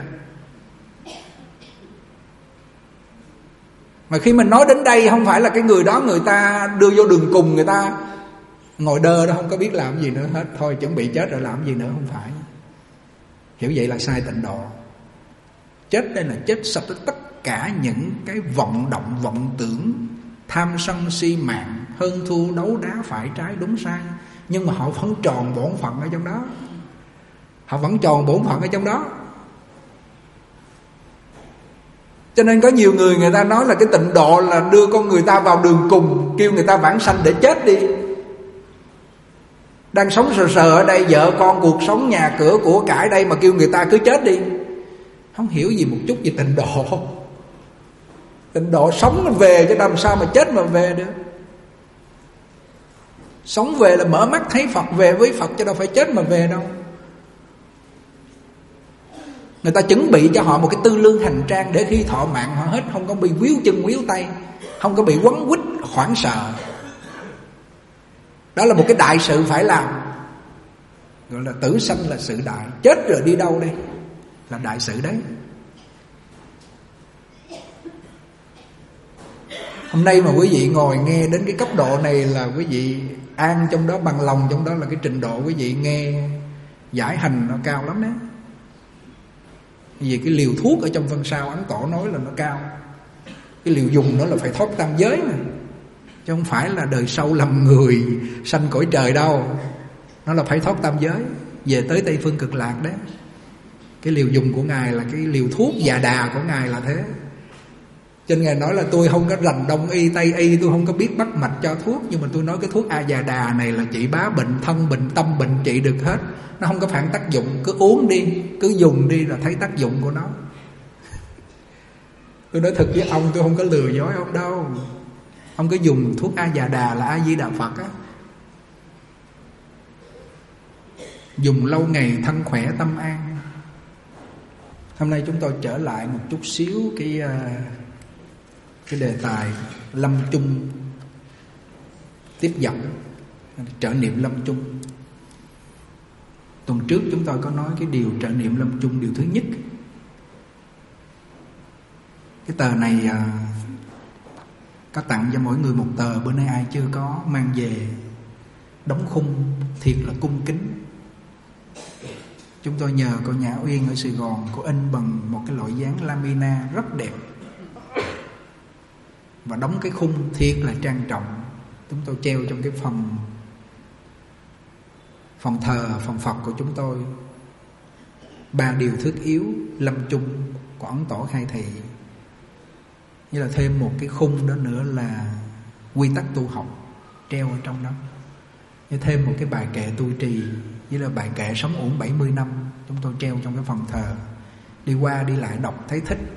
Mà khi mình nói đến đây, không phải là cái người đó người ta đưa vô đường cùng, người ta ngồi đơ đó, không có biết làm gì nữa hết. Thôi chuẩn bị chết rồi làm gì nữa, không phải. Hiểu vậy là sai tịnh độ. Chết đây là chết sạch tất cả những cái vọng động, vọng tưởng, tham sân si mạng, hơn thua, đấu đá, phải trái, đúng sai. Nhưng mà họ vẫn tròn bổn phận ở trong đó. Họ vẫn tròn bổn phận ở trong đó. Cho nên có nhiều người, người ta nói là cái tịnh độ là đưa con người ta vào đường cùng, kêu người ta vãng sanh để chết đi. Đang sống sờ sờ ở đây, vợ con, cuộc sống, nhà cửa, của cải đây, mà kêu người ta cứ chết đi. Không hiểu gì một chút về tịnh độ. Tịnh độ sống nó về, chứ làm sao mà chết mà về được. Sống về là mở mắt thấy Phật, về với Phật, chứ đâu phải chết mà về đâu. Người ta chuẩn bị cho họ một cái tư lương hành trang, để khi thọ mạng họ hết không có bị víu chân víu tay, không có bị quấn quýt hoảng sợ. Đó là một cái đại sự phải làm, gọi là tử sanh là sự đại. Chết rồi đi đâu đây là đại sự đấy. Hôm nay mà quý vị ngồi nghe đến cái cấp độ này là quý vị an trong đó, bằng lòng trong đó, là cái trình độ quý vị nghe giải hành nó cao lắm đấy. Vì cái liều thuốc ở trong Văn Sao Ấn Tổ nói là nó cao. Cái liều dùng nó là phải thoát tam giới mà, chứ không phải là đời sau làm người sanh cõi trời đâu. Nó là phải thoát tam giới, về tới Tây Phương Cực Lạc đấy. Cái liều dùng của Ngài là cái liều thuốc già đà của Ngài là thế. Cho nên Ngài nói là tôi không có rành đông y tây y, tôi không có biết bắt mạch cho thuốc, nhưng mà tôi nói cái thuốc A Già Đà này là trị bá bệnh thân, bệnh tâm, bệnh trị được hết. Nó không có phản tác dụng, cứ uống đi, cứ dùng đi là thấy tác dụng của nó. Tôi nói thật với ông, tôi không có lừa dối ông đâu. Ông cứ dùng thuốc A Già Đà là A Di Đà Phật á. Dùng lâu ngày thân khỏe tâm an. Hôm nay chúng tôi trở lại một chút xíu cái đề tài lâm chung tiếp dẫn, trợ niệm lâm chung. Tuần trước chúng tôi có nói cái điều trợ niệm lâm chung điều thứ nhất. Cái tờ này có tặng cho mỗi người một tờ. Bữa nay ai chưa có mang về đóng khung thiệt là cung kính. Chúng tôi nhờ cô Nhã Uyên ở Sài Gòn, cô in bằng một cái loại dáng lamina rất đẹp và đóng cái khung thiệt là trang trọng. Chúng tôi treo trong cái phòng thờ, phòng Phật của chúng tôi. 3 điều thiết yếu lâm chung của Ấn Tổ khai thị. Như là thêm một cái khung đó nữa là quy tắc tu học treo ở trong đó. Như thêm một cái bài kệ tu trì, với là bài kệ sống ổn 70 năm, chúng tôi treo trong cái phòng thờ. Đi qua đi lại đọc thấy thích.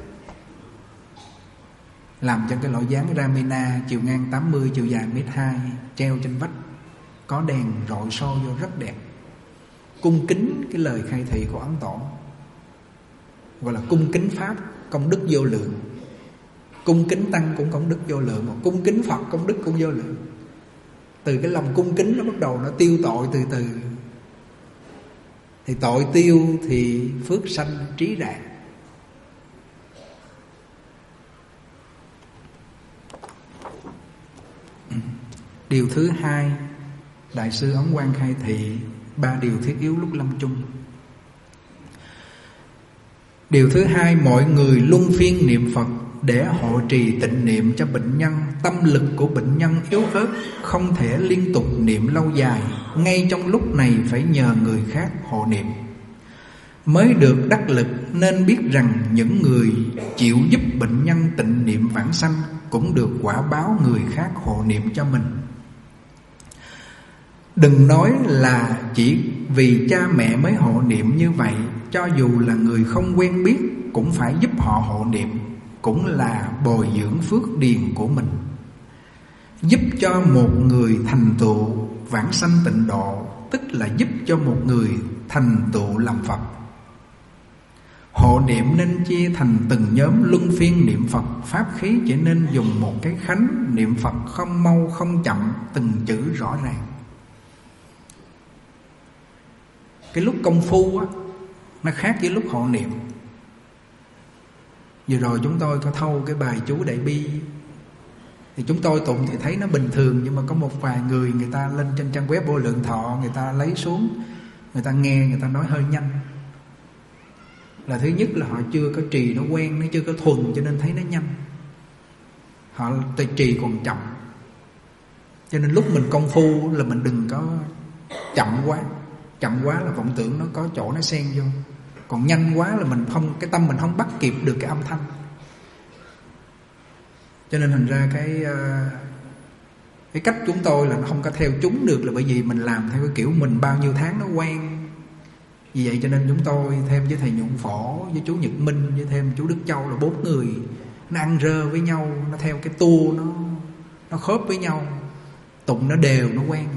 Làm cho cái loại dáng Ramina, chiều ngang 80, chiều dài 1m2, treo trên vách. Có đèn rọi soi vô rất đẹp. Cung kính cái lời khai thị của Ấn Tổ, gọi là cung kính Pháp công đức vô lượng. Cung kính Tăng cũng công đức vô lượng, mà cung kính Phật công đức cũng vô lượng. Từ cái lòng cung kính nó bắt đầu nó tiêu tội từ từ. Thì tội tiêu thì phước sanh trí đạt. Điều thứ hai, Đại sư Ấn Quang khai thị 3 điều thiết yếu lúc lâm chung. Điều thứ hai, mọi người luân phiên niệm Phật để hộ trì tịnh niệm cho bệnh nhân. Tâm lực của bệnh nhân yếu ớt, không thể liên tục niệm lâu dài. Ngay trong lúc này phải nhờ người khác hộ niệm mới được đắc lực. Nên biết rằng những người chịu giúp bệnh nhân tịnh niệm vãng sanh cũng được quả báo người khác hộ niệm cho mình. Đừng nói là chỉ vì cha mẹ mới hộ niệm như vậy, cho dù là người không quen biết cũng phải giúp họ hộ niệm, cũng là bồi dưỡng phước điền của mình. Giúp cho một người thành tựu vãng sanh tịnh độ, tức là giúp cho một người thành tựu làm Phật. Hộ niệm nên chia thành từng nhóm luân phiên niệm Phật. Pháp khí chỉ nên dùng một cái khánh, niệm Phật không mau không chậm, từng chữ rõ ràng. Cái lúc công phu á, nó khác với lúc hộ niệm. Vừa rồi chúng tôi có thâu cái bài chú Đại Bi, thì chúng tôi tụng thì thấy nó bình thường. Nhưng mà có một vài người, người ta lên trên trang web Vô Lượng Thọ, người ta lấy xuống, người ta nghe, người ta nói hơi nhanh. Là thứ nhất là họ chưa có trì nó quen, nó chưa có thuần, cho nên thấy nó nhanh. Họ trì còn chậm. Cho nên lúc mình công phu là mình đừng có chậm quá. Chậm quá là vọng tưởng nó có chỗ nó xen vô. Còn nhanh quá là mình không, cái tâm mình không bắt kịp được cái âm thanh. Cho nên thành ra cái cách chúng tôi là nó không có theo chúng được, là bởi vì mình làm theo cái kiểu mình bao nhiêu tháng nó quen. Vì vậy cho nên chúng tôi thêm với thầy Nhuận Phổ, với chú Nhật Minh, với thêm chú Đức Châu là 4 người, nó ăn rơ với nhau, nó theo cái tua, nó khớp với nhau, tụng nó đều, nó quen.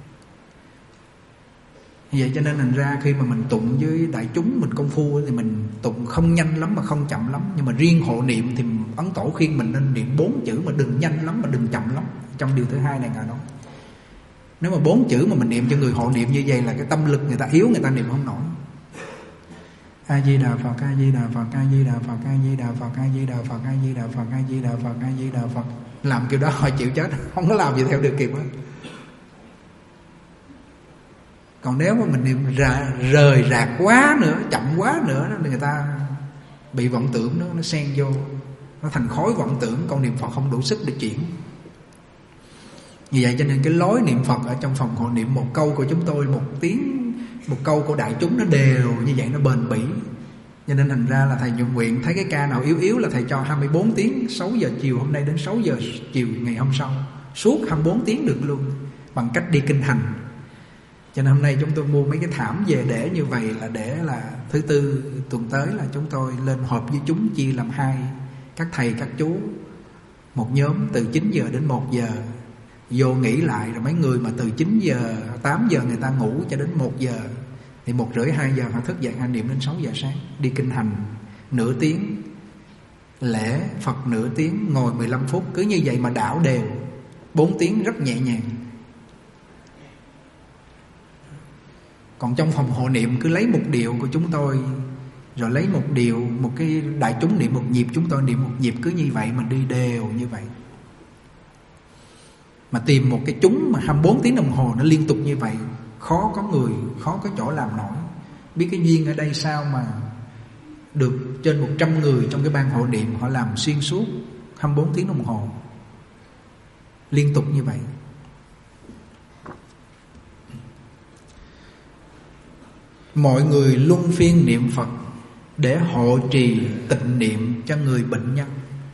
Vì vậy cho nên thành ra khi mà mình tụng với đại chúng, mình công phu thì mình tụng không nhanh lắm mà không chậm lắm. Nhưng mà riêng hộ niệm thì Ấn Tổ khuyên mình nên niệm 4 chữ mà đừng nhanh lắm mà đừng chậm lắm. Trong điều thứ hai này Ngài nói, nếu mà 4 chữ mà mình niệm cho người hộ niệm như vậy là cái tâm lực người ta yếu, người ta niệm không nổi. A Di Đà Phật, A Di Đà Phật, A Di Đà Phật, A Di Đà Phật, A Di Đà Phật, A Di Đà Phật, A Di Đà Phật, A Di Đà Phật. Làm kiểu đó họ chịu chết, không có làm gì theo được kịp hết. Còn nếu mà mình niệm rời rạc quá nữa, chậm quá nữa, thì người ta bị vọng tưởng nó xen vô, nó thành khối vọng tưởng, còn niệm Phật không đủ sức để chuyển. Vì vậy cho nên cái lối niệm Phật ở trong phòng hộ niệm, một câu của chúng tôi 1 tiếng, một câu của đại chúng nó đều như vậy, nó bền bỉ. Cho nên thành ra là thầy Nhuận Nguyện thấy cái ca nào yếu là thầy cho 24 tiếng, 6 giờ chiều hôm nay đến 6 giờ chiều ngày hôm sau, suốt 24 tiếng được luôn, bằng cách đi kinh hành. Cho nên hôm nay chúng tôi mua mấy cái thảm về để như vậy, là để là thứ Tư tuần tới là chúng tôi lên họp với chúng, chia làm 2, các thầy các chú, một nhóm từ 9 giờ đến 1 giờ vô nghỉ lại, rồi mấy người mà từ 9 giờ 8 giờ người ta ngủ cho đến 1 giờ thì 1 rưỡi 2 giờ họ thức dậy hành niệm đến 6 giờ sáng, đi kinh hành nửa tiếng, lễ Phật nửa tiếng, ngồi 15 phút, cứ như vậy mà đảo đều 4 tiếng rất nhẹ nhàng. Còn trong phòng hộ niệm cứ lấy một điệu của chúng tôi, rồi lấy một điệu, một cái đại chúng niệm một nhịp, chúng tôi niệm một nhịp, cứ như vậy mà đi đều như vậy. Mà tìm một cái chúng mà 24 tiếng đồng hồ nó liên tục như vậy, khó có chỗ làm nổi. Biết cái duyên ở đây sao mà được trên 100 người trong cái ban hộ niệm họ làm xuyên suốt 24 tiếng đồng hồ liên tục như vậy. Mọi người luân phiên niệm Phật để hộ trì tịnh niệm cho người bệnh nhân.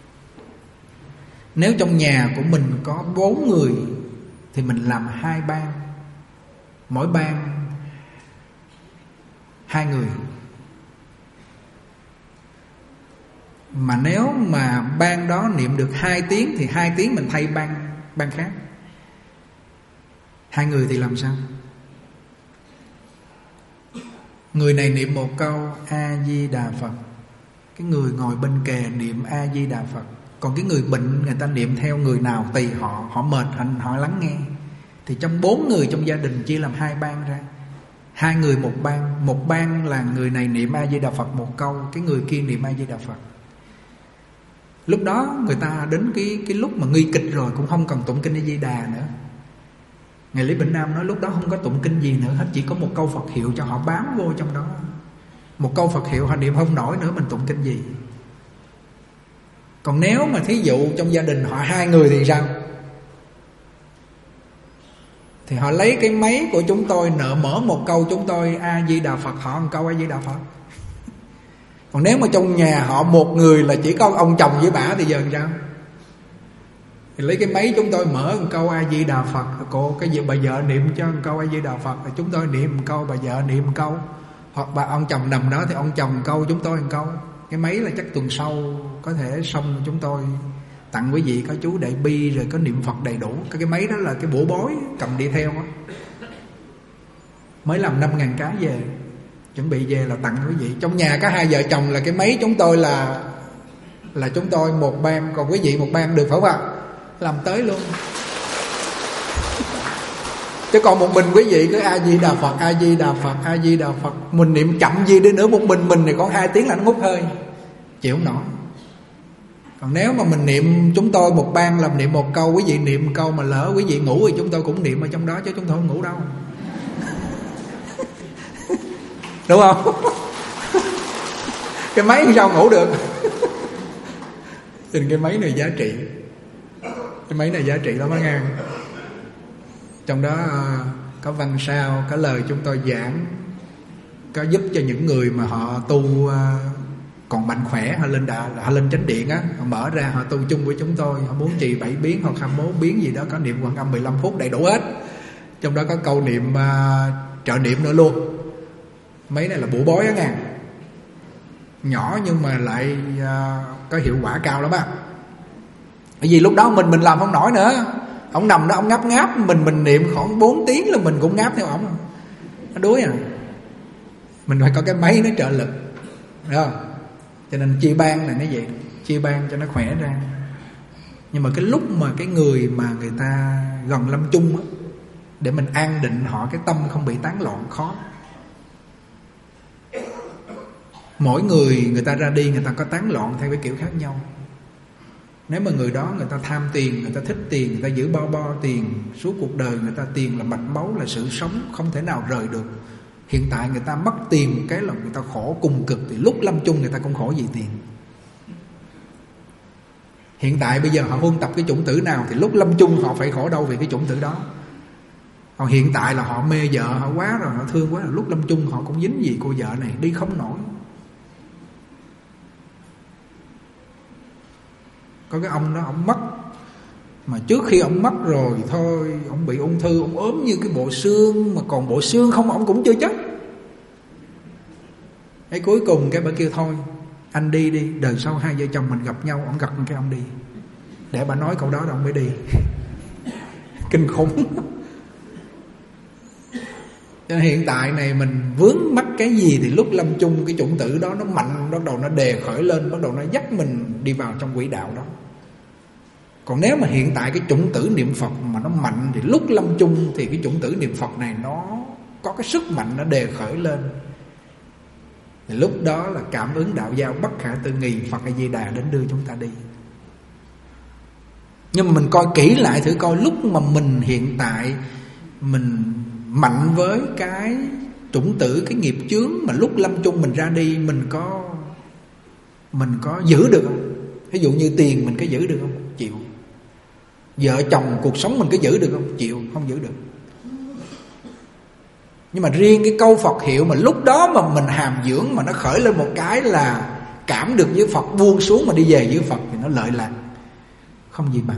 Nếu trong nhà của mình có 4 người thì mình làm 2 ban, mỗi ban 2 người. Mà nếu mà ban đó niệm được 2 tiếng thì 2 tiếng mình thay ban khác. 2 người thì làm sao? Người này niệm một câu A-di-đà Phật, cái người ngồi bên kề niệm A-di-đà Phật. Còn cái người bệnh người ta niệm theo người nào tùy họ mệt họ lắng nghe. Thì trong 4 người trong gia đình chia làm 2 ban ra, 2 người một ban. Một ban là người này niệm A-di-đà Phật một câu, cái người kia niệm A-di-đà Phật. Lúc đó người ta đến cái lúc mà nguy kịch rồi cũng không cần tụng kinh A-di-đà nữa. Ngài Lý Bỉnh Nam nói lúc đó không có tụng kinh gì nữa hết, chỉ có một câu Phật hiệu cho họ bám vô trong đó. Một câu Phật hiệu họ niệm không nổi nữa, mình tụng kinh gì. Còn nếu mà thí dụ trong gia đình họ 2 người thì sao? Thì họ lấy cái máy của chúng tôi, nợ mở một câu chúng tôi A-di-đà Phật, họ một câu A-di-đà Phật. Còn nếu mà trong nhà họ 1 người là chỉ có ông chồng với bả thì giờ làm sao? Thì lấy cái máy chúng tôi mở một câu A-di-đà Phật, cô cái gì bà vợ niệm cho một câu A-di-đà Phật, chúng tôi niệm một câu, bà vợ niệm một câu. Hoặc bà ông chồng nằm đó thì ông chồng một câu, chúng tôi một câu. Cái máy là chắc tuần sau có thể xong, chúng tôi tặng quý vị có chú đại bi rồi có niệm Phật đầy đủ. Cái máy đó là cái bổ bối cầm đi theo á. Mới làm 5.000 cái về, chuẩn bị về là tặng quý vị. Trong nhà có 2 vợ chồng là cái máy chúng tôi là chúng tôi một ban, còn quý vị một ban được phải không ạ? Làm tới luôn. Chứ còn một mình quý vị cứ A-di-đà Phật, A-di-đà Phật, A-di-đà Phật, mình niệm chậm gì đi nữa, một mình thì còn 2 tiếng là nó ngút hơi, chịu không nổi. Còn nếu mà mình niệm, chúng tôi một ban làm niệm một câu, quý vị niệm một câu, mà lỡ quý vị ngủ thì chúng tôi cũng niệm ở trong đó, chứ chúng tôi không ngủ đâu. Đúng không? Cái máy sao ngủ được. Nhìn cái máy này giá trị. Cái máy này giá trị lắm á nghe. Trong đó có văn sao, có lời chúng tôi giảng, có giúp cho những người mà họ tu còn mạnh khỏe, họ lên chánh điện á, họ mở ra họ tu chung với chúng tôi, họ muốn trì 7 biến hoặc 21 biến gì đó, có niệm Quan Âm 15 phút đầy đủ hết. Trong đó có câu niệm trợ niệm nữa luôn. Mấy này là bổ bối á nghe. Nhỏ nhưng mà lại có hiệu quả cao lắm á. Bởi vì lúc đó mình làm không nổi nữa. Ông nằm đó ông ngáp, mình niệm khoảng 4 tiếng là mình cũng ngáp theo ổng. Nó đuối à. Mình phải có cái máy nó trợ lực. Đúng không? Cho nên chia ban này nó vậy, chia ban cho nó khỏe ra. Nhưng mà cái lúc mà cái người mà người ta gần lâm chung á, để mình an định họ cái tâm không bị tán loạn khó. Mỗi người ta ra đi, người ta có tán loạn theo cái kiểu khác nhau. Nếu mà người đó người ta tham tiền, người ta thích tiền, người ta giữ bo tiền, suốt cuộc đời người ta tiền là mạch máu, là sự sống không thể nào rời được. Hiện tại người ta mất tiền cái là người ta khổ cùng cực, thì lúc lâm chung người ta cũng khổ vì tiền. Hiện tại bây giờ họ huân tập cái chủng tử nào thì lúc lâm chung họ phải khổ đâu vì cái chủng tử đó. Còn hiện tại là họ mê vợ họ quá rồi, họ thương quá, là lúc lâm chung họ cũng dính gì cô vợ này, đi không nổi. Có cái ông đó ông mất, mà trước khi ông mất rồi thôi, ông bị ung thư, ông ốm như cái bộ xương, mà còn bộ xương không ông cũng chưa chết. Cái cuối cùng cái bà kêu thôi anh đi đi, đời sau 2 vợ chồng mình gặp nhau, ông gặp cái ông đi, để bà nói câu đó rồi ông mới đi. Kinh khủng. Cho nên hiện tại này mình vướng mắc cái gì thì lúc lâm chung cái chủng tử đó nó mạnh, bắt đầu nó đề khởi lên, bắt đầu nó dắt mình đi vào trong quỹ đạo đó. Còn nếu mà hiện tại cái chủng tử niệm Phật mà nó mạnh thì lúc lâm chung thì cái chủng tử niệm Phật này có cái sức mạnh nó đề khởi lên. Thì lúc đó là cảm ứng đạo giao bất khả tư nghị, Phật A Di Đà đến đưa chúng ta đi. Nhưng mà mình coi kỹ lại thử coi, lúc mà mình hiện tại mình mạnh với cái chủng tử, cái nghiệp chướng, mà lúc lâm chung mình ra đi mình có giữ được không? Ví dụ như tiền mình có giữ được không? Chịu. Vợ chồng cuộc sống mình có giữ được không? Chịu, không giữ được. Nhưng mà riêng cái câu Phật hiệu mà lúc đó mà mình hàm dưỡng, mà nó khởi lên một cái là cảm được với Phật, buông xuống mà đi về với Phật, thì nó lợi lạc không gì bằng.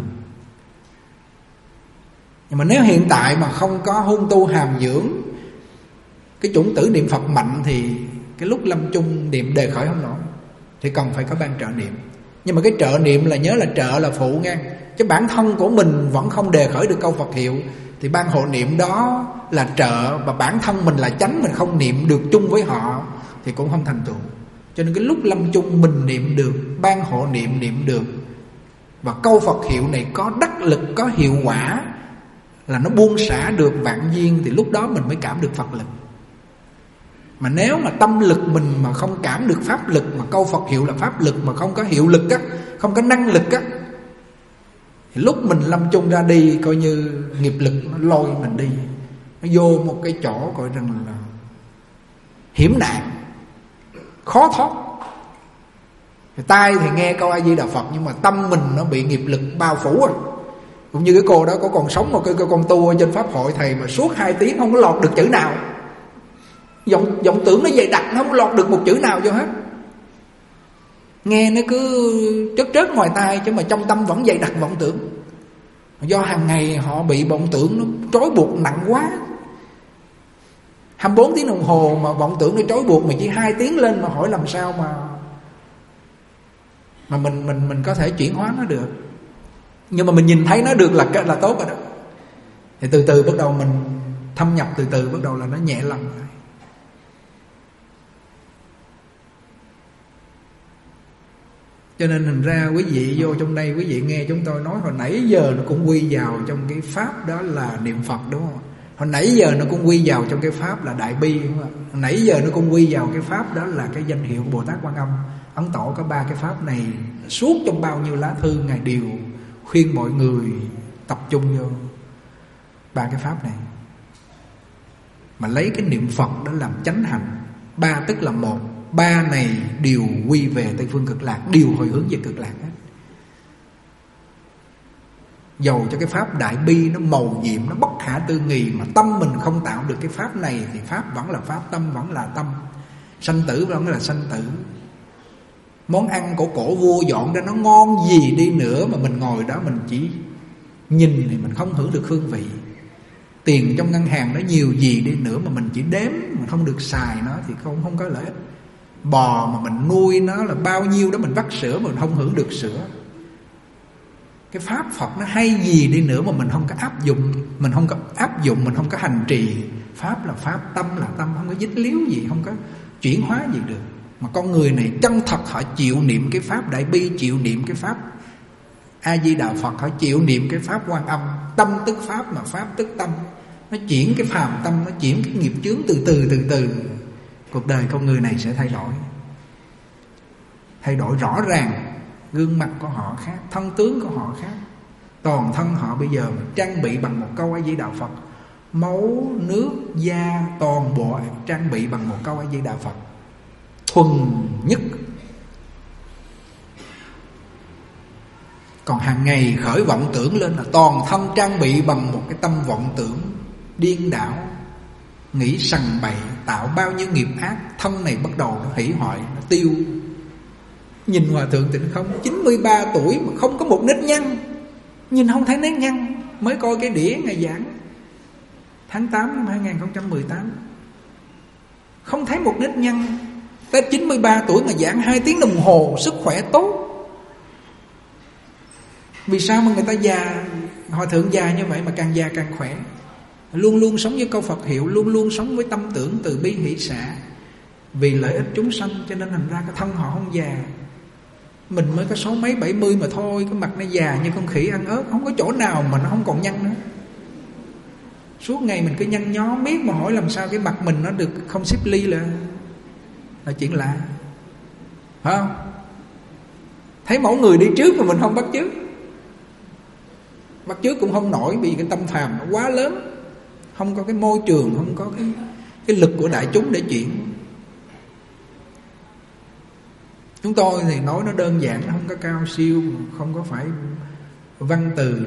Nhưng mà nếu hiện tại mà không có hung tu hàm dưỡng cái chủng tử niệm Phật mạnh, thì cái lúc lâm chung niệm đề khởi không nổi, thì cần phải có ban trợ niệm. Nhưng mà cái trợ niệm là nhớ là trợ là phụ nha, chứ bản thân của mình vẫn không đề khởi được câu Phật hiệu, thì ban hộ niệm đó là trợ, và bản thân mình là chánh, mình không niệm được chung với họ thì cũng không thành tựu. Cho nên cái lúc lâm chung mình niệm được, ban hộ niệm niệm được, và câu Phật hiệu này có đắc lực, có hiệu quả, là nó buông xả được vạn duyên, thì lúc đó mình mới cảm được Phật lực. Mà nếu mà tâm lực mình mà không cảm được pháp lực, mà câu Phật hiệu là pháp lực mà không có hiệu lực á, không có năng lực á, thì lúc mình lâm chung ra đi, coi như nghiệp lực nó lôi mình đi, nó vô một cái chỗ gọi rằng là hiểm nạn, khó thoát. Tai thì nghe câu A Di Đà Phật, nhưng mà tâm mình nó bị nghiệp lực bao phủ rồi. Cũng như cái cô đó có còn sống, một cái con tu ở trên pháp hội thầy mà suốt 2 tiếng không có lọt được chữ nào. Vọng tưởng nó dày đặc, nó không lọt được một chữ nào vô hết. Nghe nó cứ trớt ngoài tai, chứ mà trong tâm vẫn dày đặc vọng tưởng. Do hàng ngày họ bị vọng tưởng nó trói buộc nặng quá. 24 tiếng đồng hồ mà vọng tưởng nó trói buộc, mà chỉ 2 tiếng lên mà hỏi làm sao mà mình có thể chuyển hóa nó được. Nhưng mà mình nhìn thấy nó được là tốt rồi đó. Thì từ từ bắt đầu mình thâm nhập, từ từ bắt đầu là nó nhẹ lòng rồi. Cho nên thành ra quý vị vô trong đây, quý vị nghe chúng tôi nói hồi nãy giờ nó cũng quy vào trong cái pháp đó là niệm Phật, đúng không? Hồi nãy giờ nó cũng quy vào trong cái pháp là Đại Bi, đúng không? Hồi nãy giờ nó cũng quy vào cái pháp đó là cái danh hiệu của Bồ Tát Quan Âm. Ấn Tổ có 3 cái pháp này, suốt trong bao nhiêu lá thư Ngài đều khuyên mọi người tập trung vô 3 cái pháp này, mà lấy cái niệm Phật đó làm chánh hành. 3 tức là 1, 3 này đều quy về Tây Phương Cực Lạc, đều hồi hướng về Cực Lạc hết. Dầu cho cái pháp Đại Bi nó màu nhiệm, nó bất khả tư nghị, mà tâm mình không tạo được cái pháp này, thì pháp vẫn là pháp, tâm vẫn là tâm, sanh tử vẫn là sanh tử. Món ăn của cổ vua dọn ra nó ngon gì đi nữa, mà mình ngồi đó mình chỉ nhìn thì mình không hưởng được hương vị. Tiền trong ngân hàng nó nhiều gì đi nữa mà mình chỉ đếm, mình không được xài nó thì không có lợi ích. Bò mà mình nuôi nó là bao nhiêu đó, mình vắt sữa mà mình không hưởng được sữa. Cái pháp Phật nó hay gì đi nữa mà mình không có áp dụng, mình không có hành trì. Pháp là pháp, tâm là tâm, không có dính líu gì, không có chuyển hóa gì được. Mà con người này chân thật họ chịu niệm cái pháp Đại Bi, chịu niệm cái pháp A Di Đà Phật, họ chịu niệm cái pháp Quan Âm. Tâm tức pháp mà pháp tức tâm, nó chuyển cái phàm tâm, nó chuyển cái nghiệp chướng từ từ. Cuộc đời con người này sẽ thay đổi rõ ràng. Gương mặt của họ khác, thân tướng của họ khác. Toàn thân họ bây giờ trang bị bằng một câu A Di Đà Phật, máu, nước, da, toàn bộ trang bị bằng một câu A Di Đà Phật thuần nhất. Còn hàng ngày khởi vọng tưởng lên là toàn thân trang bị bằng một cái tâm vọng tưởng điên đảo, nghĩ sằng bậy, tạo bao nhiêu nghiệp ác. Thân này bắt đầu nó hủy hoại, nó tiêu. Nhìn Hòa Thượng Tịnh Không 93 tuổi mà không có một nếp nhăn, nhìn không thấy nếp nhăn. Mới coi cái đĩa Ngài giảng tháng 8 năm 2018, không thấy một nếp nhăn. Tới 93 tuổi mà giảng 2 tiếng đồng hồ, sức khỏe tốt. Vì sao mà người ta già, Hòa Thượng già như vậy mà càng già càng khỏe? Luôn luôn sống với câu Phật hiệu, luôn luôn sống với tâm tưởng từ bi hỷ xả, vì lợi ích chúng sanh, cho nên thành ra cái thân họ không già. Mình mới có 60 mấy 70 mà thôi, cái mặt nó già như con khỉ ăn ớt, không có chỗ nào mà nó không còn nhăn nữa. Suốt ngày mình cứ nhăn nhó miết mà hỏi làm sao cái mặt mình nó được không xếp ly là chuyện lạ. Phải không? Thấy mẫu người đi trước mà mình không bắt chước. Bắt chước cũng không nổi vì cái tâm phàm nó quá lớn. Không có cái môi trường, không có cái lực của đại chúng để chuyển. Chúng tôi thì nói nó đơn giản, nó không có cao siêu, không có phải văn từ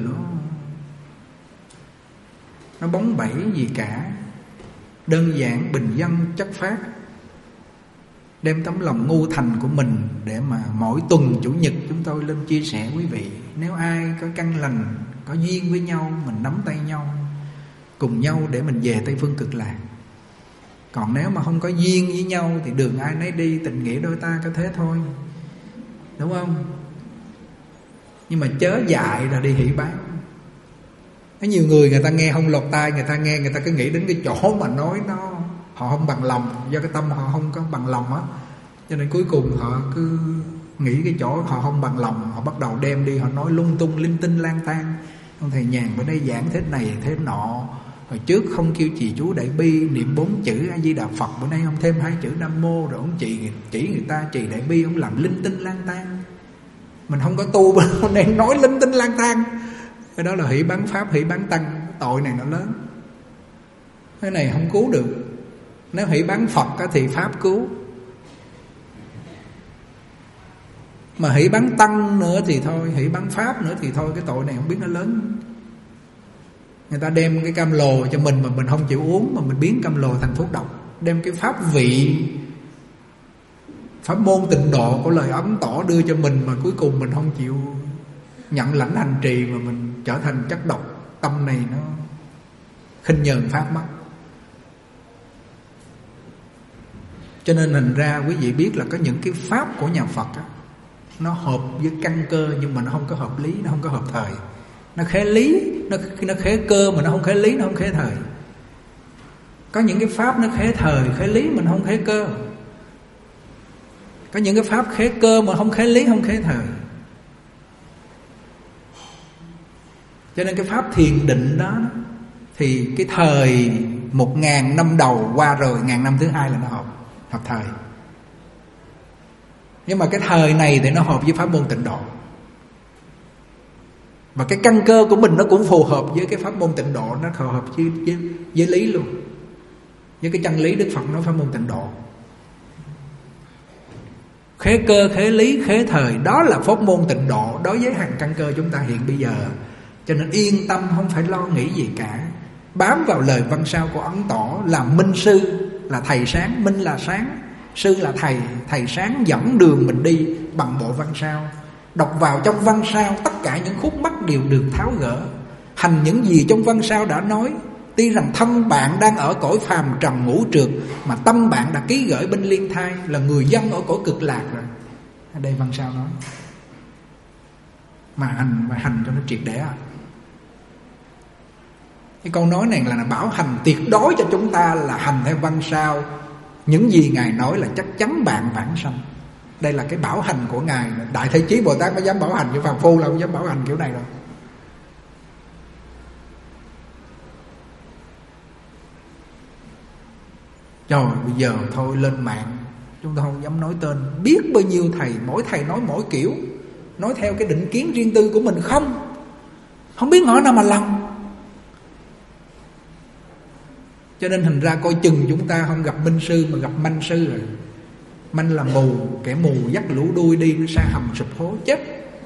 nó bóng bẩy gì cả. Đơn giản, bình dân, chất phác. Đem tấm lòng ngu thành của mình để mà mỗi tuần Chủ nhật chúng tôi lên chia sẻ quý vị. Nếu ai có căn lành, có duyên với nhau, mình nắm tay nhau, cùng nhau để mình về Tây Phương Cực Lạc. Còn nếu mà không có duyên với nhau thì đường ai nấy đi, tình nghĩa đôi ta có thế thôi. Đúng không? Nhưng mà chớ dại là đi hỷ bán. Có nhiều người ta nghe không lọt tai, người ta nghe người ta cứ nghĩ đến cái chỗ mà nói nó họ không bằng lòng, do cái tâm họ không có bằng lòng á, cho nên cuối cùng họ cứ nghĩ cái chỗ họ không bằng lòng, họ bắt đầu đem đi họ nói lung tung linh tinh lang tan. Ông thầy Nhàn bữa nay giảng thế này thế nọ, hồi trước không kêu trì chú Đại Bi niệm 4 chữ A Di Đà Phật, bữa nay ông thêm 2 chữ Nam Mô, rồi ông chỉ người ta trì Đại Bi, ông làm linh tinh lang tan. Mình không có tu mà ông đang nói linh tinh lang tan. Cái đó là hỷ bán pháp, hỷ bán tăng, tội này nó lớn. Cái này không cứu được. Nếu hỷ bán Phật thì pháp cứu, mà hỷ bán tăng nữa thì thôi, hỷ bán pháp nữa thì thôi, cái tội này không biết nó lớn. Người ta đem cái cam lồ cho mình mà mình không chịu uống, mà mình biến cam lồ thành thuốc độc. Đem cái pháp vị, pháp môn tịnh độ của lời Ấn Tỏ đưa cho mình, mà cuối cùng mình không chịu nhận lãnh hành trì, mà mình trở thành chất độc. Tâm này nó khinh nhờn pháp mất. Cho nên thành ra quý vị biết là có những cái pháp của nhà Phật á, nó hợp với căn cơ nhưng mà nó không có hợp lý, nó không có hợp thời. Nó khế lý, nó khế cơ mà nó không khế lý, nó không khế thời. Có những cái pháp nó khế thời, khế lý mà nó không khế cơ. Có những cái pháp khế cơ mà không khế lý, không khế thời. Cho nên cái pháp thiền định đó thì cái thời 1000 năm đầu qua rồi, 1000 năm thứ hai là nó hợp thời. Nhưng mà cái thời này thì nó hợp với pháp môn tịnh độ. Và cái căn cơ của mình nó cũng phù hợp với cái pháp môn tịnh độ, nó phù hợp với lý luôn, với cái chân lý Đức Phật nói pháp môn tịnh độ. Khế cơ, khế lý, khế thời, đó là pháp môn tịnh độ đối với hàng căn cơ chúng ta hiện bây giờ. Cho nên yên tâm, không phải lo nghĩ gì cả. Bám vào lời văn sao của Ấn Tổ là minh sư, là thầy sáng. Minh là sáng, sư là thầy. Thầy sáng dẫn đường mình đi bằng bộ văn sao. Đọc vào trong văn sao, tất cả những khúc mắc đều được tháo gỡ. Hành những gì trong văn sao đã nói. Tuy rằng thân bạn đang ở cõi phàm trần ngũ trượt, mà tâm bạn đã ký gửi bên liên thai, là người dân ở cõi cực lạc rồi. Ở đây văn sao nói. Mà hành cho nó triệt để à. Cái câu nói này là bảo hành tuyệt đối cho chúng ta là hành theo văn sao. Những gì Ngài nói là chắc chắn bạn vãng sanh. Đây là cái bảo hành của Ngài. Đại Thế Chí Bồ Tát mới dám bảo hành, chứ phàm phu là không dám bảo hành kiểu này đâu. Trời, bây giờ thôi lên mạng, chúng ta không dám nói tên. Biết bao nhiêu mỗi thầy nói mỗi kiểu, nói theo cái định kiến riêng tư của mình không biết ngõ nào mà lòng. Cho nên thành ra coi chừng chúng ta không gặp minh sư mà gặp manh sư rồi. Manh là mù, kẻ mù dắt lũ đuôi đi, nó sa hầm sụp hố chết.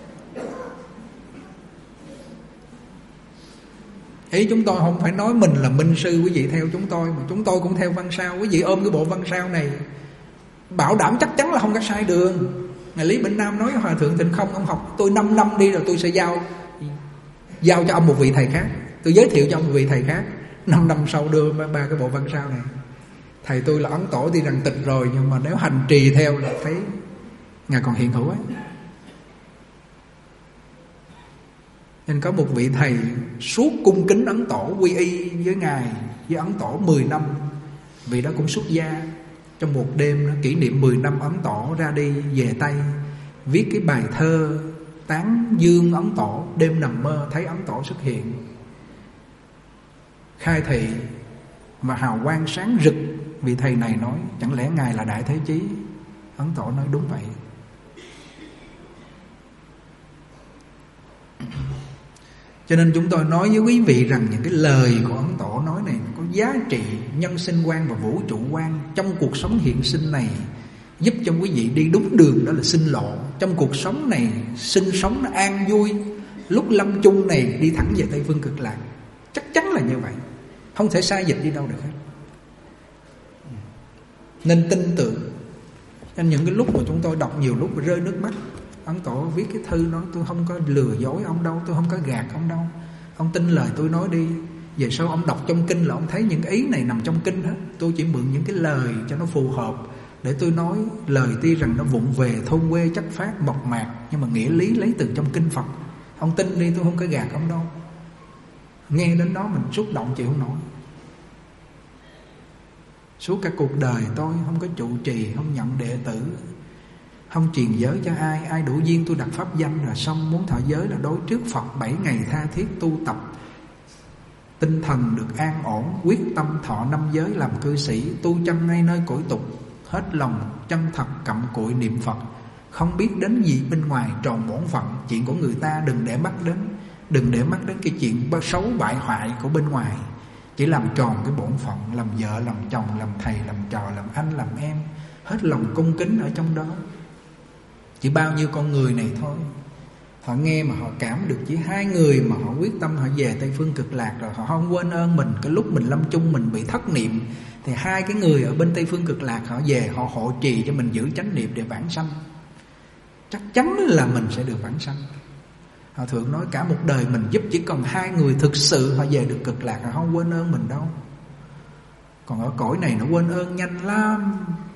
Ý chúng tôi không phải nói mình là minh sư, quý vị theo chúng tôi, mà chúng tôi cũng theo văn sao. Quý vị ôm cái bộ văn sao này, bảo đảm chắc chắn là không có sai đường. Ngài Lý Bỉnh Nam nói Hòa Thượng Tịnh Không, ông học tôi 5 năm đi rồi tôi sẽ giao cho ông một vị thầy khác. Tôi giới thiệu cho ông một vị thầy khác. 5 năm sau đưa 3 cái bộ văn sao này. Thầy tôi là Ấn Tổ tuy rằng tịch rồi, nhưng mà nếu hành trì theo là thấy Ngài còn hiện hữu ấy. Nên có một vị thầy suốt cung kính Ấn Tổ, quy y với Ngài, với Ấn Tổ 10 năm. Vị đó cũng xuất gia. Trong một đêm đó, kỷ niệm 10 năm Ấn Tổ ra đi về Tây, viết cái bài thơ tán dương Ấn Tổ. Đêm nằm mơ thấy Ấn Tổ xuất hiện. khai thị và hào quang sáng rực. Vị thầy này nói, chẳng lẽ Ngài là Đại Thế Chí? Ấn Tổ nói đúng vậy. Cho nên chúng tôi nói với quý vị rằng những cái lời của Ấn Tổ nói này có giá trị nhân sinh quan và vũ trụ quan trong cuộc sống hiện sinh này, giúp cho quý vị đi đúng đường, đó là sinh lộ. Trong cuộc sống này sinh sống nó an vui, lúc lâm chung này đi thẳng về Tây Phương Cực Lạc. Chắc chắn là như vậy, không thể sai dịch đi đâu được hết. Nên tin tưởng. Nên những cái lúc mà chúng tôi đọc nhiều lúc rơi nước mắt. Ấn Tổ viết cái thư nói tôi không có lừa dối ông đâu, tôi không có gạt ông đâu, ông tin lời tôi nói đi. Về sau ông đọc trong kinh là ông thấy những ý này nằm trong kinh hết. Tôi chỉ mượn những cái lời cho nó phù hợp để tôi nói. Lời tuy rằng nó vụng về, thôn quê, chất phát, mộc mạc, nhưng mà nghĩa lý lấy từ trong kinh Phật. Ông tin đi, tôi không có gạt ông đâu. Nghe đến đó mình xúc động chịu không nổi. Suốt cả cuộc đời tôi không có trụ trì, không nhận đệ tử, không truyền giới cho ai. Ai đủ duyên tôi đặt pháp danh là xong. Muốn thọ giới là đối trước Phật 7 ngày tha thiết tu tập, tinh thần được an ổn, quyết tâm thọ 5 giới làm cư sĩ, tu chân ngay nơi cõi tục, hết lòng chân thật cặm cụi niệm Phật, không biết đến gì bên ngoài, tròn bổn phận. Chuyện của người ta đừng để mắt đến, đừng để mắt đến cái chuyện xấu bại hoại của bên ngoài. Chỉ làm tròn cái bổn phận, làm vợ, làm chồng, làm thầy, làm trò, làm anh, làm em, hết lòng cung kính ở trong đó. Chỉ bao nhiêu con người này thôi, họ nghe mà họ cảm được. Chỉ 2 người mà họ quyết tâm họ về Tây Phương Cực Lạc rồi, họ không quên ơn mình. Cái lúc mình lâm chung mình bị thất niệm thì 2 cái người ở bên Tây Phương Cực Lạc họ về, họ hộ trì cho mình giữ chánh niệm để vãng sanh. Chắc chắn là mình sẽ được vãng sanh. Họ thường nói cả một đời mình giúp chỉ còn 2 người thực sự họ về được Cực Lạc, họ không quên ơn mình đâu. Còn ở cõi này nó quên ơn nhanh lắm.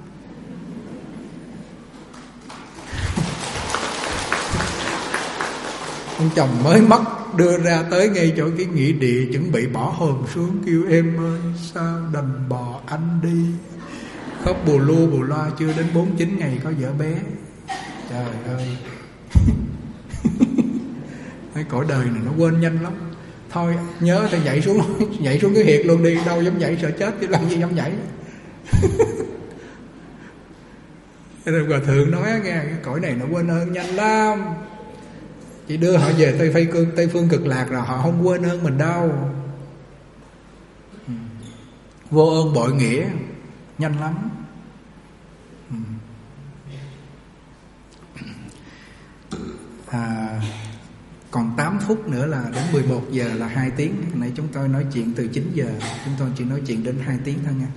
Ông chồng mới mất, đưa ra tới ngay chỗ cái nghĩa địa, chuẩn bị bỏ hồn xuống, kêu em ơi sao đành bò anh đi. Khóc bù lu bù loa, chưa đến 49 ngày có vợ bé. Trời ơi. Cái cõi đời này nó quên nhanh lắm. Thôi nhớ thì nhảy xuống cái hiệt luôn đi. Đâu dám nhảy, sợ chết chứ làm gì dám nhảy. Rồi Hòa Thượng nói nghe, cái cõi này nó quên ơn nhanh lắm. Chỉ đưa họ về Tây Phương Cực Lạc rồi họ không quên ơn mình đâu. Vô ơn bội nghĩa, nhanh lắm. Còn 8 phút nữa là đến 11 giờ là 2 tiếng. Hồi nãy chúng tôi nói chuyện từ 9 giờ, chúng tôi chỉ nói chuyện đến 2 tiếng thôi nha.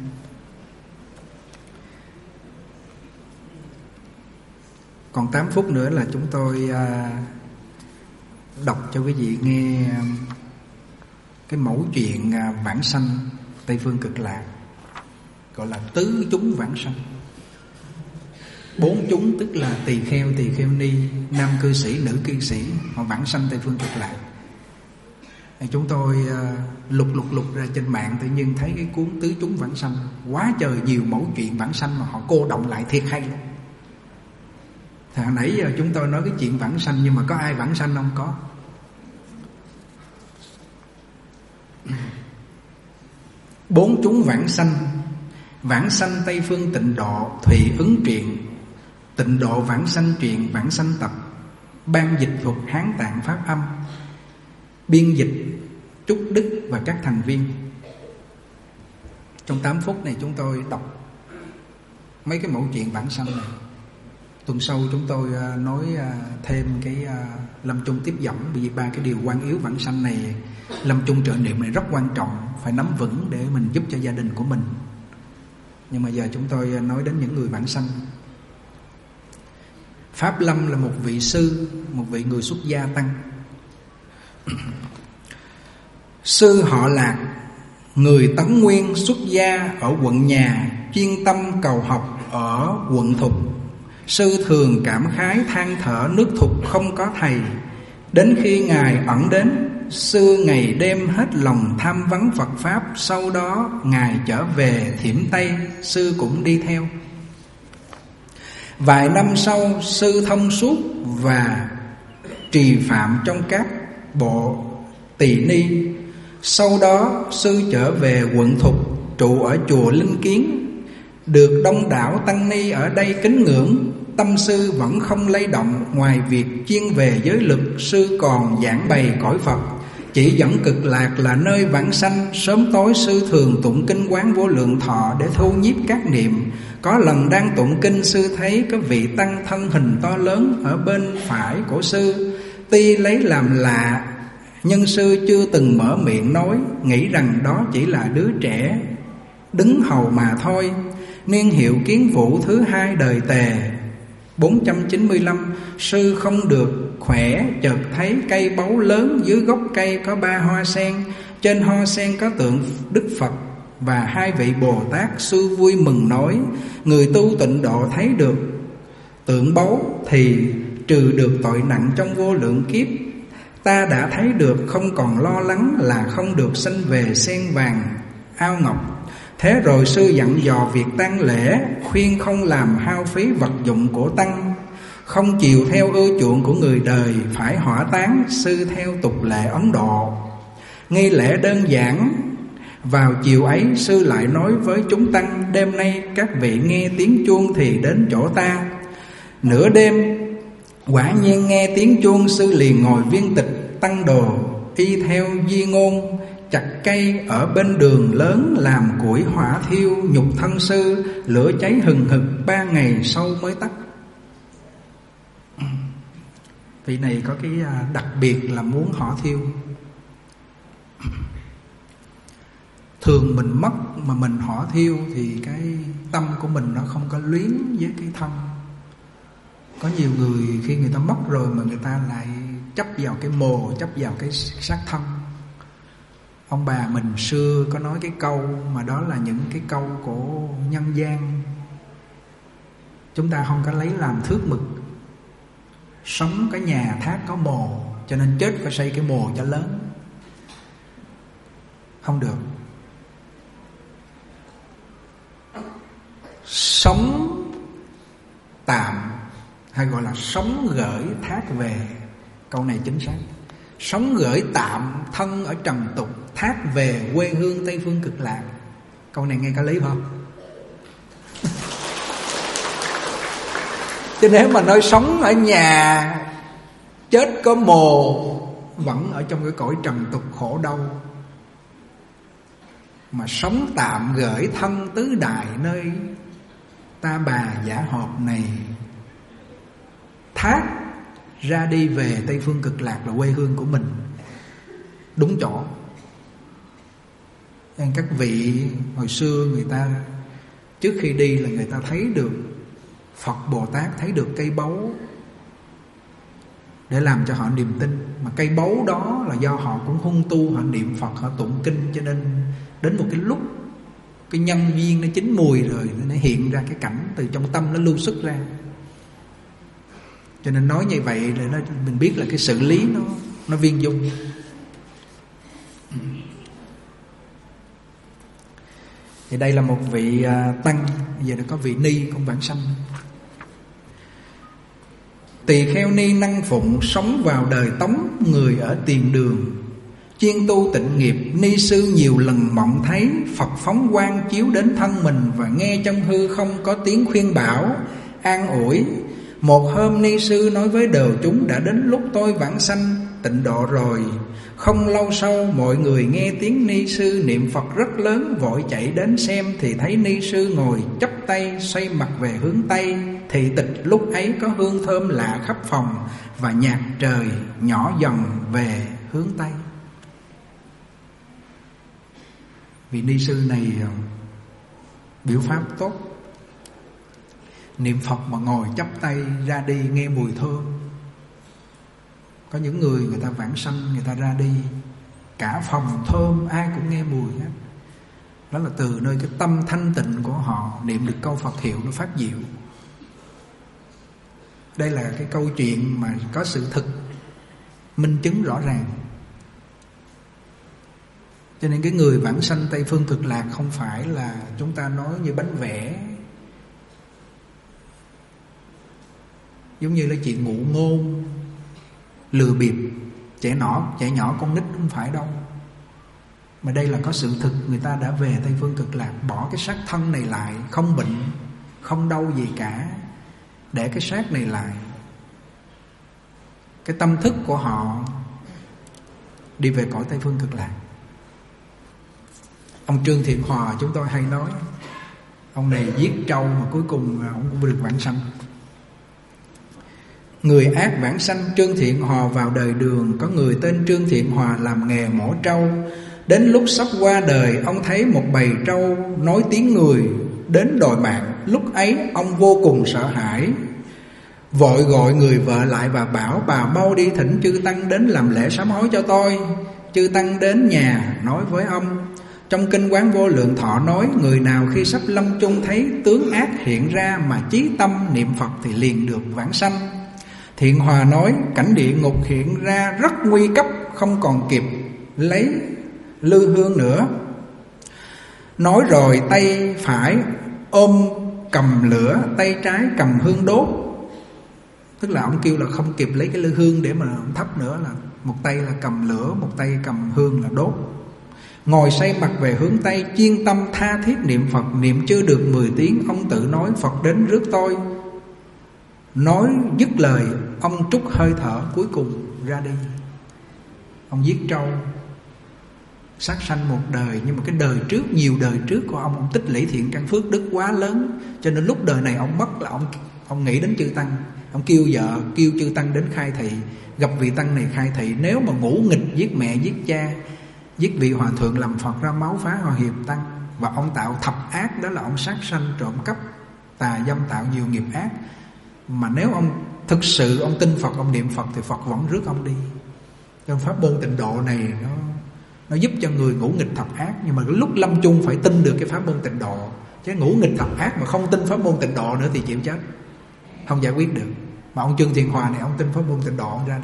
Còn 8 phút nữa là chúng tôi đọc cho quý vị nghe cái mẫu chuyện vãng sanh Tây Phương Cực Lạc, gọi là tứ chúng vãng sanh. 4 chúng tức là tỳ kheo ni, nam cư sĩ, nữ cư sĩ, họ vãng sanh Tây Phương Cực Lạc. Chúng tôi lục ra trên mạng, tự nhiên thấy cái cuốn tứ chúng vãng sanh, quá trời nhiều mẫu chuyện vãng sanh mà họ cô động lại thiệt hay lắm. Thì hồi nãy giờ chúng tôi nói cái chuyện vãng sanh, nhưng mà có ai vãng sanh không? Có. Bốn chúng vãng sanh Tây Phương Tịnh Độ, Thùy Ứng Truyện, Tịnh Độ Vãng Sanh Truyện, Vãng Sanh Tập, ban dịch thuật Hán Tạng Pháp Âm, biên dịch Trúc Đức và các thành viên. Trong 8 phút này chúng tôi đọc mấy cái mẫu chuyện vãng sanh này. Tuần sau chúng tôi nói thêm cái lâm chung tiếp dẫn, bởi vì 3 cái điều quan yếu vãng sanh này, lâm chung trợ niệm này rất quan trọng, phải nắm vững để mình giúp cho gia đình của mình. Nhưng mà giờ chúng tôi nói đến những người vãng sanh. Pháp Lâm là một vị sư, một vị người xuất gia tăng. Sư họ Lạc, người Tấn Nguyên, xuất gia ở quận Nhà, chuyên tâm cầu học ở quận Thục. Sư thường cảm khái than thở nước Thục không có thầy. Đến khi Ngài ẩn đến, sư ngày đêm hết lòng tham vấn Phật Pháp. Sau đó Ngài trở về Thiểm Tây, sư cũng đi theo. Vài năm sau, sư thông suốt và trì phạm trong các bộ tỳ ni, Sau đó sư trở về quận Thục, trụ ở chùa Linh Kiến, được đông đảo tăng ni ở đây kính ngưỡng. Tâm sư vẫn không lay động. Ngoài việc chuyên về giới lực, sư còn giảng bày cõi Phật, chỉ dẫn Cực Lạc là nơi vãng sanh. Sớm tối sư thường tụng kinh Quán Vô Lượng Thọ để thu nhiếp các niệm. Có lần đang tụng kinh, sư thấy có vị tăng thân hình to lớn ở bên phải của sư. Tuy lấy làm lạ, nhưng sư chưa từng mở miệng nói, nghĩ rằng đó chỉ là đứa trẻ đứng hầu mà thôi. Niên hiệu Kiến Vũ thứ 2 đời Tề 495. Sư không được khỏe, chợt thấy cây báu lớn, dưới gốc cây có 3 hoa sen. Trên hoa sen có tượng Đức Phật và 2 vị Bồ Tát. Sư vui mừng nói: người tu tịnh độ thấy được tượng báu thì trừ được tội nặng trong vô lượng kiếp. Ta đã thấy được, không còn lo lắng là không được sanh về sen vàng ao ngọc. Thế rồi sư dặn dò việc tang lễ, khuyên không làm hao phí vật dụng của tăng, không chiều theo ưa chuộng của người đời, phải hỏa táng sư theo tục lệ Ấn Độ. Nghi lễ đơn giản. Vào chiều ấy, sư lại nói với chúng tăng: đêm nay các vị nghe tiếng chuông thì đến chỗ ta. Nửa đêm quả nhiên nghe tiếng chuông, sư liền ngồi viên tịch tăng đồ, y theo di ngôn, chặt cây ở bên đường lớn làm củi hỏa thiêu nhục thân sư. Lửa cháy hừng hực, 3 ngày sau mới tắt. Vị này có cái đặc biệt là muốn hỏa thiêu. Thường mình mất mà mình hỏa thiêu thì cái tâm của mình nó không có luyến với cái thân. Có nhiều người khi người ta mất rồi mà người ta lại chấp vào cái mồ, chấp vào cái xác thân. Ông bà mình xưa có nói cái câu mà đó là những cái câu của nhân gian, chúng ta không có lấy làm thước mực. Sống cái nhà thác có mồ, cho nên chết phải xây cái mồ cho lớn. Không được. Sống tạm hay gọi là sống gửi thác về. Câu này chính xác. Sống gửi tạm thân ở trần tục, thác về quê hương Tây Phương Cực Lạc. Câu này nghe có lý không? Chứ nếu mà nói sống ở nhà, chết có mồ, vẫn ở trong cái cõi trần tục khổ đau. Mà sống tạm gửi thân tứ đại nơi ta bà giả họp này, thác ra đi về Tây Phương Cực Lạc là quê hương của mình. Đúng chỗ. Nên các vị hồi xưa người ta trước khi đi là người ta thấy được Phật Bồ Tát, thấy được cây báu để làm cho họ niềm tin. Mà cây báu đó là do họ cũng hung tu, họ niệm Phật, họ tụng kinh, cho nên đến một cái lúc cái nhân duyên nó chín mùi rồi, nó hiện ra cái cảnh từ trong tâm nó lưu xuất ra. Cho nên nói như vậy là mình biết là cái xử lý nó viên dung. Thì đây là một vị tăng, giờ đã có vị ni cũng vãng sanh. Tỳ kheo ni năng phụng sống vào đời Tống, người ở tiền đường, chuyên tu tịnh nghiệp. Ni sư nhiều lần mộng thấy Phật phóng quang chiếu đến thân mình, và nghe trong hư không có tiếng khuyên bảo an ủi. Một hôm ni sư nói với đời chúng: đã đến lúc tôi vãng sanh tịnh độ rồi. Không lâu sau, mọi người nghe tiếng ni sư niệm Phật rất lớn, vội chạy đến xem thì thấy ni sư ngồi chắp tay, xoay mặt về hướng Tây. Thị tịch lúc ấy có hương thơm lạ khắp phòng, và nhạc trời nhỏ dần về hướng Tây. Vị ni sư này biểu pháp tốt, niệm Phật mà ngồi chắp tay ra đi nghe mùi thơm. Có những người ta vãng sanh, người ta ra đi cả phòng thơm, ai cũng nghe mùi hết. Đó là từ nơi cái tâm thanh tịnh của họ niệm được câu Phật hiệu nó phát diệu. Đây là cái câu chuyện mà có sự thực minh chứng rõ ràng. Cho nên cái người vãng sanh Tây Phương Cực Lạc không phải là chúng ta nói như bánh vẽ, giống như là chuyện ngụ ngôn, lừa bịp trẻ nhỏ con nít, không phải đâu. Mà đây là có sự thực, người ta đã về Tây Phương Cực Lạc, bỏ cái xác thân này lại, không bệnh, không đau gì cả, để cái xác này lại. Cái tâm thức của họ đi về cõi Tây Phương Cực Lạc. Ông Trương Thiện Hòa chúng tôi hay nói, ông này giết trâu mà cuối cùng ông cũng được vãng sanh. Người ác vãng sanh. Trương Thiện Hòa vào đời Đường, có người tên Trương Thiện Hòa làm nghề mổ trâu. Đến lúc sắp qua đời, ông thấy một bầy trâu nói tiếng người đến đòi mạng. Lúc ấy ông vô cùng sợ hãi, vội gọi người vợ lại và bảo: bà mau đi thỉnh chư tăng đến làm lễ sám hối cho tôi. Chư tăng đến nhà nói với ông. Trong kinh Quán Vô Lượng Thọ nói, người nào khi sắp lâm chung thấy tướng ác hiện ra mà chí tâm niệm Phật thì liền được vãng sanh. Thiện Hòa nói, cảnh địa ngục hiện ra rất nguy cấp, không còn kịp lấy lư hương nữa. Nói rồi tay phải ôm cầm lửa, tay trái cầm hương đốt. Tức là ông kêu là không kịp lấy cái lư hương để mà ông thắp nữa, là một tay là cầm lửa, một tay cầm hương là đốt. Ngồi xoay mặt về hướng Tây, chuyên tâm tha thiết niệm Phật. Niệm chưa được 10 tiếng, ông tự nói: Phật đến rước tôi. Nói dứt lời, ông trút hơi thở cuối cùng ra đi. Ông giết trâu, sát sanh một đời. Nhưng mà cái đời trước, nhiều đời trước của ông tích lũy thiện căn phước đức quá lớn, cho nên lúc đời này ông mất là ông nghĩ đến chư tăng. Ông kêu vợ, kêu chư tăng đến khai thị, gặp vị tăng này khai thị. Nếu mà ngũ nghịch giết mẹ giết cha, giết vị hòa thượng làm Phật ra máu phá hòa hiệp tăng. Và ông tạo thập ác, đó là ông sát sanh, trộm cắp, tà dâm, tạo nhiều nghiệp ác. Mà nếu ông thực sự ông tin Phật, ông niệm Phật thì Phật vẫn rước ông đi. Cho nên pháp môn tịnh độ này nó giúp cho người ngũ nghịch thập ác. Nhưng mà lúc lâm chung phải tin được cái pháp môn tịnh độ. Chứ ngũ nghịch thập ác mà không tin pháp môn tịnh độ nữa thì chịu chết, không giải quyết được. Mà ông Trương Thiện Hòa này, ông tin pháp môn tịnh độ, ông ra đi.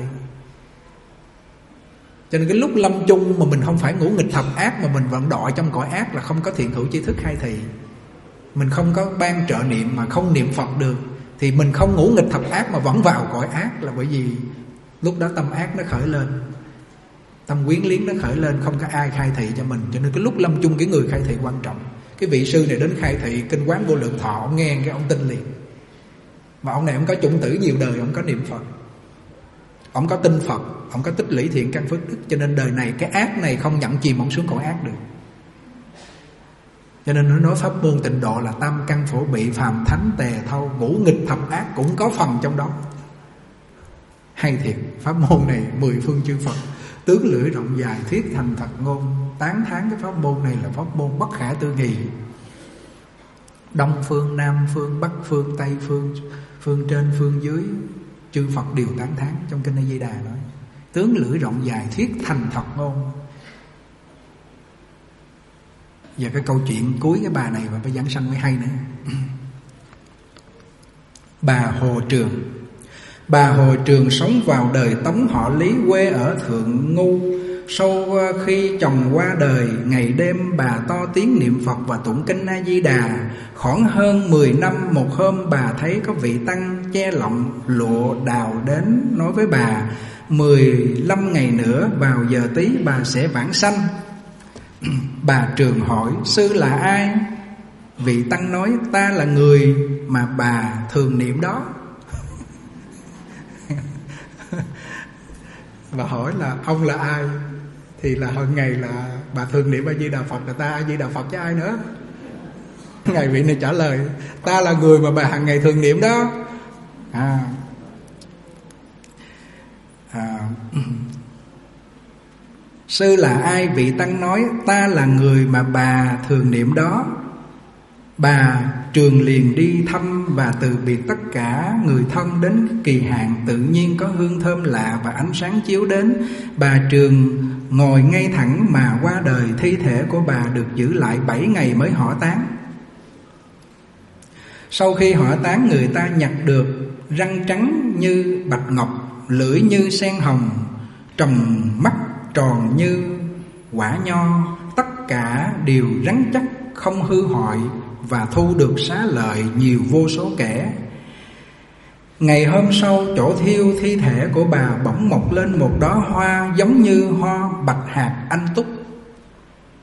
Cho nên cái lúc lâm chung mà mình không phải ngũ nghịch thập ác, mà mình vẫn đọa trong cõi ác, là không có thiện hữu tri thức khai thị, mình không có ban trợ niệm mà không niệm Phật được, thì mình không ngũ nghịch thập ác mà vẫn vào cõi ác. Là bởi vì lúc đó tâm ác nó khởi lên, tâm quyến liếng nó khởi lên, không có ai khai thị cho mình. Cho nên cái lúc lâm chung cái người khai thị quan trọng. Cái vị sư này đến khai thị kinh Quán Vô Lượng Thọ, ông nghe cái ông tin liền. Mà ông này ông có chủng tử nhiều đời, ông có niệm Phật, ông có tin Phật, ông có tích lũy thiện căn phước đức. Cho nên đời này cái ác này không nhận chìm ông xuống cõi ác được. Cho nên nó nói pháp môn tịnh độ là tam căn phổ bị, phàm thánh tề thâu, ngũ nghịch thập ác cũng có phần trong đó. Hay thiệt, pháp môn này 10 phương chư Phật tướng lưỡi rộng dài, thuyết thành thật ngôn, tán thán cái pháp môn này là pháp môn bất khả tư nghị. Đông phương, Nam phương, Bắc phương, Tây phương, phương trên, phương dưới, chư Phật đều tán thán. Trong kinh A Di Đà nói tướng lưỡi rộng dài, thuyết thành thật ngôn. Và cái câu chuyện cuối cái bà này và cái giảng sanh mới hay nữa. Bà Hồ Trường. Bà Hồ Trường sống vào đời Tống họ Lý, quê ở Thượng Ngu. Sau khi chồng qua đời, ngày đêm bà to tiếng niệm Phật và tụng kinh A Di Đà. Khoảng hơn 10 năm, một hôm bà thấy có vị tăng che lọng lụa đào đến, nói với bà: 15 ngày nữa vào giờ tí bà sẽ vãng sanh. Bà Trường hỏi: sư là ai? Vị tăng nói: ta là người mà bà thường niệm đó. Bà hỏi là ông là ai? Thì là hồi ngày là bà thường niệm A Di Đà Phật, là ta A Di Đà Phật chứ ai nữa. Ngày vị này trả lời: ta là người mà bà hàng ngày thường niệm đó. Sư là ai? Vị tăng nói: ta là người mà bà thường niệm đó. Bà Trường liền đi thăm và từ biệt tất cả người thân. Đến kỳ hạn tự nhiên có hương thơm lạ và ánh sáng chiếu đến. Bà Trường ngồi ngay thẳng mà qua đời. Thi thể của bà được giữ lại 7 ngày mới hỏa táng. Sau khi hỏa táng, người ta nhặt được răng trắng như bạch ngọc, lưỡi như sen hồng, tròng mắt tròn như quả nho. Tất cả đều rắn chắc, không hư hoại và thu được xá lợi nhiều vô số kẻ. Ngày hôm sau, chỗ thiêu thi thể của bà bỗng mọc lên một đóa hoa giống như hoa bạch hạt anh túc.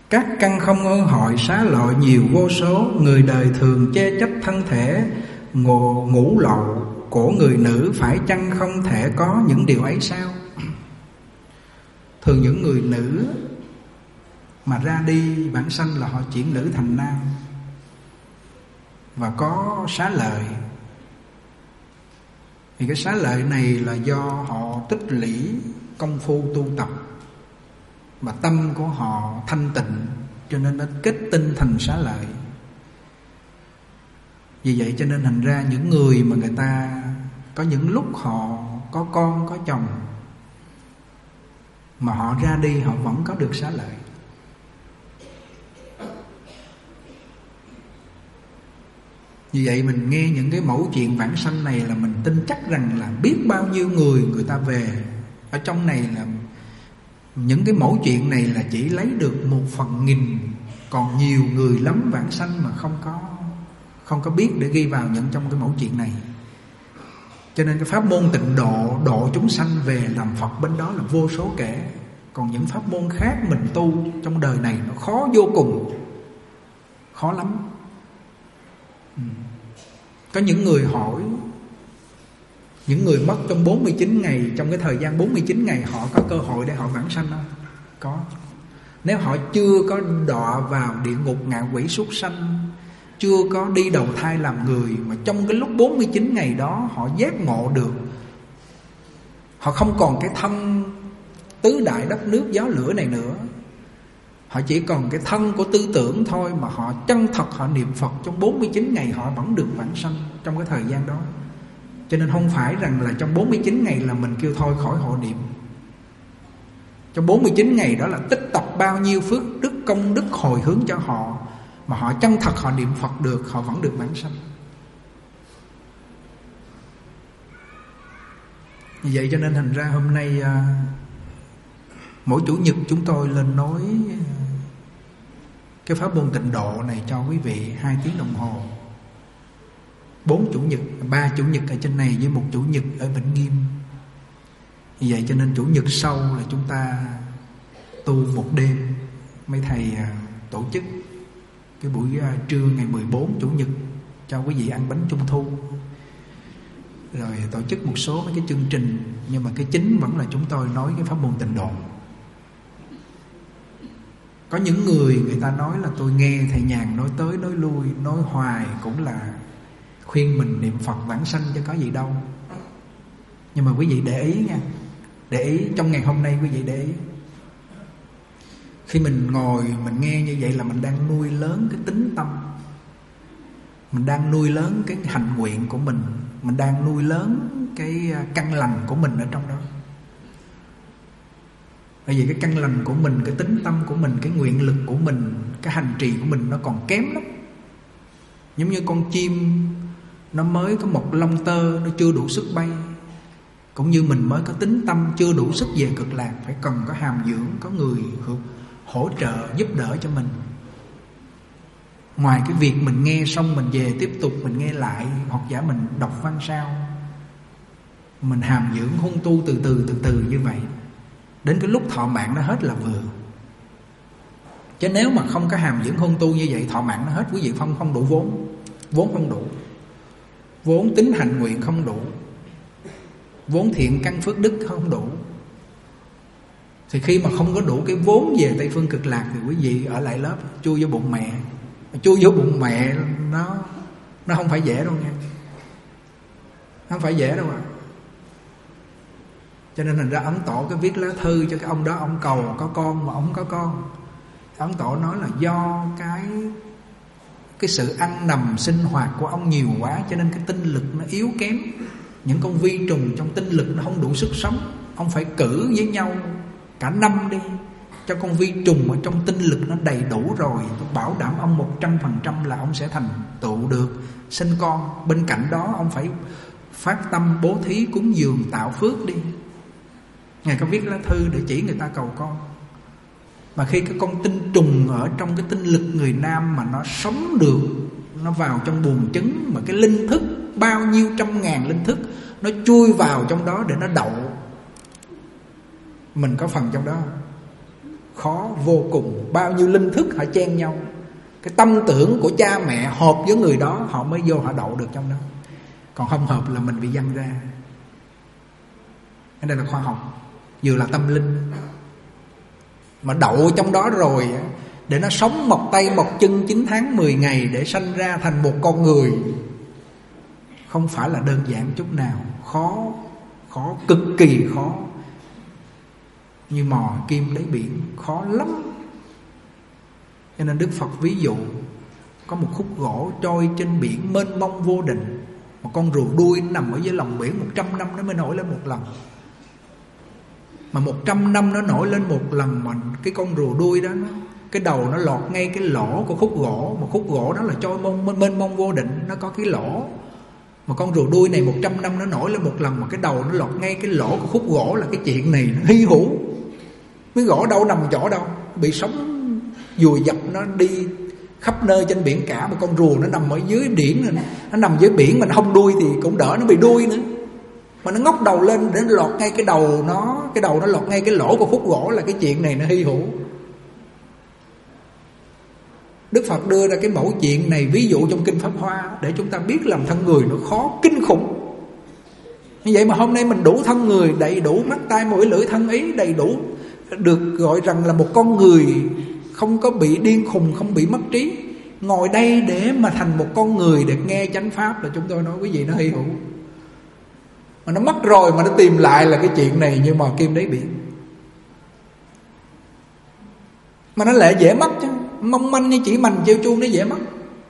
Các căn không ơn hội xá lợi nhiều vô số. Người đời thường chê trách thân thể ngũ lậu của người nữ, phải chăng không thể có những điều ấy sao? Thường những người nữ mà ra đi bản sanh là họ chuyển nữ thành nam và có xá lợi. Thì cái xá lợi này là do họ tích lũy công phu tu tập mà tâm của họ thanh tịnh, cho nên nó kết tinh thành xá lợi. Vì vậy cho nên thành ra những người mà người ta có những lúc họ có con có chồng mà họ ra đi họ vẫn có được xá lợi. Vì vậy mình nghe những cái mẫu chuyện vãng sanh này là mình tin chắc rằng là biết bao nhiêu người ta về. Ở trong này là những cái mẫu chuyện này là chỉ lấy được 1/1000, còn nhiều người lắm vãng sanh mà không có biết để ghi vào trong cái mẫu chuyện này. Cho nên cái pháp môn tịnh độ, độ chúng sanh về làm Phật bên đó là vô số kể. Còn những pháp môn khác mình tu trong đời này nó khó vô cùng, khó lắm. Có những người hỏi, những người mất trong 49 ngày, trong cái thời gian 49 ngày họ có cơ hội để họ vãng sanh không? Có. Nếu họ chưa có đọa vào địa ngục ngạ quỷ súc sanh, chưa có đi đầu thai làm người, mà trong cái lúc 49 ngày đó họ giác ngộ được, họ không còn cái thân tứ đại đất nước gió lửa này nữa, họ chỉ còn cái thân của tư tưởng thôi, mà họ chân thật họ niệm Phật trong 49 ngày họ vẫn được vãng sanh trong cái thời gian đó. Cho nên không phải rằng là trong 49 ngày là mình kêu thôi khỏi hộ niệm. Trong 49 ngày đó là tích tập bao nhiêu phước đức công đức hồi hướng cho họ, mà họ chân thật họ niệm Phật được, họ vẫn được vãng sanh. Vì vậy cho nên thành ra hôm nay mỗi Chủ nhật chúng tôi lên nói cái pháp môn tịnh độ này cho quý vị 2 tiếng đồng hồ. 4 Chủ nhật, 3 Chủ nhật ở trên này với 1 Chủ nhật ở Vĩnh Nghiêm. Vì vậy cho nên Chủ nhật sau là chúng ta tu 1 đêm. Mấy thầy tổ chức cái buổi trưa ngày 14 Chủ nhật cho quý vị ăn bánh trung thu, rồi tổ chức một số mấy cái chương trình. Nhưng mà cái chính vẫn là chúng tôi nói cái pháp môn tịnh độ. Có những người ta nói là tôi nghe thầy Nhàn nói tới nói lui, nói hoài cũng là khuyên mình niệm Phật vãng sanh chứ có gì đâu. Nhưng mà quý vị để ý nha, để ý trong ngày hôm nay quý vị để ý. Khi mình ngồi mình nghe như vậy là mình đang nuôi lớn cái tính tâm, mình đang nuôi lớn cái hành nguyện của mình đang nuôi lớn cái căn lành của mình ở trong đó. Bởi vì cái căn lành của mình, cái tính tâm của mình, cái nguyện lực của mình, cái hành trì của mình nó còn kém lắm. Giống như con chim nó mới có một lông tơ, nó chưa đủ sức bay. Cũng như mình mới có tính tâm chưa đủ sức về cực lạc, phải cần có hàm dưỡng, có người hỗ trợ giúp đỡ cho mình. Ngoài cái việc mình nghe xong mình về tiếp tục mình nghe lại, hoặc giả mình đọc văn sao, mình hàm dưỡng hung tu từ từ như vậy, đến cái lúc thọ mạng nó hết là vừa. Chứ nếu mà không có hàm dưỡng hung tu như vậy, thọ mạng nó hết, quý vị không đủ vốn không đủ, vốn tính hành nguyện không đủ, vốn thiện căn phước đức không đủ. Thì khi mà không có đủ cái vốn về Tây Phương Cực Lạc thì quý vị ở lại lớp chui vô bụng mẹ. Chui vô bụng mẹ nó không phải dễ đâu nha, không phải dễ đâu ạ. Cho nên thành ra Ấn Tổ cái viết lá thư cho cái ông đó, ông cầu có con mà ông không có con. Ấn Tổ nói là do cái sự ăn nằm sinh hoạt của ông nhiều quá, cho nên cái tinh lực nó yếu kém. Những con vi trùng trong tinh lực nó không đủ sức sống. Ông phải cử với nhau cả năm đi, cho con vi trùng ở trong tinh lực nó đầy đủ rồi, tôi bảo đảm ông 100% là ông sẽ thành tựu được sinh con. Bên cạnh đó ông phải phát tâm bố thí cúng dường tạo phước đi. Ngài có viết lá thư để chỉ người ta cầu con. Mà khi cái con tinh trùng ở trong cái tinh lực người nam mà nó sống được, nó vào trong buồng trứng, mà cái linh thức bao nhiêu trăm ngàn linh thức nó chui vào trong đó để nó đậu, mình có phần trong đó khó vô cùng. Bao nhiêu linh thức họ chen nhau, cái tâm tưởng của cha mẹ hợp với người đó, họ mới vô họ đậu được trong đó. Còn không hợp là mình bị văng ra. Cái này là khoa học, vừa là tâm linh. Mà đậu trong đó rồi, để nó sống mọc tay mọc chân 9 tháng 10 ngày để sanh ra thành một con người, không phải là đơn giản chút nào. Khó, cực kỳ khó. Như mò kim đáy biển, khó lắm. Cho nên Đức Phật ví dụ có một khúc gỗ trôi trên biển mênh mông vô định, một con rùa đuôi nằm ở dưới lòng biển 100 năm nó mới nổi lên một lần. Mà 100 năm nó nổi lên một lần, mà cái con rùa đuôi đó cái đầu nó lọt ngay cái lỗ của khúc gỗ. Mà khúc gỗ đó là trôi mênh mông vô định, nó có cái lỗ. Mà con rùa đuôi này 100 năm nó nổi lên một lần, mà cái đầu nó lọt ngay cái lỗ của khúc gỗ, là cái chuyện này nó hy hữu. Cái gỗ đâu nằm chỗ đâu, bị sóng vùi dập nó đi khắp nơi trên biển cả. Mà con rùa nó nằm ở dưới biển, nó nằm dưới biển mà nó không đuôi thì cũng đỡ, nó bị đuôi nữa. Mà nó ngóc đầu lên để nó lọt ngay cái đầu nó, cái đầu nó lọt ngay cái lỗ của khúc gỗ, là cái chuyện này nó hy hữu. Đức Phật đưa ra cái mẫu chuyện này ví dụ trong Kinh Pháp Hoa để chúng ta biết làm thân người nó khó kinh khủng. Như vậy mà hôm nay mình đủ thân người, đầy đủ mắt tai mũi lưỡi thân ý, đầy đủ, được gọi rằng là một con người không có bị điên khùng, không bị mất trí, ngồi đây để mà thành một con người để nghe chánh pháp, là chúng tôi nói quý vị nó hy hữu. Mà nó mất rồi mà nó tìm lại là cái chuyện này như mò kim đáy biển. Mà nó lại dễ mất chứ, mong manh như chỉ mành treo chuông nó dễ mất.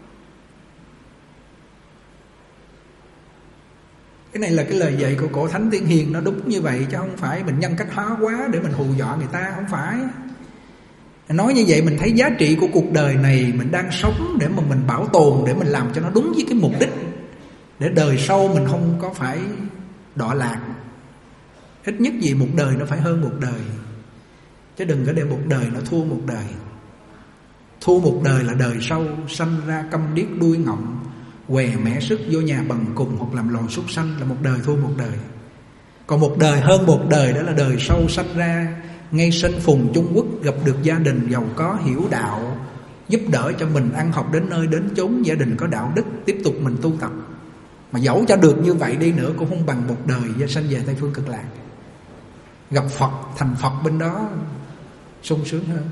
Cái này là cái lời dạy của cổ Thánh Tiên Hiền, nó đúng như vậy, chứ không phải mình nhân cách hóa quá để mình hù dọa người ta, không phải. Nói như vậy mình thấy giá trị của cuộc đời này mình đang sống để mà mình bảo tồn, để mình làm cho nó đúng với cái mục đích, để đời sau mình không có phải đọa lạc. Ít nhất gì một đời nó phải hơn một đời, chứ đừng có để một đời nó thua một đời. Thua một đời là đời sau sanh ra câm điếc đuôi ngọng, què mẻ sức vô nhà bần cùng, hoặc làm loài súc sanh, là một đời thua một đời. Còn một đời hơn một đời, đó là đời sau sanh ra ngay sân phùng Trung Quốc, gặp được gia đình giàu có hiểu đạo, giúp đỡ cho mình ăn học đến nơi đến chốn, gia đình có đạo đức, tiếp tục mình tu tập. Mà dẫu cho được như vậy đi nữa cũng không bằng một đời gia sanh về Tây Phương Cực Lạc, gặp Phật thành Phật bên đó sung sướng hơn.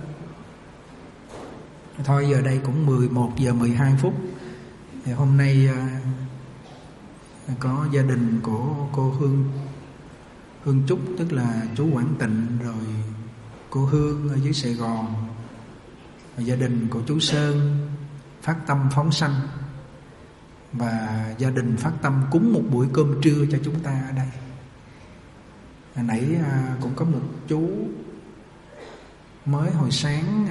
Thôi giờ đây cũng 11 giờ 12 phút. Thì hôm nay có gia đình của cô Hương Trúc, tức là chú Quảng Tịnh, rồi cô Hương ở dưới Sài Gòn, rồi gia đình của chú Sơn phát tâm phóng sanh, và gia đình phát tâm cúng một buổi cơm trưa cho chúng ta ở đây. Hồi nãy cũng có một chú mới hồi sáng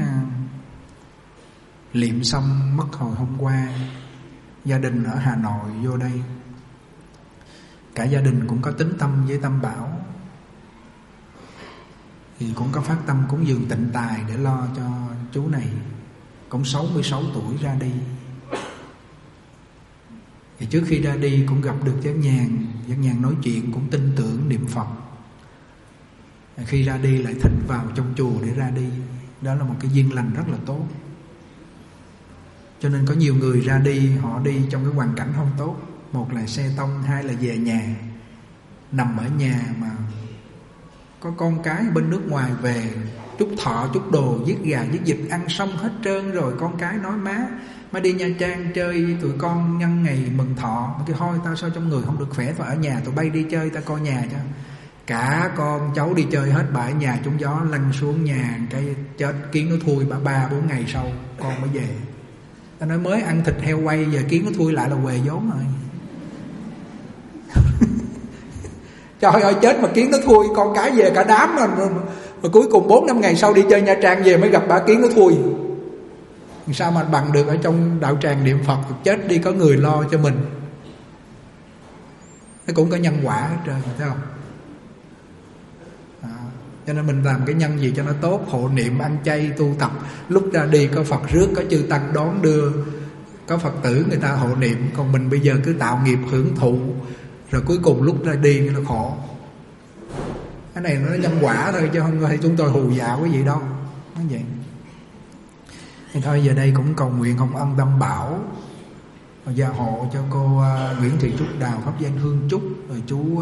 liệm xong mất hồi hôm qua, gia đình ở Hà Nội vô đây. Cả gia đình cũng có tín tâm với Tam Bảo, thì cũng có phát tâm cúng dường tịnh tài để lo cho chú này, cũng 66 tuổi ra đi. Thì trước khi ra đi cũng gặp được Giác Nhàn nói chuyện cũng tin tưởng niệm Phật. Khi ra đi lại thỉnh vào trong chùa để ra đi. Đó là một cái duyên lành rất là tốt. Cho nên có nhiều người ra đi, họ đi trong cái hoàn cảnh không tốt. Một là xe tông, hai là về nhà, nằm ở nhà mà có con cái bên nước ngoài về, chút thọ chút đồ, giết gà giết vịt ăn xong hết trơn rồi. Con cái nói má đi Nha Trang chơi, tụi con nhân ngày mừng thọ. Mà cái thôi tao sao trong người không được khỏe, tao ở nhà, tụi bay đi chơi, tao coi nhà cho. Cả con cháu đi chơi hết, bà ở nhà trúng gió lăn xuống nhà, cái chết kiến nó thui, bà 3-4 ngày sau con mới về. Tao nói mới ăn thịt heo quay, giờ kiến nó thui lại là huề vốn rồi. Trời ơi chết mà kiến nó thui, con cái về cả đám mà cuối cùng 4-5 ngày sau đi chơi Nha Trang về mới gặp bà kiến nó thui. Sao mà bằng được ở trong đạo tràng niệm Phật, chết đi có người lo cho mình. Nó cũng có nhân quả hết trơn, thấy không? Cho nên mình làm cái nhân gì cho nó tốt, hộ niệm, ăn chay, tu tập. Lúc ra đi có Phật rước, có chư Tăng đón đưa, có Phật tử người ta hộ niệm. Còn mình bây giờ cứ tạo nghiệp hưởng thụ, rồi cuối cùng lúc ra đi nó khổ. Cái này nó nhân quả thôi, chứ không phải chúng tôi hù dọa quý vị đâu. Nói vậy. Thì thôi giờ đây cũng cầu nguyện Hồng Ân Tam Bảo gia hộ cho cô Nguyễn Thị Trúc Đào, Pháp Danh Hương Trúc, rồi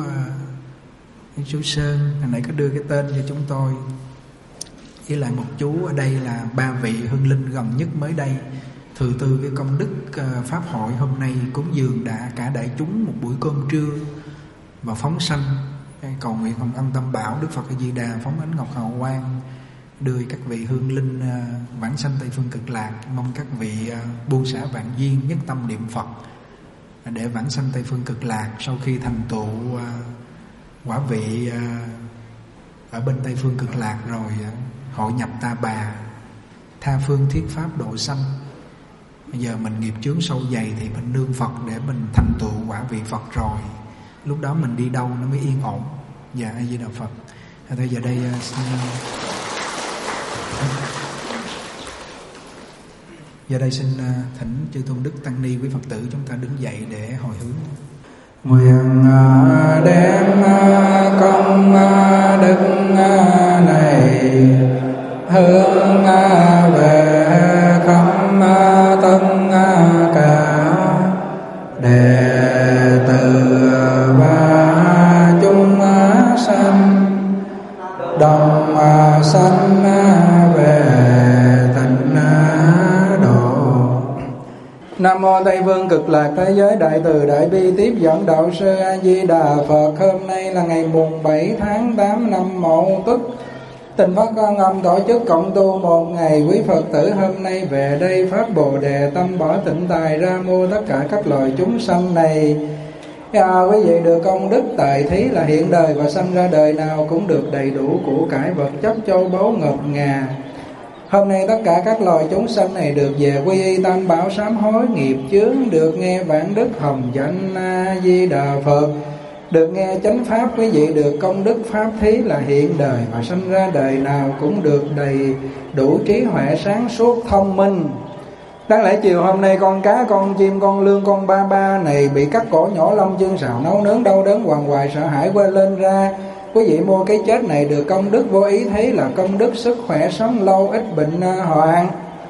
chú Sơn hồi nãy có đưa cái tên cho chúng tôi, với lại một chú ở đây là ba vị hương linh gần nhất mới đây thừa tư cái công đức pháp hội hôm nay cúng dường đã cả đại chúng một buổi cơm trưa và phóng sanh. Cầu nguyện Hồng Ân Tam Bảo, Đức Phật A Di Đà phóng ánh ngọc hào quang đưa các vị hương linh vãng sanh Tây Phương Cực Lạc. Mong các vị buông xả vạn duyên, nhất tâm niệm Phật để vãng sanh Tây Phương Cực Lạc. Sau khi thành tựu quả vị ở bên Tây Phương Cực Lạc rồi hội nhập Ta Bà, tha phương thiết pháp độ sanh. Bây giờ mình nghiệp chướng sâu dày thì mình nương Phật để mình thành tựu quả vị Phật rồi, lúc đó mình đi đâu nó mới yên ổn. Dạ A Di Đà Phật. Thôi giờ đây xin thỉnh chư tôn đức tăng ni quý Phật tử chúng ta đứng dậy để hồi hướng. Nguyện đem công đức này hướng về khắp tất cả đệ tử và chúng sanh đồng sanh về tịnh độ. Nam mô Tây Phương Cực Lạc Thế Giới Đại Từ Đại Bi Tiếp Dẫn Đạo Sư A Di Đà Phật. Hôm nay là ngày mùng 7 tháng 8 năm Mậu Tuất, Tình Pháp Quan Âm tổ chức cộng tu một ngày. Quý Phật tử hôm nay về đây phát Bồ Đề tâm bỏ tịnh tài ra mua tất cả các loài chúng sanh này. Quý vị được công đức tài thí là hiện đời và sanh ra đời nào cũng được đầy đủ của cải vật chất châu báu ngập ngà. Hôm nay tất cả các loài chúng sanh này được về quy y Tam Bảo sám hối nghiệp chướng, được nghe vãng đức hồng danh A Di Đà Phật, được nghe chánh pháp. Quý vị được công đức pháp thí là hiện đời và sanh ra đời nào cũng được đầy đủ trí huệ sáng suốt thông minh. Đáng lẽ chiều hôm nay con cá, con chim, con lươn, con ba ba này bị cắt cổ nhỏ lông chân xào nấu nướng đau đớn hoàng hoài sợ hãi quên lên ra. Quý vị mua cái chết này được công đức vô ý thấy là công đức sức khỏe sống lâu ít bệnh hoạn.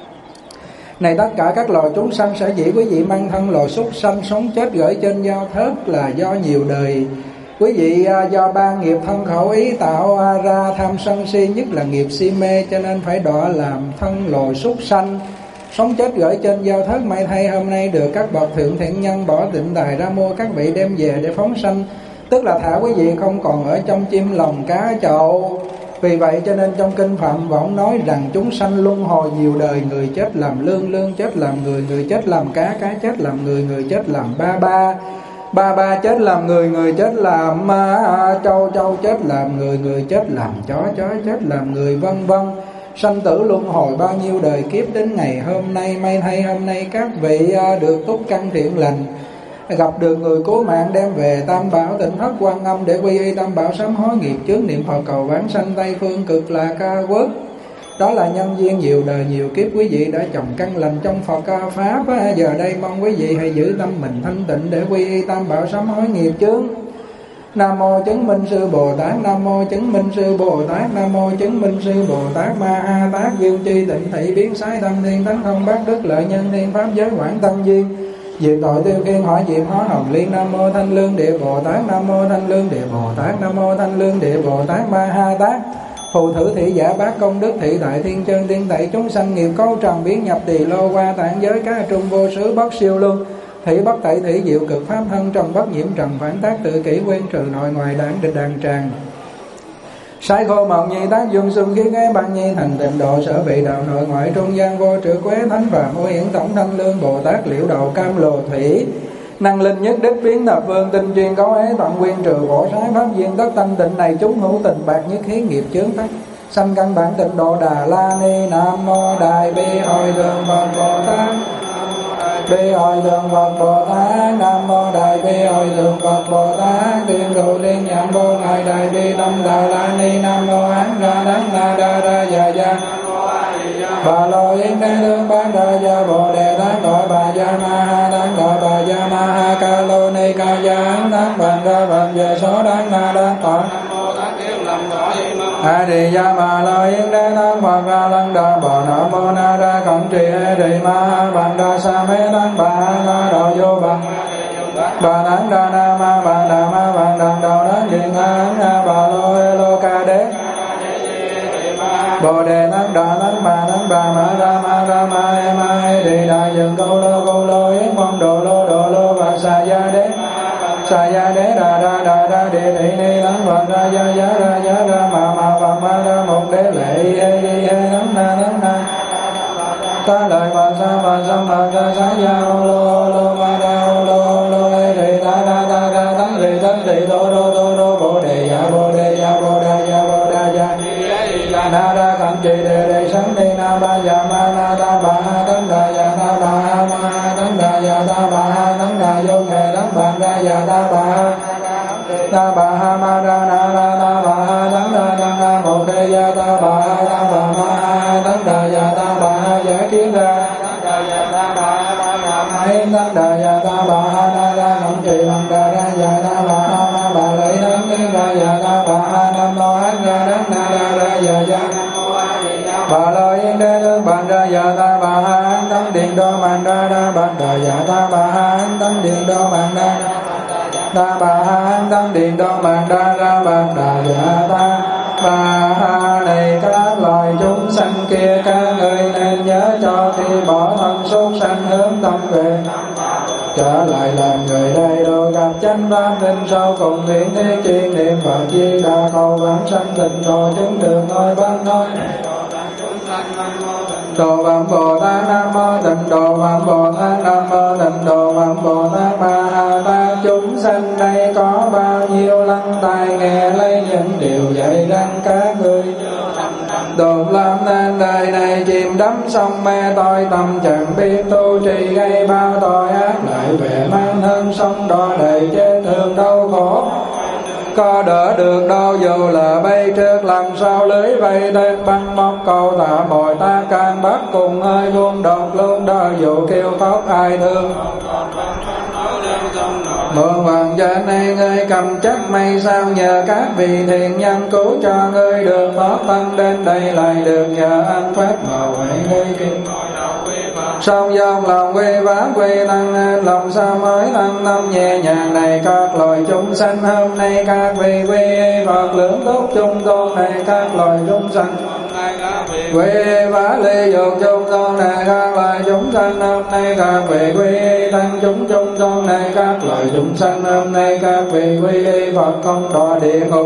Này tất cả các loài chúng sanh sở dĩ quý vị mang thân loài súc sanh sống chết gửi trên giao thớt là do nhiều đời quý vị do ba nghiệp thân khẩu ý tạo ra tham sân si, nhất là nghiệp si mê, cho nên phải đọa làm thân loài súc sanh sống chết gửi trên giao thớt. May thay hôm nay được các bậc thượng thiện nhân bỏ tịnh tài ra mua các vị đem về để phóng sanh, tức là thả quý vị không còn ở trong chim lồng cá chậu. Vì vậy cho nên trong kinh Phạm Võng nói rằng chúng sanh luân hồi nhiều đời, người chết làm lương, lương chết làm người, người chết làm cá, cá chết làm người, người chết làm ba ba, ba ba chết làm người, người chết làm trâu, trâu chết làm người, người chết làm chó, chó chết làm người, vân vân. Sanh tử luân hồi bao nhiêu đời kiếp đến ngày hôm nay. May thay hôm nay các vị được túc căn thiện lành, gặp được người cứu mạng đem về Tam Bảo Tịnh Thất Quan Âm để quy y Tam Bảo sám hối nghiệp chướng, niệm Phật cầu vãng sanh Tây Phương Cực Lạc ca quốc. Đó là nhân duyên nhiều đời nhiều kiếp quý vị đã trồng căn lành trong Phật ca Pháp. Giờ đây mong quý vị hãy giữ tâm mình thanh tịnh để quy y Tam Bảo sám hối nghiệp chướng. Nam mô chứng minh sư Bồ Tát, Nam mô chứng minh sư Bồ Tát, Nam mô chứng minh sư Bồ Tát Ma Ha Tát, dương chi tịnh thị biến sái tâm thiên tấn thông bát đức lợi nhân thiên pháp giới quảng tâm duyên, diệt tội tiêu khiên hỏi diệt hóa hồng liên. Nam mô thanh lương địa Bồ Tát, Nam mô thanh lương địa Bồ Tát, Nam mô thanh lương địa Bồ Tát Ma Ha Tát. Phù thử thị giả bát công đức thị đại thiên chân tiên tẩy chúng sanh nghiệp câu trần biến nhập tỳ lô qua tạng giới cá trung vô xứ bất siêu luân thị bất tẩy thị diệu cực pháp thân trần bất nhiễm trần phản tác tự kỷ quên trừ nội ngoài đảng địch đàn tràng sai khô mộng nhi tác dương xuân khí ghé ban nhi thành tịnh độ sở vị đạo nội ngoại trung gian vô trừ quế thánh phạm ô hiển tổng thanh lương Bồ Tát liễu đầu cam lồ thủy năng linh nhất đích biến thập phương tinh chuyên cấu ế toàn quyên trừ khổ sái pháp duyên tất thanh tịnh này chúng hữu tình bạc nhất khí nghiệp chướng tắc sanh căn bản tịnh độ Đà La Ni. Nam mô Đại Bi Hội Thượng Phật Bồ Tát, Bi Hội Thượng Phật Bồ Tát, Nam mô Đại Bi Hội Thượng Phật Bồ Tát, Tiên Độ Liên Nhãn Vô Ngài Đại Bi Tâm Đà La Ni. Nam mô Án Ra Đắc Na Đa Đa Già Già Bà Lô Yến Đế Lương Bán Đa Gia Bồ Đề Tát Gọi Bà Gia Ma Ha Tát Gọi Bà Gia Ma Ha Ca Lô Ni Ca Gia Án Tát Bàn Ra Bàn Về Số Đáng Na Đa Tọa. Nam mô Tát Kiếp Lâm Tọa Di Măng a di đà bà la yến đế tăng phật ra lăng đà bà nam mô na ra cẩn trì a di ma bàn đà sa mê tăng bà la đạo vô bằng bà đắng đa na ma bà đà ma bà đằng đầu đến điện a bà lô e lô ca đế bồ đề tăng đà tăng bà ma e ma e đi đại dừng câu lô yến mong đồ lô và sa gia đế đà địa thị ni lắng phật ra giá ra mà phật ma ra một đế lệ e di e nắng na ta lời phật sa sa gia lô ma ra lô e thị ta tấn thị đô bồ đề ya na ra cẩn trì đề sáng ni na ba ya ma na ta ba ha tấn đà ya ta ba ha ma ha tấn đà ya ta ba ha tấn đà vô nghề tấn bàn ra ya ta ba ha ma ra na ra ta ba ha tấn đà tăng ha một đề ya ta ba ha ta ba ma ha tấn đà ya ta ba ha giải kiến ra hãy tấn đà ya ta ba ha na ra cẩn trì bằng đà ra ya ta ba ha ma bà lợi tấn kiến ra ya ta ba ha nam mô a di đà na ra ya bà la yến đế tướng bàn ra ya ta bà ha tấn điện đô bàn ra bàn đà ya ta bà ha tấn điện đô bàn ra ta bà ha tấn điện đô bàn ra bàn đà ya ta bà ha. Này các loài chúng sanh kia, các ngươi nên nhớ cho khi bỏ thân súc sanh hướng tâm về trở lại làm người đây, rồi gặp chánh pháp tinh sâu cùng nguyện thế chuyên niệm Phật Di Đà cầu vãng sanh tịnh độ chứng được ngôi bát nói Đồ Phật Bồ Tát Nam Mô Tịnh Độ Phật Bồ Tát Nam Mô Tịnh Độ Phật Bồ Tát Ma Ha Tát. Chúng sanh đây có bao nhiêu lắng tai nghe lấy những điều dạy rằng các ngươi đột làm nên đời này chìm đắm sông mê tôi tâm chẳng biết tu trì gây bao tội ác, lại về mang thân sông đỏ đầy chết thương đau khổ, có đỡ được đâu dù là bay trước làm sao lưới vây tên băng móc câu tạ bồi ta can bắt cùng hơi buông độc luôn đó dù kêu khóc ai thương. Mượn hoàng trên này ngươi cầm chắc mây sao, nhờ các vị thiện nhân cứu cho ngươi được thoát thân đến đây, lại được nhờ ăn pháp màu vậy ngươi kim song dòng lòng quy vãng quy tăng lòng sao mới tăng tâm nhẹ nhàng. Này các loài chúng sanh hôm nay các vị quy Phật lưỡng túc chung tôn, này các loài chúng sanh quy vã ly dục chung tôn, này các loài chúng sanh hôm nay các vị quy tăng chúng chung tôn, này các loài chúng sanh hôm nay các vị quy Phật không đọa địa ngục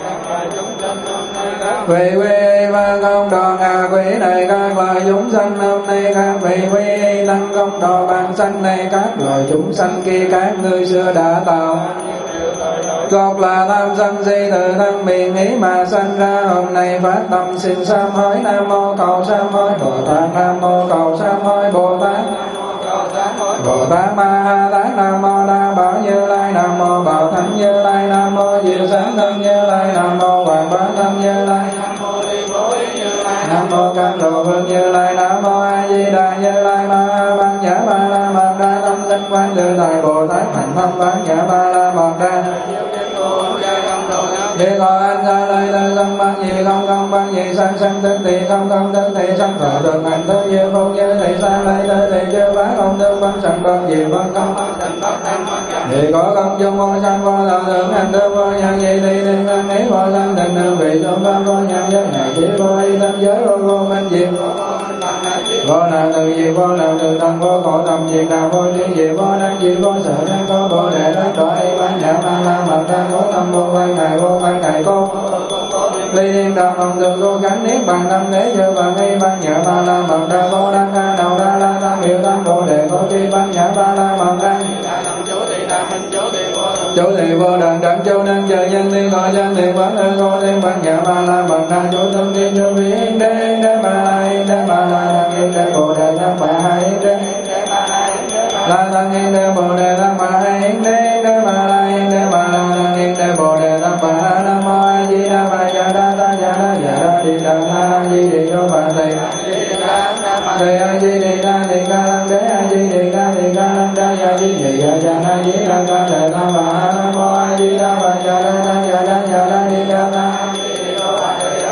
vị quy và không đọa ngạ quỷ. Này các loài chúng sanh hôm nay các vị quy tăng không đọa bàn sanh, này các loài chúng sanh kia các ngươi xưa đã tạo gột là tham sân si từ thân miệng ý mà sanh ra, hôm nay phát tâm xin sám hối. Nam mô cầu sám hối Bồ Tát, Nam mô cầu sám hối Bồ Tát, Bồ Tát Ma Ha Tát. Nam mô Đa Bảo Như Lai, Nam mô Bảo Thắng Như Lai, Nam mô Diệu Sáng Thân Như Lai, Nam mô Hoàng Bá Thân Như Lai, Nam mô Cam Lộ Vương Như Lai, Nam mô A Di Đà Như Lai. Ma Ha Ban Nhã Ba La Mật Đa Tâm Linh Quán Tự Tại Bồ Tát Thành Tâm Ban Nhã Ba La Mật Đa. Khi có anh ra lời lời tâm ban gì không ban gì sang tức thì không tức thì sang thở được hành thức như không như thì sang lời tới thì chưa bá không thức ban sẵn ban gì ban không thì có công chung vô sang vô thờ thượng hành thức vô nhân gì thì đừng ăn ấy vô sang tình đường vị thượng ban vô nhân giới này chỉ vô y tâm giới vô minh diệt vô nào từ gì vô nào từ tâm vô khổ tâm diệt nào vô thiên gì vô năng gì vô sợ năng có bồ đề đắc độ y ban nhã ma la mật đa vô tâm vô quan ngài vô quan ngài cô ly điên đạo hồng thường cố gắng niết bàn tâm thế như bằng y ban nhã ba la mật đa vô đăng ca đầu đa la tam hiệu tam bồ đề vô tri ban nhã ba la mật đa chủ thị vô đẳng đẳng châu năng chờ nhân thiên thọ nhân thiên quán ơn cô thiên ban nhã ba la mật đa chủ tâm thiên chu vi yên đế ba la yên đế ba la đăng yên đế bồ đề tam bà hai yên đế la đăng yên đế bồ đề tam bà hai yên đế ba la yên đế ba la đăng yên đế bồ đề tam bà hai. Nam mô A Di Đà Phật. Ya đa ta ya đa di đà a di đì đô bà thầy thầy a di đì đa di ca lăng đế a di đì đa di ca lăng đa ya di đì ya ya na di đa ca thầy tam bà. Nam mô A Di Đà Phật. Ya đa ta ya đa di đà